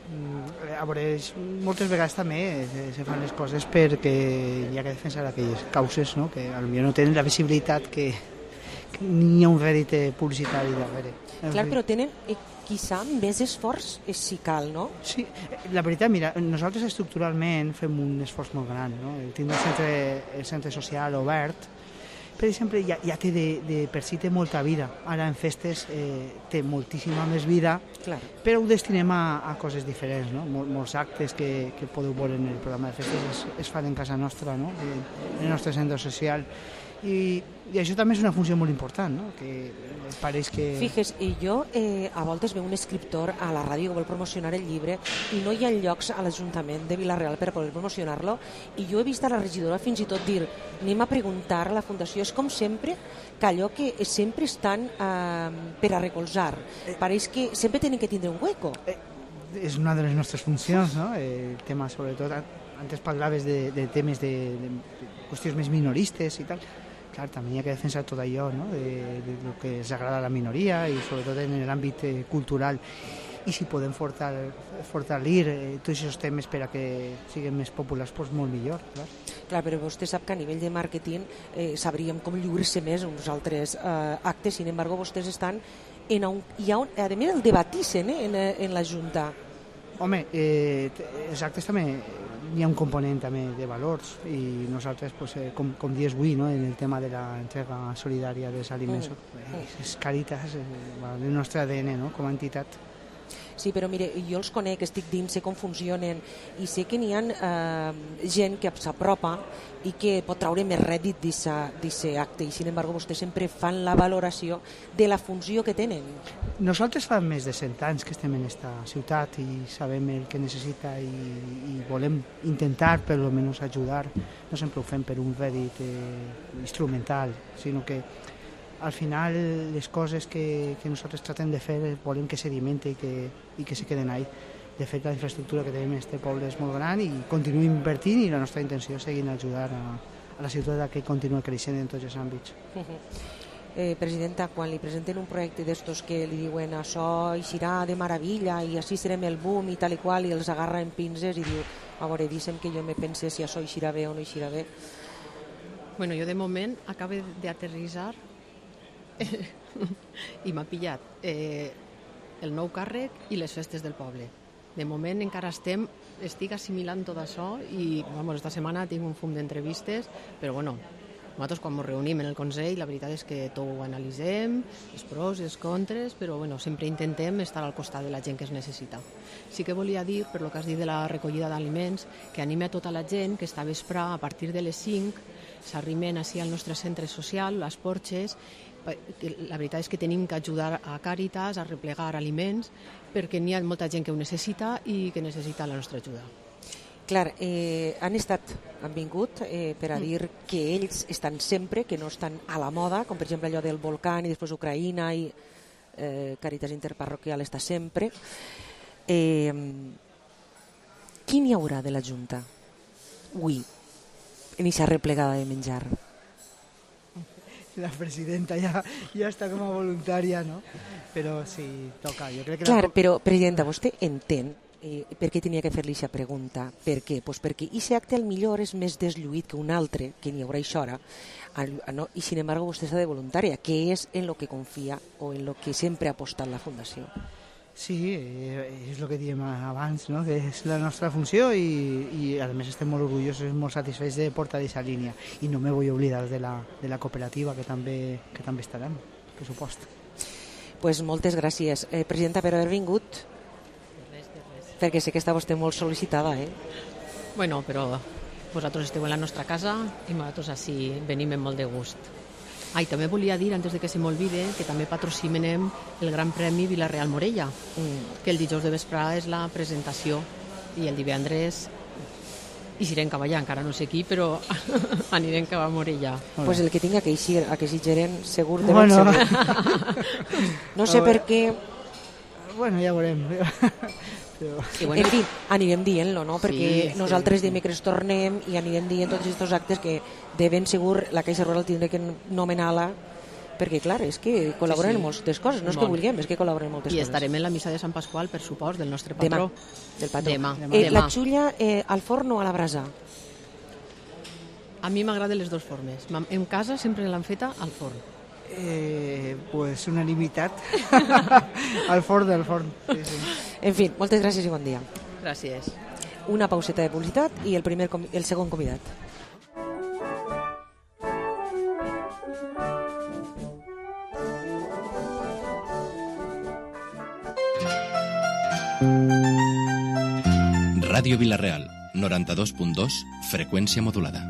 a veure, moltes vegades també se fan les coses perquè hi ha que defensar aquelles causes, no? Que potser no tenen la visibilitat que, que ni hi ha un rèdit publicitari darrere. Clar, però tenen eh, quizà més esforç si cal, no? Sí, la veritat, mira, nosaltres estructuralment fem un esforç molt gran, no? Tindre el centre, el centre social obert, per exemple, ja, ja té de, de per si té molta vida. Ara en festes eh, té moltíssima més vida, clar, però ho destinem a, a coses diferents, no? Mol, molts actes que, que podeu veure en el programa de festes es, es fan en casa nostra, no? En, en el nostre centre social. I, i això també és una funció molt important, no? Que pareix que... Fixes, i jo eh, a voltes veu un escriptor a la ràdio que vol promocionar el llibre i no hi ha llocs a l'Ajuntament de Vila-real per poder promocionar-lo, i jo he vist a la regidora fins i tot dir anem a preguntar a la Fundació. És com sempre que allò que sempre estan eh, per a recolzar. Pareix que sempre tenen que tindre un hueco. Eh, és una de les nostres funcions, no? El tema, sobretot, antes parlaves de, de temes de, de qüestions més minoristes i tal. clar, també hi ha que defensar tot allò, no? de, de lo que ens agrada a la minoria i sobretot en l'àmbit eh, cultural. I si podem fortal, fortalir eh, tots aquests temes per a que siguin més populars, doncs molt millor, clar. Clar, però vostè sap que a nivell de màrqueting eh, sabríem com lliurar-se més uns altres eh, actes, sin embargo, vostès estan en un, hi ha un, a més el debatissen eh, en, en la Junta. Home, eh, els actes també hi ha un component també de valors i nosaltres, pues, eh, com, com dius avui, no, en el tema de l'entrega solidària dels aliments, mm. eh, és Càritas, eh, el nostre A D N, no, com a entitat. Sí, però mire, jo els conec, estic dins, sé com funcionen i sé que n'hi ha eh, gent que s'apropa i que pot treure més rèdit d'aquest acte i, sin embargo, vostès sempre fan la valoració de la funció que tenen. Nosaltres fa més de cent anys que estem en aquesta ciutat i sabem el que necessita i, i volem intentar, per almenys, ajudar. No sempre ho fem per un rèdit eh, instrumental, sinó que al final les coses que, que nosaltres tratem de fer volem que sedimenten i que, i que se queden ahí. De fet, la infraestructura que tenim en este poble és molt gran i continuem invertint i la nostra intenció és seguir ajudar a, a la ciutat que continua creixent en tots els àmbits. Uh-huh. eh, Presidenta, quan li presenten un projecte d'estos que li diuen això eixirà de meravella i així serem el boom i tal i qual i els agarra en pinces i diu, a veure, deixa'm que jo me pense si això eixirà bé o no eixirà bé. Bueno, jo de moment acabo d'aterrissar i m'ha pillat eh, el nou càrrec i les festes del poble. De moment encara estem, estic assimilant tot això i vamos, esta setmana tinc un fum d'entrevistes, però bueno, nosaltres quan ens reunim en el Consell la veritat és que tot ho analitzem, els pros i els contres, però bueno, sempre intentem estar al costat de la gent que es necessita. Sí que volia dir, per lo que has dit de la recollida d'aliments, que anime a tota la gent que esta vespre a partir de les cinc s'arrimen així al nostre centre social, les Porxes. La veritat és que tenim que ajudar a Càritas a replegar aliments perquè n'hi ha molta gent que ho necessita i que necessita la nostra ajuda. Clar, eh, han estat, han vingut eh, per a dir que ells estan sempre, que no estan a la moda, com per exemple allò del volcán i després Ucraïna i eh, Càritas Interparroquial està sempre. Eh, qui n'hi haurà de la Junta avui en aquesta replegada de menjar? La presidenta ja, ja està com a voluntària, no? Però sí, toca. Jo crec que Clar, la... però, presidenta, vostè entén eh, per què tenia que fer-li aquesta pregunta? Per què? Pues perquè aquest acte al millor és més deslluït que un altre, que n'hi haurà això hora, no? I sin embargo vostè està de voluntària, que és en lo que confia o en lo que sempre ha apostat la Fundació. Sí, és el que diem abans, no? Que és la nostra funció i, i a més estem molt orgullosos i molt satisfets de portar aquesta línia i no me vull oblidar de la, de la cooperativa que també, que també estarem, per supost. Pues moltes gràcies, eh, presidenta, per haver vingut. Res, res. Perquè sé que està vostè molt sol·licitada, eh? Bueno, però vosaltres esteu en la nostra casa i nosaltres així venim amb molt de gust. Ah, i també volia dir, antes de que se m'olvide, que també patrocinem el Gran Premi Vila-real Morella, mm. que el dijous de vespre és la presentació i el divendres eixirem cap allà, encara no sé qui, però anirem cap a Morella. Pues el que tinga que eixir, a que eixirem segur de bueno. ben segur. No sé per què... Bueno, ja veurem. Però... Bueno, en fi, anirem dient-lo, no? Perquè sí, nosaltres sí. dimecres tornem i anirem dient tots aquests actes que de ben segur la Caixa Rural tindrà que nomenar-la, perquè clar, és que col·laboren sí, sí. en moltes coses, no és Molt. que vulguem, és que col·laboren en moltes I coses. I estarem en la missa de Sant Pasqual, per supost, del nostre patró. Demà, del patró. Demà. Eh, Demà. La xulla eh, al forn o a la brasa? A mi m'agraden les dues formes. En casa sempre l'han feta al forn. Eh, pues unanimitat al forn del forn. Sí, sí. En fi, moltes gràcies i bon dia. Gràcies. Una pauseta de publicitat i el, primer, el segon convidat. Ràdio Vila-real, noranta-dos punt dos, freqüència modulada.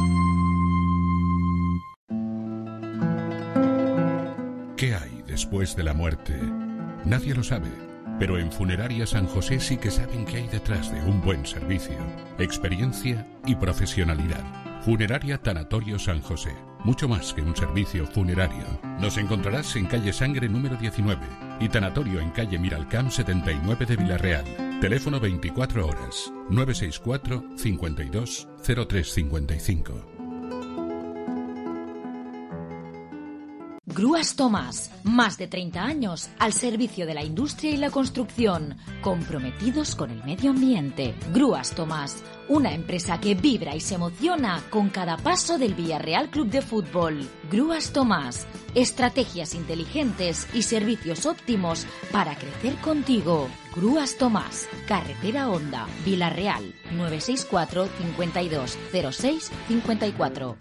¿Qué hay después de la muerte? Nadie lo sabe, pero en Funeraria San José sí que saben qué hay detrás de un buen servicio, experiencia y profesionalidad. Funeraria Tanatorio San José, mucho más que un servicio funerario. Nos encontrarás en calle Sangre número diecinueve y Tanatorio en calle Miralcamp setenta y nueve de Vila-real. Teléfono veinticuatro horas, nueve seis cuatro, cincuenta y dos, cero tres cincuenta y cinco. Grúas Tomás, más de treinta años al servicio de la industria y la construcción, comprometidos con el medio ambiente. Grúas Tomás, una empresa que vibra y se emociona con cada paso del Villarreal Club de Fútbol. Grúas Tomás, estrategias inteligentes y servicios óptimos para crecer contigo. Grúas Tomás, Carretera Honda, Villarreal, nueve seis cuatro, cincuenta y dos, cero seis, cincuenta y cuatro.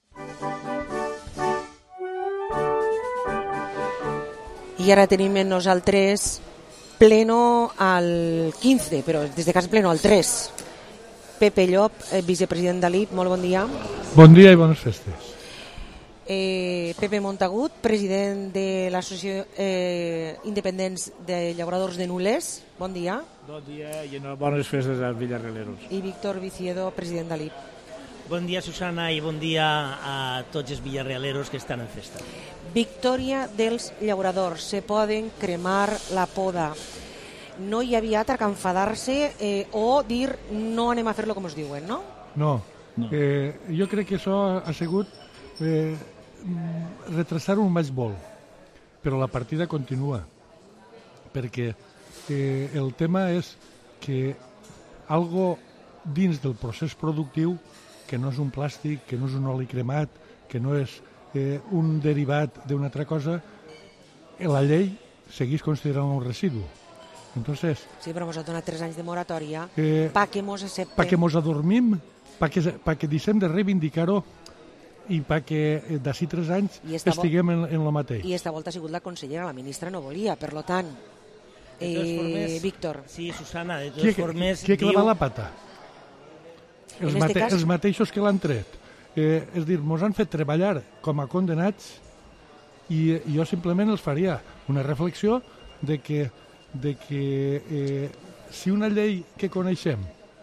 I ara tenim en nosaltres pleno al quinze, però des de casa pleno al tres. Pepe Llop, eh, vicepresident d'A L I P, molt bon dia. Bon dia i bones festes. Eh, Pepe Montagut, president de l'Associació eh, Independents de Llauradors de Nules, bon dia. Bon dia i bones festes als villarrealeros. I Víctor Viciedo, president d'A L I P. Bon dia, Susana, i bon dia a tots els villarrealeros que estan en festa. Victòria dels llauradors. Se poden cremar la poda. No hi havia altra que enfadar-se eh, o dir no anem a fer-lo com us diuen, no? No. no. Eh, jo crec que això ha sigut eh, retrasar un matchball, però la partida continua. Perquè eh, el tema és que algo dins del procés productiu, que no és un plàstic, que no és un oli cremat, que no és eh, un derivat d'una altra cosa, la llei segueix considerant un residu. Entonces, sí, però ens ha donat tres anys de moratòria eh, pa que mos accepten. Pa que mos adormim, pa que, pa que deixem de reivindicar-ho i pa que d'ací tres anys estiguem en, en lo mateix. I esta volta ha sigut la consellera, la ministra no volia, per lo tant, eh, formes, Víctor. Sí, Susana, de totes qui, formes... Qui ha clavat diu... la pata? Els, mate, cas... els mateixos que l'han tret. Eh, és dir, mos han fet treballar com a condenats i, i jo simplement els faria una reflexió de que, de que eh, si una llei que coneixem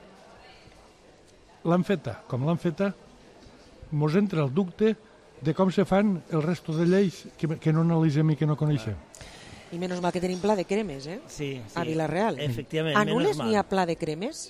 l'han feta com l'han feta, mos entra el dubte de com se fan el resto de lleis que, que no analitzem i que no coneixem. I menys mal que tenim pla de cremes, eh? Sí, sí. A Vilareal. Efectivament, a Nules n'hi ha pla de cremes?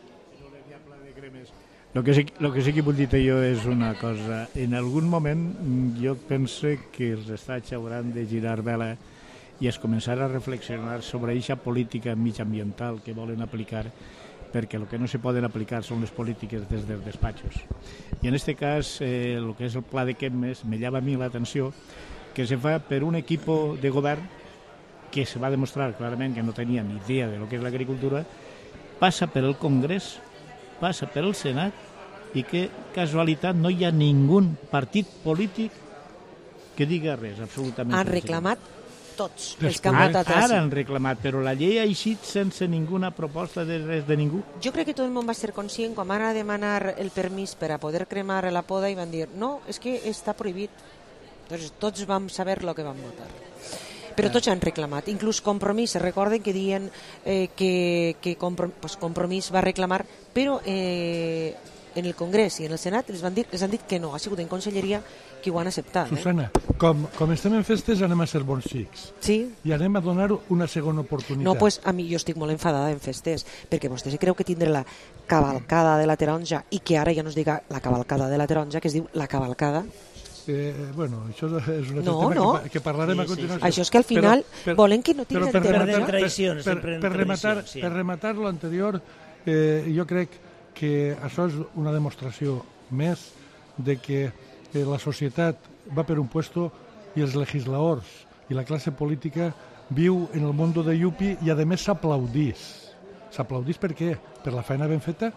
Lo que, sí, lo que sí que vull dir jo és una cosa. En algun moment jo penso que els estats hauran de girar vela i es començar a reflexionar sobre aquesta política mitjambiental que volen aplicar, perquè el que no se poden aplicar són les polítiques des dels despatxos. I en aquest cas, eh, el que és el pla de Quemes, me llama a mi l'atenció que se fa per un equip de govern que se va demostrar clarament que no tenia ni idea de lo que és l'agricultura, passa per el Congrés, passa per el Senat i que, casualitat, no hi ha ningú partit polític que diga res, absolutament. Han reclamat tots els que han votat. Ara han reclamat, però la llei ha eixit sense ninguna proposta de res de ningú. Jo crec que tot el món va ser conscient quan van a demanar el permís per a poder cremar la poda i van dir no, és que està prohibit. Entonces, tots vam saber el que vam votar. Però tots han reclamat, inclús Compromís, se recorden que diuen eh, que, que comprom pues Compromís va reclamar, però eh, en el Congrés i en el Senat les, van dir, les han dit que no, ha sigut en Conselleria que ho han acceptat. Susana, eh? com, com estem en festes anem a ser bons xics. Sí. I anem a donar una segona oportunitat. No, pues a mi jo estic molt enfadada en festes, perquè vostè se creu que tindrà la cavalcada de la taronja i que ara ja no es diga la cavalcada de la taronja, que es diu la cavalcada. Eh, bueno, això és un altre no, tema no. que, que parlarem sí, a continuació. Això és que al final però, per, volen que no tinguin per rematar, tradicions, per, per, per, rematar, sí. per rematar l'anterior, eh, jo crec que això és una demostració més de que eh, la societat va per un puesto i els legisladors i la classe política viu en el món de Yupi i a més s'aplaudís. S'aplaudís per què? Per la feina ben feta?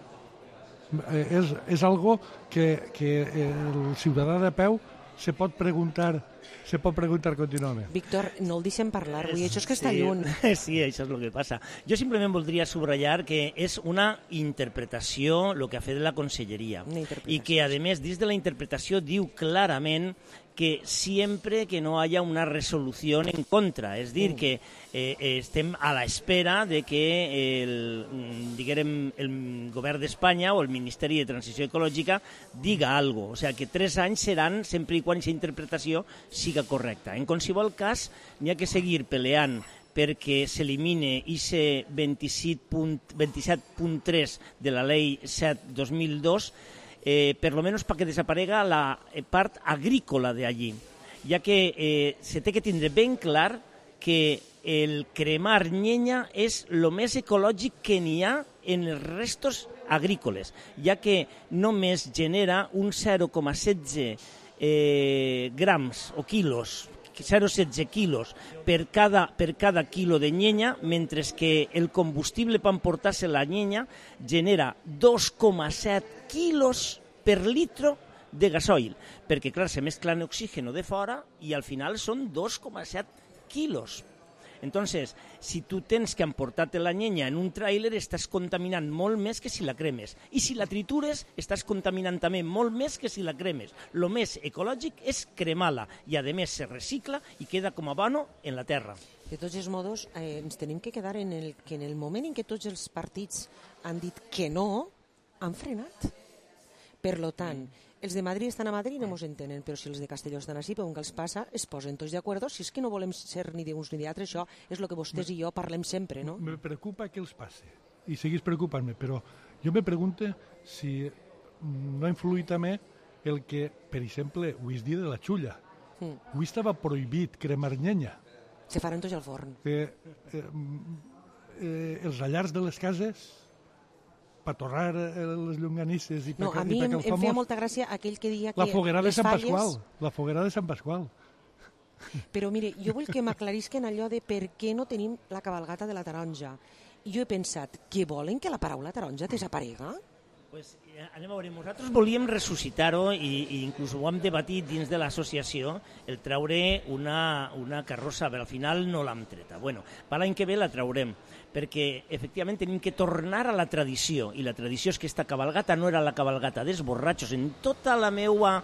Eh, és, és algo que, que el ciutadà de peu se pot preguntar se pot preguntar contínuament. Víctor, no el deixem parlar, avui, això és que està sí, lluny. Sí, això és el que passa. Jo simplement voldria subratllar que és una interpretació el que ha fet la Conselleria i que, a més, dins de la interpretació diu clarament que sempre que no haya una resolució en contra, és dir, que eh, estem a l'espera de que el, diguem, el govern d'Espanya o el Ministeri de Transició Ecològica diga alguna cosa, o sigui, que tres anys seran sempre i quan aquesta interpretació siga correcta. En qualsevol cas, n'hi ha que seguir peleant perquè s'elimine aquest vint-i-set punt tres de la Llei set dos mil dos, Eh, per lo menos para que desaparega la part agrícola de allí. ja que eh, se té que tindre ben clar que el cremar llenya és el més ecològic que n'hi ha en els restos agrícoles, ja que només genera un zero coma setze eh, grams o quilos, zero coma setze quilos per cada, per cada quilo de llenya, mentre que el combustible per emportar-se la llenya genera dos coma set quilos per litro de gasoil, perquè, clar, se mesclan oxígeno de fora i al final són dos coma set quilos. Entonces, si tu tens que emportar-te la llenya en un tràiler, estàs contaminant molt més que si la cremes. I si la tritures, estàs contaminant també molt més que si la cremes. Lo més ecològic és cremar-la i, a més, se recicla i queda com a abono en la terra. De tots els modos, eh, ens tenim que quedar en el que en el moment en què tots els partits han dit que no, han frenat. Per lo tant, els de Madrid estan a Madrid i no mos entenen, però si els de Castelló estan així, per on que els passa, es posen tots d'acord. Si és que no volem ser ni d'uns ni d'altres, això és el que vostès i jo parlem sempre, no? Me preocupa que els passe, i seguís preocupant-me, però jo me pregunto si no ha influït també el que, per exemple, avui és dia de la xulla. Mm. Avui estava prohibit cremar llenya. Se faran tots al forn. Eh, eh, eh, els allars de les cases, per torrar les llonganisses i per, no, a mi i per em, calfar em feia molta gràcia aquell que dia que la foguera de Sant falles... Pasqual, la foguera de Sant Pasqual. Però mire, jo vull que m'aclarisquen allò de per què no tenim la cabalgata de la taronja. I jo he pensat, que volen que la paraula taronja desaparega? Pues, anem a veure, nosaltres volíem ressuscitar-ho i, i inclús ho hem debatit dins de l'associació, el treure una, una carrossa, però al final no l'hem treta. Bueno, per l'any que ve la traurem, perquè efectivament tenim que tornar a la tradició, i la tradició és que esta cabalgata no era la cabalgata dels borratxos, en tota la meua,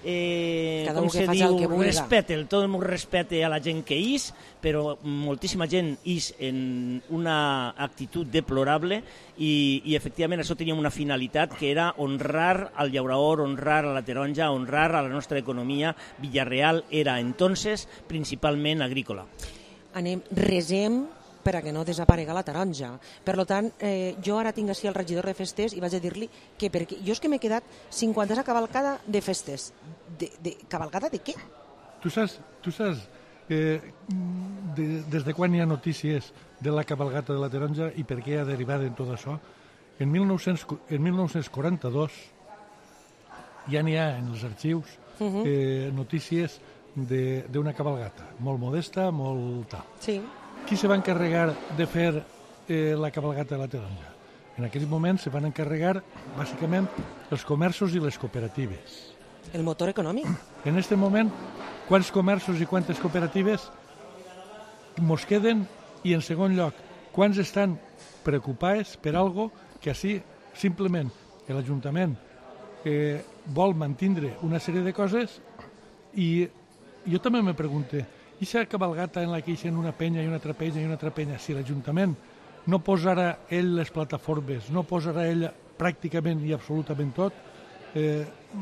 eh, com se diu, respecte, el tot el meu respecte a la gent que és, però moltíssima gent és en una actitud deplorable i, i efectivament això tenia una finalitat que era honrar al llaurador, honrar a la taronja, honrar a la nostra economia. Villarreal era entonces principalment agrícola. Anem, resem per a que no desaparega la taronja. Per tant, eh, jo ara tinc així el regidor de festes i vaig a dir-li que perquè jo és que m'he quedat cinquanta cavalcada de festes. De, de, cavalcada de què? Tu saps, tu saps eh, de, des de quan hi ha notícies de la cabalgata de la taronja i per què ha derivat en tot això? En, mil nou-cents, en mil nou-cents quaranta-dos ja n'hi ha en els arxius uh-huh. eh, notícies d'una cabalgata, molt modesta, molt tal. Sí. Qui se va encarregar de fer eh, la cabalgata de la taronja? En aquell moment se van encarregar, bàsicament, els comerços i les cooperatives. El motor econòmic. En aquest moment, quants comerços i quantes cooperatives mos queden i, en segon lloc, quants estan preocupats per algo que així, simplement, l'Ajuntament eh, vol mantindre una sèrie de coses i jo també me pregunto, i si cabalgata en la que hi una penya i una altra penya i una altra penya, si l'Ajuntament no posarà ell les plataformes, no posarà ell pràcticament i absolutament tot, eh,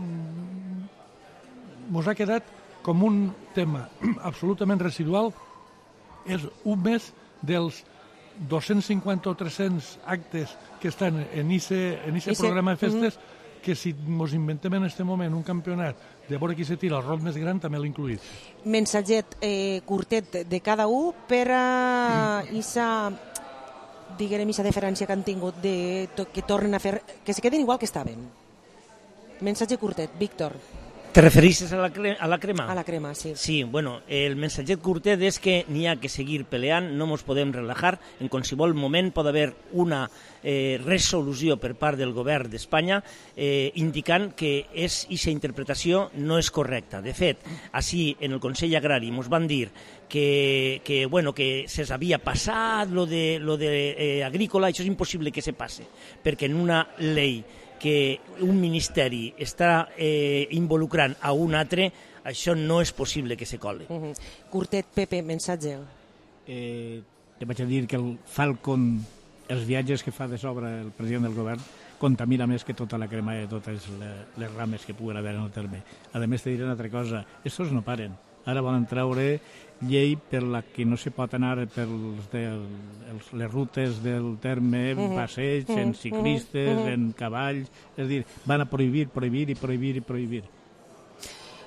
mos ha quedat com un tema absolutament residual. És un mes dels dos-cents cinquanta o tres-cents actes que estan en aquest programa de festes, uh-huh. que si ens inventem en aquest moment un campionat de veure qui se tira el rol més gran, també l'ha incluït. Mensatget eh, curtet de cada un per a aquesta, diguem, aquesta diferència que han tingut de to, que tornen a fer, que se queden igual que estaven. Mensatge curtet, Víctor. Te refereixes a la, cre a la crema? A la crema, sí. Sí, bueno, el mensatget curtet és que n'hi ha que seguir peleant, no ens podem relajar, en qualsevol moment pot haver una eh, resolució per part del govern d'Espanya eh, indicant que aquesta interpretació no és correcta. De fet, així en el Consell Agrari ens van dir que, que, bueno, que se s'havia passat lo de, lo de eh, agrícola, això és impossible que se passe, perquè en una llei que un ministeri està eh, involucrant a un altre, això no és possible que se coli. Uh -huh. Curtet, Pepe, mensatge. Eh, te vaig a dir que el Falcon, els viatges que fa de sobre el president del govern, contamina més que tota la crema de totes les rames que puguen haver en el terme. A més, te diré una altra cosa, estos no paren. Ara volen treure llei per la que no se pot anar per els de, els, les rutes del terme, en uh-huh. passeig, uh-huh. en ciclistes, uh-huh. en cavalls, és a dir, van a prohibir, prohibir i prohibir i prohibir.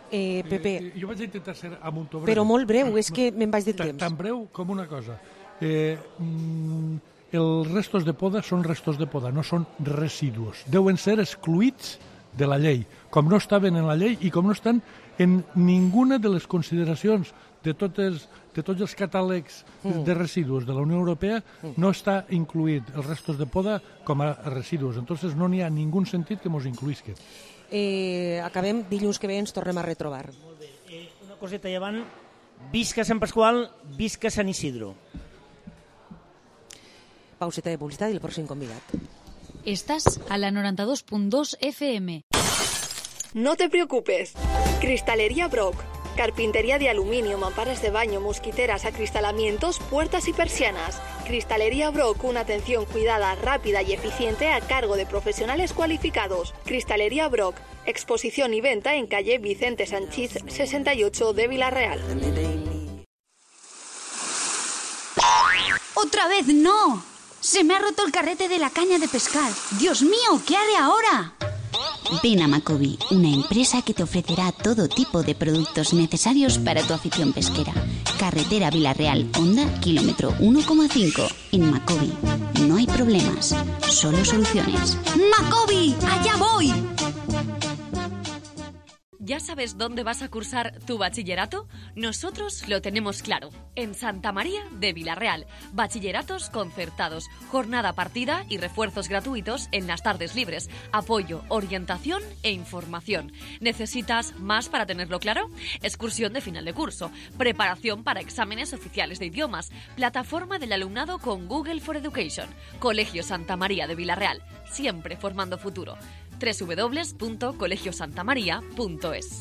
Eh, Pepe, eh, jo vaig intentar ser amunt o breu. Però molt breu, és que me'n vaig de temps. Tan breu com una cosa. Eh, mm, els restos de poda són restos de poda, no són residus. Deuen ser excluïts de la llei, com no estaven en la llei i com no estan en ninguna de les consideracions de, totes, de tots els catàlegs mm. de residus de la Unió Europea, mm. no està incluït els restos de poda com a residus. Entonces no n'hi ha ningú sentit que mos incluïsquen. Eh, acabem, dilluns que ve ens tornem a retrobar. Molt bé. Eh, una coseta llevant. Visca Sant Pasqual, visca Sant Isidro. Pauseta de publicitat i el pròxim convidat. Estás a la noventa y dos punto dos F M. No te preocupes. Cristalería Brock. Carpintería de aluminio, mamparas de baño, mosquiteras, acristalamientos, puertas y persianas. Cristalería Brock, una atención cuidada, rápida y eficiente a cargo de profesionales cualificados. Cristalería Brock, exposición y venta en calle Vicente Sanchís sesenta y ocho de Villarreal. ¡Otra vez no! Se me ha roto el carrete de la caña de pescar. ¡Dios mío! ¿Qué haré ahora? Ven a Macobi, una empresa que te ofrecerá todo tipo de productos necesarios para tu afición pesquera. Carretera Villarreal, Honda, kilómetro uno coma cinco. En Macobi no hay problemas, solo soluciones. ¡Macobi! ¡Allá voy! ¿Ya sabes dónde vas a cursar tu bachillerato? Nosotros lo tenemos claro. En Santa María de Villarreal. Bachilleratos concertados, jornada partida y refuerzos gratuitos en las tardes libres. Apoyo, orientación e información. ¿Necesitas más para tenerlo claro? Excursión de final de curso. Preparación para exámenes oficiales de idiomas. Plataforma del alumnado con Google for Education. Colegio Santa María de Villarreal. Siempre formando futuro. doble u doble u doble u punto colegio santa maría punto es.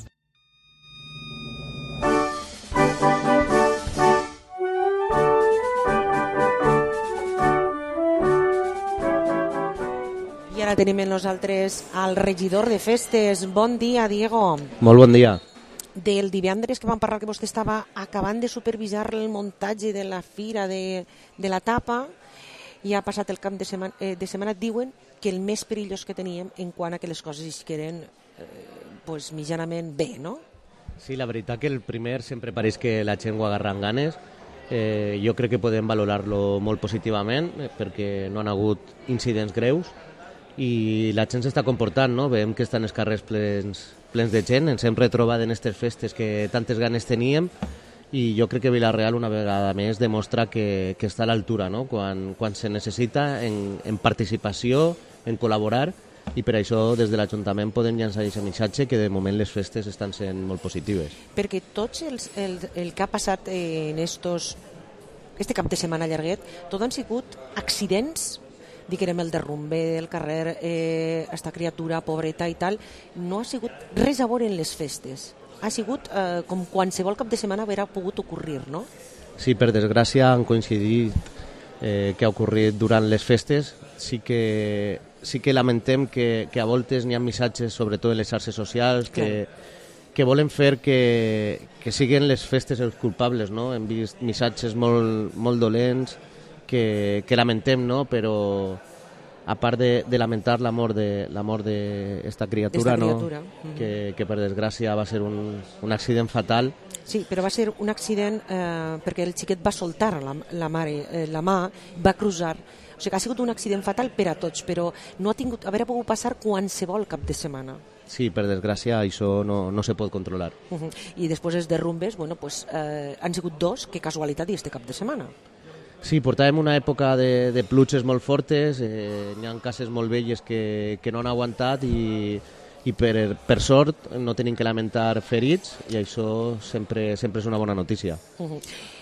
I ara tenim amb nosaltres al regidor de festes. Bon dia, Diego. Molt bon dia. Del divendres que vam parlar que vostè estava acabant de supervisar el muntatge de la fira de, de la tapa, i ha passat el cap de setmana, eh, de setmana, diuen que el més perillós que teníem en quant a que les coses es queden eh, pues, mitjanament bé, no? Sí, la veritat que el primer sempre pareix que la gent ho agarra amb ganes. Eh, jo crec que podem valorar-lo molt positivament eh, perquè no han hagut incidents greus i la gent s'està comportant, no? Veiem que estan els carrers plens, plens de gent. Ens hem retrobat en aquestes festes que tantes ganes teníem i jo crec que Villarreal una vegada més demostra que, que està a l'altura, no? quan, quan se necessita en, en participació, en col·laborar, i per això des de l'Ajuntament podem llançar aquest missatge que de moment les festes estan sent molt positives. Perquè tots els, el, el que ha passat en estos, este cap de setmana llarguet, tot han sigut accidents, diguem el derrumbe del carrer, eh, esta criatura pobreta i tal, no ha sigut res a veure en les festes. Ha sigut eh, com qualsevol cap de setmana haurà pogut ocorrir, no? Sí, per desgràcia han coincidit eh, que ha ocorrit durant les festes. Sí que, sí que lamentem que, que a voltes n'hi ha missatges, sobretot en les xarxes socials, que, que volen fer que, que siguin les festes els culpables, no? Hem vist missatges molt, molt dolents que, que lamentem, no? Però a part de, de lamentar la mort de la mort d'esta criatura, criatura. No? Mm-hmm. que, que per desgràcia va ser un, un accident fatal. Sí, però va ser un accident eh, perquè el xiquet va soltar la, la, mare, eh, la mà, va cruzar. O sigui que ha sigut un accident fatal per a tots, però no ha tingut, haver pogut passar qualsevol cap de setmana. Sí, per desgràcia això no, no se pot controlar. Uh-huh. I després els derrumbes, bueno, pues, eh, han sigut dos, que casualitat, i este cap de setmana. Sí, portàvem una època de, de pluges molt fortes, eh, hi ha cases molt velles que, que no han aguantat i, i per, per sort no tenim que lamentar ferits i això sempre, sempre és una bona notícia. Uh-huh.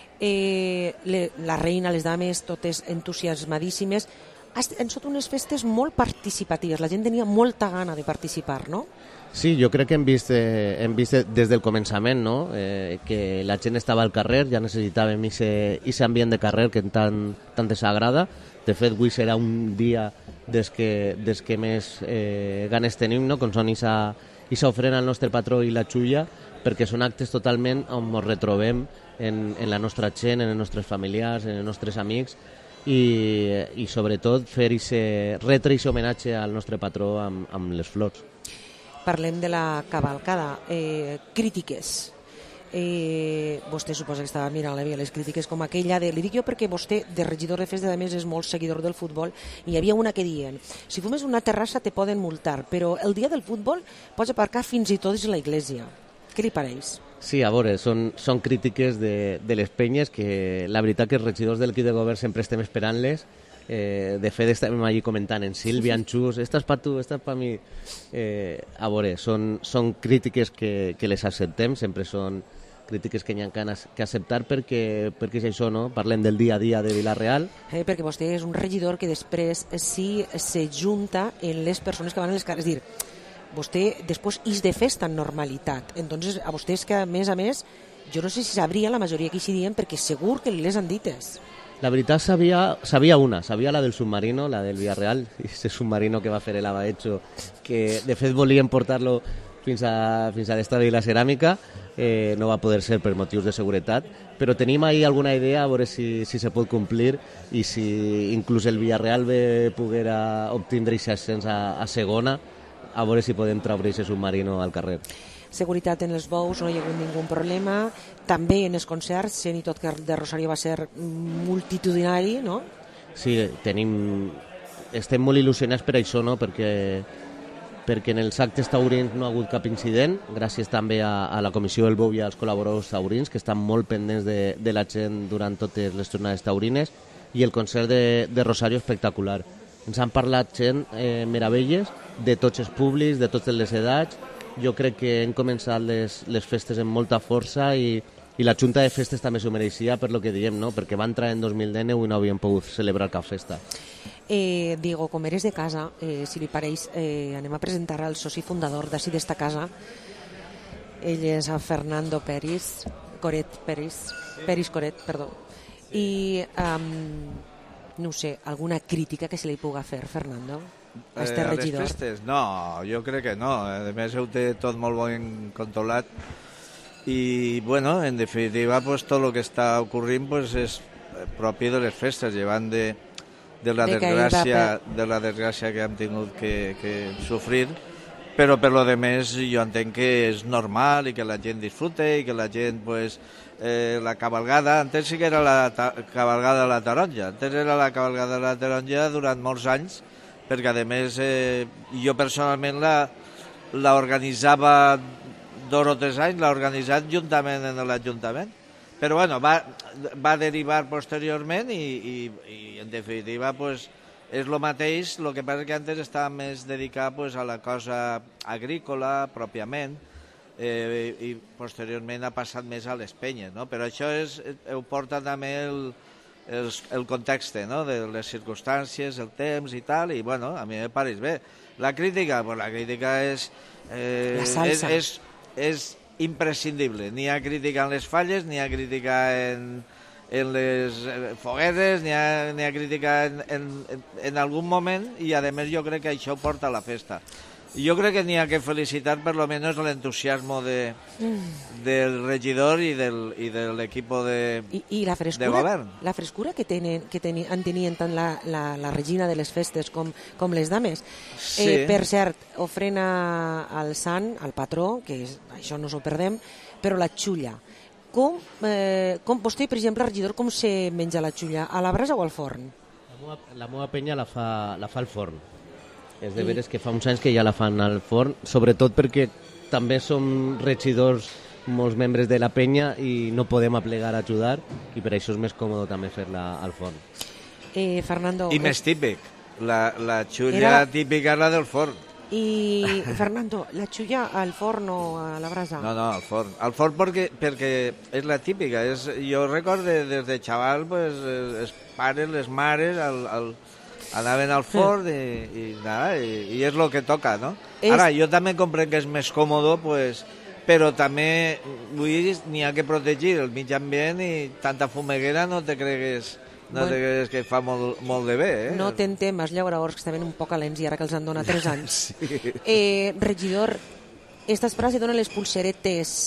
eh, le, la reina, les dames, totes entusiasmadíssimes. Han estat unes festes molt participatives, la gent tenia molta gana de participar, no? Sí, jo crec que hem vist, eh, hem vist des del començament, no? eh, que la gent estava al carrer, ja necessitàvem aquest ambient de carrer que tant, tant ens agrada. De fet, avui serà un dia des que, des que més eh, ganes tenim, no? Com són aquesta ofrena al nostre patró i la xulla, perquè són actes totalment on ens retrobem en, en la nostra gent, en els nostres familiars, en els nostres amics, i, i sobretot fer ese, retre aquest homenatge al nostre patró amb, amb les flors. parlem de la cavalcada. Eh, crítiques. Eh, vostè suposa que estava mirant les crítiques com aquella de... Li dic jo perquè vostè, de regidor de festes, a més és molt seguidor del futbol, i hi havia una que diuen, si fumes una terrassa te poden multar, però el dia del futbol pots aparcar fins i tot dins la iglesia. Què li pareix? Sí, a veure, són, són crítiques de, de les penyes que la veritat que els regidors de l'equip de govern sempre estem esperant-les. Eh, de fet, estàvem allí comentant en Sílvia, en Xus, esta és per tu, esta és per mi. Eh, a veure, són, són crítiques que, que les acceptem, sempre són crítiques que n'hi ha que acceptar perquè, perquè és això, no? Parlem del dia a dia de Vila-real. Eh, perquè vostè és un regidor que després sí se junta en les persones que van a les cases. És dir, vostè després ix de festa en normalitat. Entonces, a vostès que, a més a més, jo no sé si sabria la majoria que hi dien, perquè segur que les han dites. La veritat sabia, sabia una, sabia la del submarino, la del Villarreal, ese submarino que va fer el Abaecho, que de fet volien portar-lo fins a, fins a l'estadi de la ceràmica, eh, no va poder ser per motius de seguretat, però tenim ahí alguna idea a veure si, si se pot complir i si inclús el Villarreal ve poguera obtindre aquest ascens a, a segona, a veure si podem treure aquest submarino al carrer. Seguretat en els bous, no hi ha hagut ningú problema. També en els concerts, sent i tot que de Rosario va ser multitudinari, no? Sí, tenim... estem molt il·lusionats per això, no? Perquè, perquè en els actes taurins no ha hagut cap incident, gràcies també a, a la Comissió del Bou i als col·laboradors taurins, que estan molt pendents de, de la gent durant totes les jornades taurines, i el concert de, de Rosario espectacular. Ens han parlat gent eh, meravelles, de tots els públics, de totes les edats. Jo crec que hem començat les, les festes amb molta força i, i la Junta de Festes també s'ho mereixia per lo que diem, no? Perquè va entrar en dos mil dinou i no havíem pogut celebrar cap festa. Eh, Diego, com eres de casa, eh, si li pareix, eh, anem a presentar al soci fundador d'ací d'esta casa. Ell és a Fernando Peris, Coret Peris, Peris Coret, perdó. I, um, no sé, alguna crítica que se li puga fer, Fernando? A este eh, regidor. A les festes? No, jo crec que no. A més, ho té tot molt ben controlat. I, bueno, en definitiva, pues, tot el que està ocorrint pues, és propi de les festes, llevant de, de, la, de, desgràcia, de la desgràcia que hem tingut que, que sofrir. Però, per lo de més, jo entenc que és normal i que la gent disfrute i que la gent, pues, eh, la cabalgada, antes sí que era la ta cabalgada de la taronja, antes era la cabalgada de la taronja durant molts anys, perquè a més eh, jo personalment la, la organitzava dos o tres anys, l'ha organitzat juntament en l'Ajuntament, però bueno, va, va derivar posteriorment i, i, i en definitiva pues, és el mateix, el que passa que antes estava més dedicat pues, a la cosa agrícola pròpiament, eh, i posteriorment ha passat més a les penyes, no? Però això és, ho porta també el El, el context, no? De les circumstàncies, el temps i tal, i bueno, a mi me pareix bé. La crítica, pues la crítica és, eh, és, és, és imprescindible. N'hi ha crítica en les falles, n'hi ha crítica en, en les fogueres, n'hi ha, n'hi ha crítica en, en, en algun moment, i a més jo crec que això porta a la festa. Jo crec que n'hi ha que felicitar per lo menos l'entusiasmo de, mm. del regidor i, del, i de l'equip de, I, i la frescura, de govern. La frescura que, tenen, que teni, en tenien tant la, la, la regina de les festes com, com les dames. Sí. Eh, per cert, ofrena al sant, al patró, que és, això no s'ho perdem, però la xulla. Com, eh, com vostè, per exemple, regidor, com se menja la xulla? A la brasa o al forn? La meva, la meva penya la fa, la fa al forn. És de veres que fa uns anys que ja la fan al forn, sobretot perquè també som regidors, molts membres de la penya, i no podem aplegar a ajudar, i per això és més còmode també fer-la al forn. Eh, Fernando... I més típic, la, la xulla Era... típica és la del forn. I, Fernando, la xulla al forn o a la brasa? No, no, al forn. Al forn perquè, perquè és la típica. És, jo recordo des de xaval, pues, els pares, les mares, al... al anaven al forn i, i, nada, i, i és el que toca, no? És... Ara, jo també comprenc que és més còmode, pues, però també n'hi ha que protegir el mig ambient i tanta fumeguera no te cregues, no bueno, te cregues que fa molt, molt de bé. Eh? No tentem els llauradors que estaven un poc calents i ara que els han donat tres anys. Sí. Eh, regidor, estas frases donen les pulseretes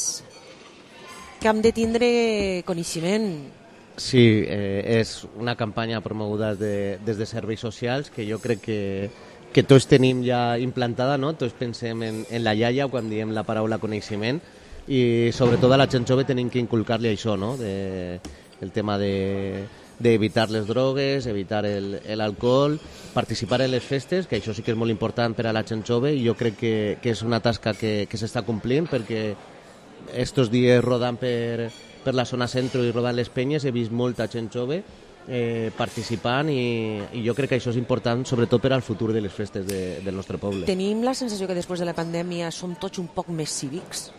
que hem de tindre coneixement. Sí, eh, és una campanya promoguda de, des de serveis socials que jo crec que, que tots tenim ja implantada, no? Tots pensem en, en la iaia quan diem la paraula coneixement, i sobretot a la gent jove tenim que inculcar-li això, no? De, el tema de d'evitar les drogues, evitar l'alcohol, participar en les festes, que això sí que és molt important per a la gent jove, i jo crec que, que és una tasca que, que s'està complint, perquè estos dies rodant per, per la zona centro i rodant les penyes he vist molta gent jove eh, participant, i, i jo crec que això és important, sobretot per al futur de les festes de, del nostre poble. Tenim la sensació que després de la pandèmia som tots un poc més cívics?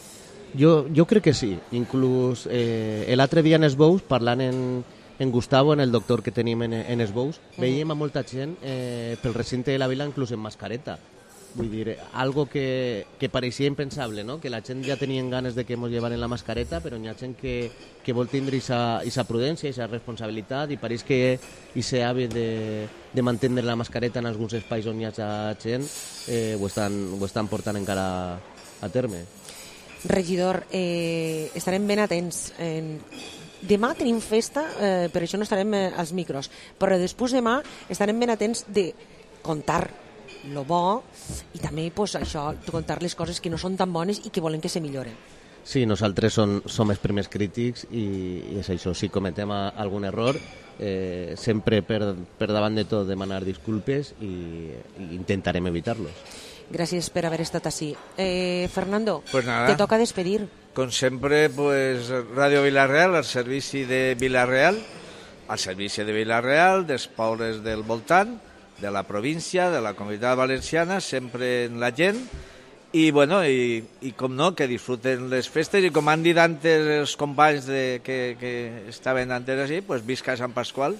Jo, jo crec que sí. Inclús eh, l'altre dia en Esbous, parlant en, en Gustavo, en el doctor que tenim en, en Esbous, mm. veiem a molta gent eh, pel recinte de la vila inclús en mascareta. Vull dir, algo que, que pareixia impensable, no? Que la gent ja tenien ganes de que ens llevaren la mascareta, però hi ha gent que, que vol tindre aquesta prudència, aquesta responsabilitat, i pareix que aquest hàbit de, de mantenir la mascareta en alguns espais on hi ha gent eh, ho, estan, ho estan portant encara a terme. Regidor, eh, estarem ben atents. En... Demà tenim festa, eh, per això no estarem eh, als micros, però després demà estarem ben atents de contar lo bo i també pues, això, contar les coses que no són tan bones i que volen que se milloren. Sí, nosaltres som, som els primers crítics, i, i és això, si cometem a, algun error, eh, sempre per, per davant de tot demanar disculpes i, i intentarem evitar-los. Gràcies per haver estat així. Eh, Fernando, pues nada, te toca despedir. Com sempre, pues, Ràdio Vila-real, al servici de Vila-real, al servici de Vila-real, dels pobles del voltant, de la província, de la comunitat valenciana, sempre en la gent, i, bueno, i, i com no, que disfruten les festes, i com han dit antes els companys de, que, que estaven antes així, pues visca Sant Pasqual,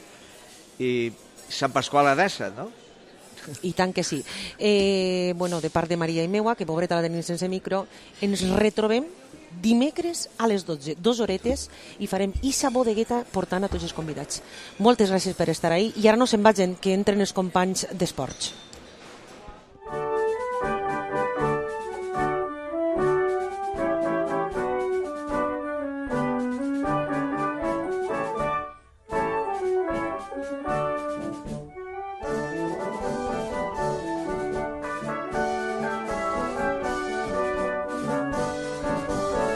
i Sant Pasqual a Dessa, no? I tant que sí. Eh, bueno, de part de Maria i meua, que pobreta la tenim sense micro, ens retrobem dimecres a les dotze, dos horetes, i farem ixa bodegueta portant a tots els convidats. Moltes gràcies per estar ahí, i ara no se'n vagin, que entren els companys d'esports.